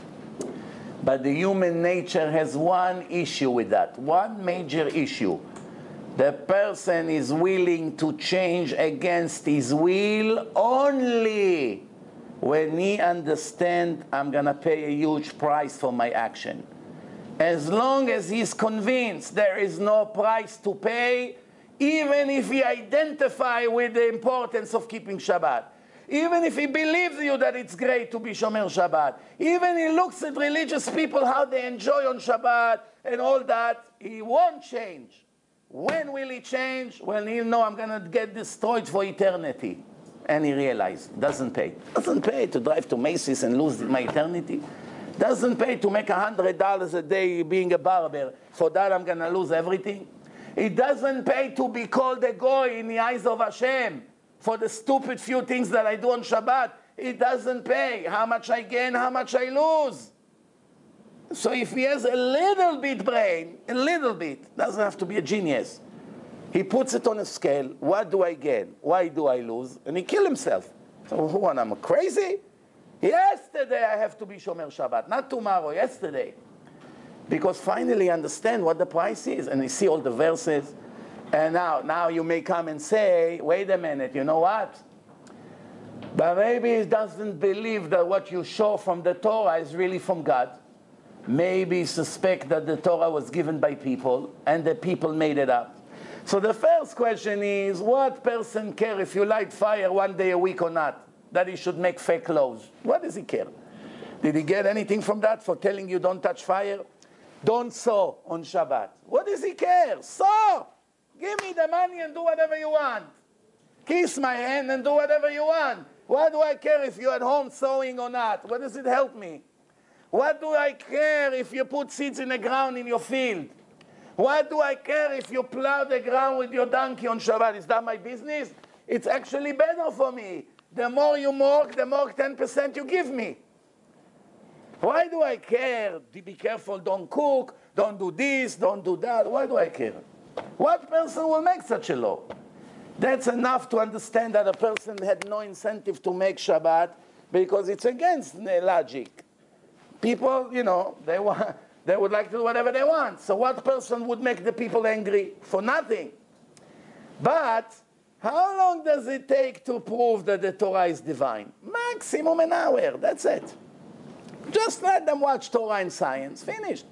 But the human nature has one issue with that, one major issue. The person is willing to change against his will only when he understands I'm going to pay a huge price for my action. As long as he's convinced there is no price to pay, even if he identifies with the importance of keeping Shabbat, even if he believes you that it's great to be Shomer Shabbat, even he looks at religious people, how they enjoy on Shabbat and all that, he won't change. When will he change? When he'll know I'm going to get destroyed for eternity. And he realized, doesn't pay. Doesn't pay to drive to Macy's and lose my eternity. Doesn't pay to make one hundred dollars a day being a barber. For that I'm going to lose everything. It doesn't pay to be called a goy in the eyes of Hashem for the stupid few things that I do on Shabbat. It doesn't pay. How much I gain, how much I lose. So if he has a little bit brain, a little bit, doesn't have to be a genius, he puts it on a scale. What do I gain? Why do I lose? And he kills himself. So who am I, crazy? Yesterday I have to be Shomer Shabbat, not tomorrow, yesterday. Because finally understand what the price is. And you see all the verses. And now, now you may come and say, wait a minute, you know what? But maybe he doesn't believe that what you show from the Torah is really from God. Maybe suspect that the Torah was given by people and the people made it up. So the first question is, what person care if you light fire one day a week or not? That he should make fake clothes. What does he care? Did he get anything from that for telling you don't touch fire? Don't sew on Shabbat. What does he care? Sew! Give me the money and do whatever you want. Kiss my hand and do whatever you want. What do I care if you're at home sewing or not? What does it help me? What do I care if you put seeds in the ground in your field? What do I care if you plow the ground with your donkey on Shabbat? Is that my business? It's actually better for me. The more you work, the more ten percent you give me. Why do I care? Be careful, don't cook, don't do this, don't do that. Why do I care? What person will make such a law? That's enough to understand that a person had no incentive to make Shabbat because it's against logic. People, you know, they, want, they would like to do whatever they want. So what person would make the people angry? For nothing. But how long does it take to prove that the Torah is divine? Maximum an hour. That's it. Just let them watch Torah and science. Finished.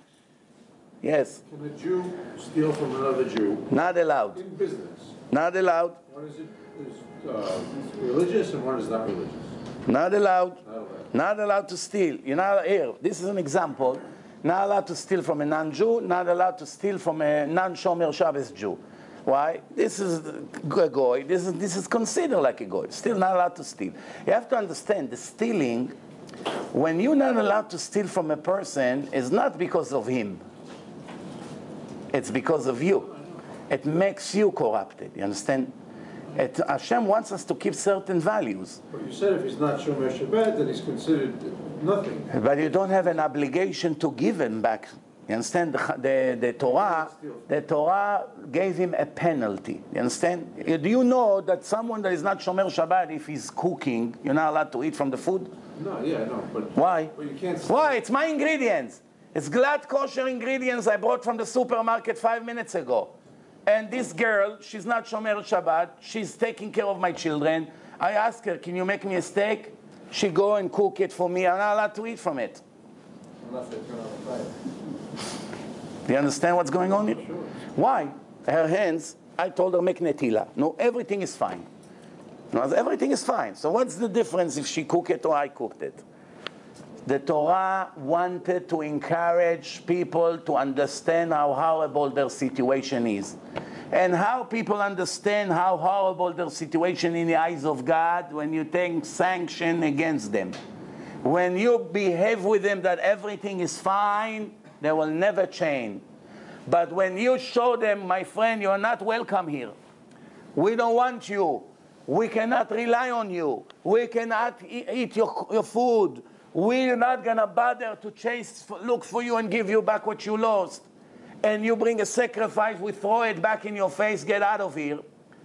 Yes. Can a Jew steal from another Jew? Not allowed. In business. Not allowed. One is, it, is uh, religious and one is not religious. Not allowed. Not allowed. Not allowed to steal. You're not here. This is an example. Not allowed to steal from a non-Jew. Not allowed to steal from a non-Shomer Shabbos Jew. Why? This is a goy. This is this is considered like a goy. Still not allowed to steal. You have to understand the stealing. When you're not allowed to steal from a person, is not because of him. It's because of you. It makes you corrupted. You understand? It, Hashem wants us to keep certain values. But you said if he's not Shomer Shabbat, then he's considered nothing. But you don't have an obligation to give him back. You understand? The, the, the Torah, the Torah gave him a penalty. You understand? Do you know that someone that is not Shomer Shabbat, if he's cooking, you're not allowed to eat from the food? No, yeah, no, but why? But you can't. Why? It's my ingredients. It's glad kosher ingredients I bought from the supermarket five minutes ago. And this girl, she's not Shomer Shabbat. She's taking care of my children. I ask her, can you make me a steak? She go and cook it for me. I'm not allowed to eat from it. Unless they turn on the fire. Do you understand what's going on here? Sure. Why? Her hands, I told her make netila. No, everything is fine. No, everything is fine. So what's the difference if she cooked it or I cooked it? The Torah wanted to encourage people to understand how horrible their situation is. And how people understand how horrible their situation in the eyes of God when you take sanction against them. When you behave with them that everything is fine, they will never change. But when you show them, my friend, you are not welcome here. We don't want you. We cannot rely on you. We cannot e- eat your, your food. We're not going to bother to chase, look for you and give you back what you lost. And you bring a sacrifice, we throw it back in your face, get out of here.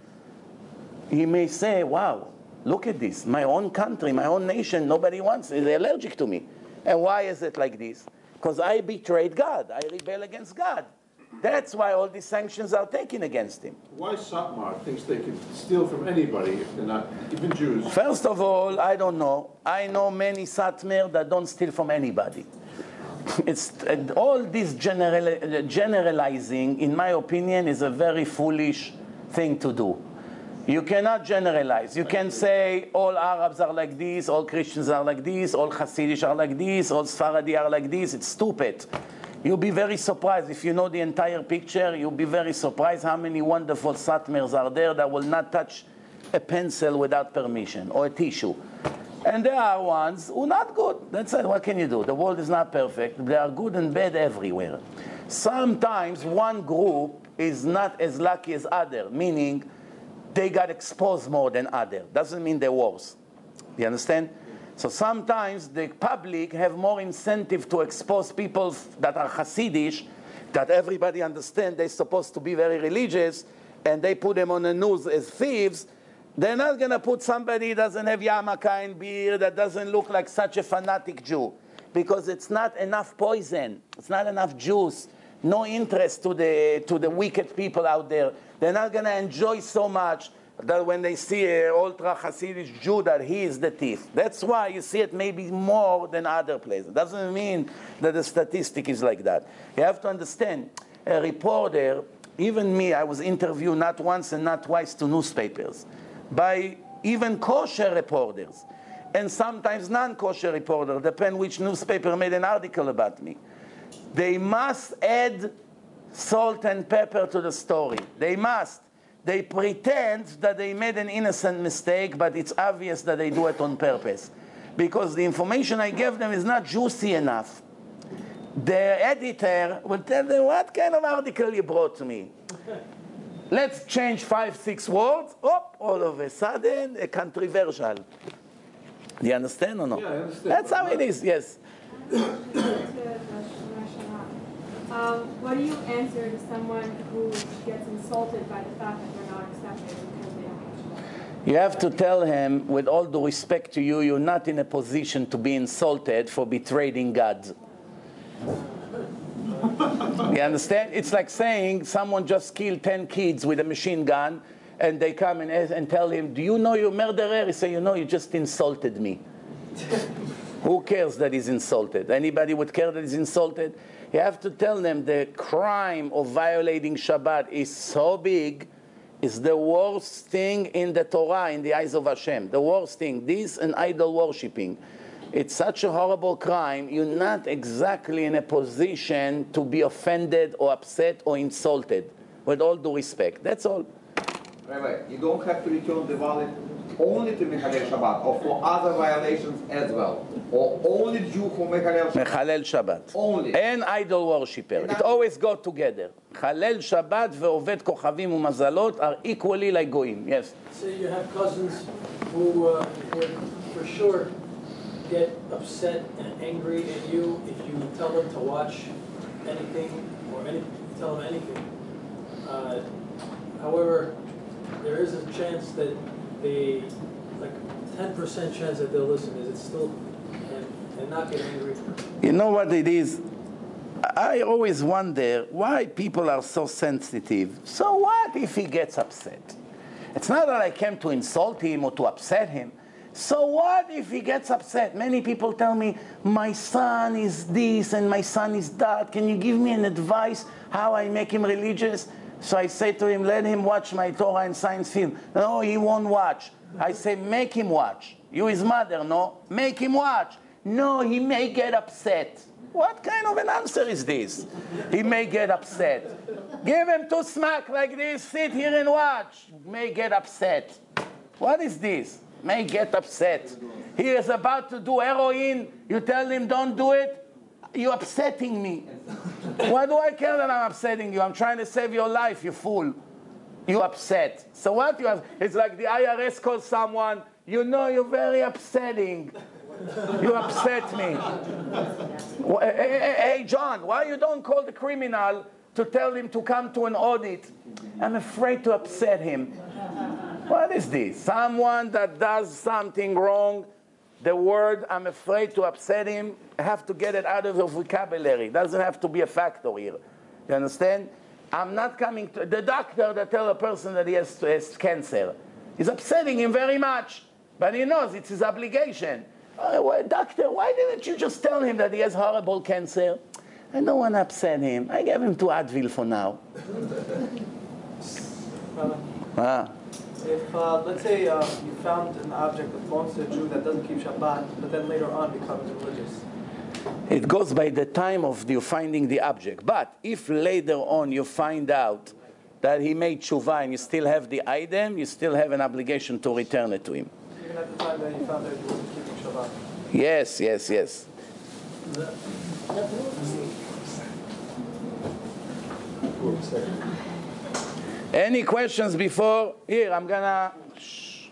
He may say, wow, look at this. My own country, my own nation, nobody wants it. They're allergic to me. And why is it like this? Because I betrayed God. I rebel against God. That's why all these sanctions are taken against him. Why Satmar thinks they can steal from anybody if they're not, even Jews? First of all, I don't know. I know many Satmar that don't steal from anybody. It's uh, all this general, uh, generalizing, in my opinion, is a very foolish thing to do. You cannot generalize. You can say all Arabs are like this, all Christians are like this, all Hasidish are like this, all Sephardi are like this. It's stupid. You'll be very surprised. If you know the entire picture, you'll be very surprised how many wonderful Satmars are there that will not touch a pencil without permission or a tissue. And there are ones who are not good. That's it. What can you do? The world is not perfect. There are good and bad everywhere. Sometimes one group is not as lucky as other, meaning they got exposed more than other. Doesn't mean they're worse. You understand? So sometimes the public have more incentive to expose people that are Hasidish, that everybody understands they're supposed to be very religious, and they put them on the news as thieves. They're not going to put somebody who doesn't have yarmulke and beard, that doesn't look like such a fanatic Jew. because it's not enough poison. It's not enough juice. No interest to the, to the wicked people out there. They're not going to enjoy so much that when they see an ultra Hasidic Jew that he is the thief. That's why you see it maybe more than other places. Doesn't mean that the statistic is like that. You have to understand, a reporter, even me, I was interviewed not once and not twice to newspapers by even kosher reporters and sometimes non-kosher reporters, depend which newspaper made an article about me. They must add salt and pepper to the story. They must. They pretend that they made an innocent mistake, but it's obvious that they do it on purpose. Because the information I gave them is not juicy enough. The editor will tell them, what kind of article you brought to me? Let's change five, six words. Oh, all of a sudden, a controversial. Do you understand or no? Yeah, I understand. That's how it is, yes. Um, what do you answer to someone who gets insulted by the fact that they're not accepted because they don't have Shabbat? You have to tell him, with all due respect to you, you're not in a position to be insulted for betraying God. You understand? It's like saying someone just killed ten kids with a machine gun, and they come and, and tell him, do you know you're a murderer? He say, you know, you just insulted me. Who cares that he's insulted? Anybody would care that he's insulted? You have to tell them the crime of violating Shabbat is so big, it's the worst thing in the Torah, in the eyes of Hashem. The worst thing. This and idol worshipping. It's such a horrible crime, you're not exactly in a position to be offended or upset or insulted, with all due respect. That's all. Rabbi, you don't have to return the wallet only to Mechalel Shabbat, or for other violations as well, or only Jew for Mechalel Shabbat. Mechalel Shabbat. Only. And idol worshipper. It always go together. Chalel Shabbat ve'oved kochavim u'mazalot are equally like goyim. Yes. Say you have cousins who uh, would for sure get upset and angry at you if you tell them to watch anything or any, tell them anything. Uh, however, there is a chance that they, like ten percent chance that they'll listen. Is it still, and, and not get angry? You know what it is? I always wonder why people are so sensitive. So what if he gets upset? It's not that I came to insult him or to upset him. So what if he gets upset? Many people tell me, my son is this and my son is that. Can you give me an advice how I make him religious? So I say to him, let him watch my Torah and science film. No, he won't watch. I say, make him watch. You his mother, no? Make him watch. No, he may get upset. What kind of an answer is this? He may get upset. Give him two smack like this, sit here and watch. May get upset. What is this? May get upset. He is about to do heroin. You tell him, don't do it. You're upsetting me. Why do I care that I'm upsetting you? I'm trying to save your life, you fool. You're upset. So what you have? It's like the I R S calls someone, you know you're very upsetting. You upset me. Hey, hey, hey, John, why you don't call the criminal to tell him to come to an audit? I'm afraid to upset him. What is this? Someone that does something wrong, the word, I'm afraid to upset him, I have to get it out of your vocabulary. It doesn't have to be a factor here. You understand? I'm not coming to the doctor that tell a person that he has, has cancer. It's upsetting him very much, but he knows it's his obligation. Oh, well, doctor, why didn't you just tell him that he has horrible cancer? I don't want to upset him. I gave him to Advil for now. ah. If, uh, let's say, uh, you found an object that belongs to a Jew that doesn't keep Shabbat, but then later on becomes religious. It goes by the time of you finding the object. But if later on you find out that he made tshuva and you still have the item, you still have an obligation to return it to him. Even at the time that you found that he wasn't keeping Shabbat. Yes, yes, yes. Any questions before? Here, I'm gonna... Shh.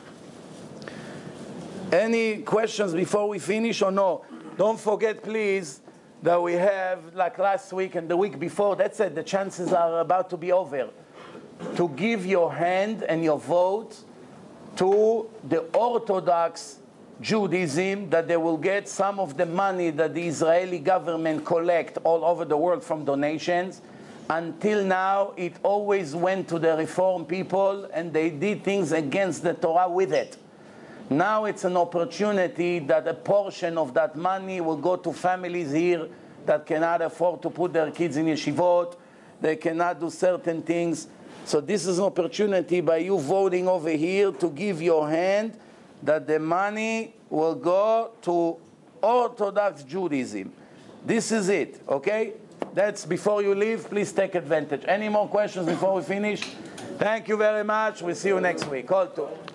Any questions before we finish or no? Don't forget, please, that we have, like last week and the week before, that's it, the chances are about to be over. To give your hand and your vote to the Orthodox Judaism, that they will get some of the money that the Israeli government collect all over the world from donations. Until now, it always went to the Reform people, and they did things against the Torah with it. Now it's an opportunity that a portion of that money will go to families here that cannot afford to put their kids in yeshivot. They cannot do certain things. So this is an opportunity by you voting over here to give your hand that the money will go to Orthodox Judaism. This is it, okay? That's before you leave, please take advantage. Any more questions before we finish? Thank you very much. We'll see you next week. Call to.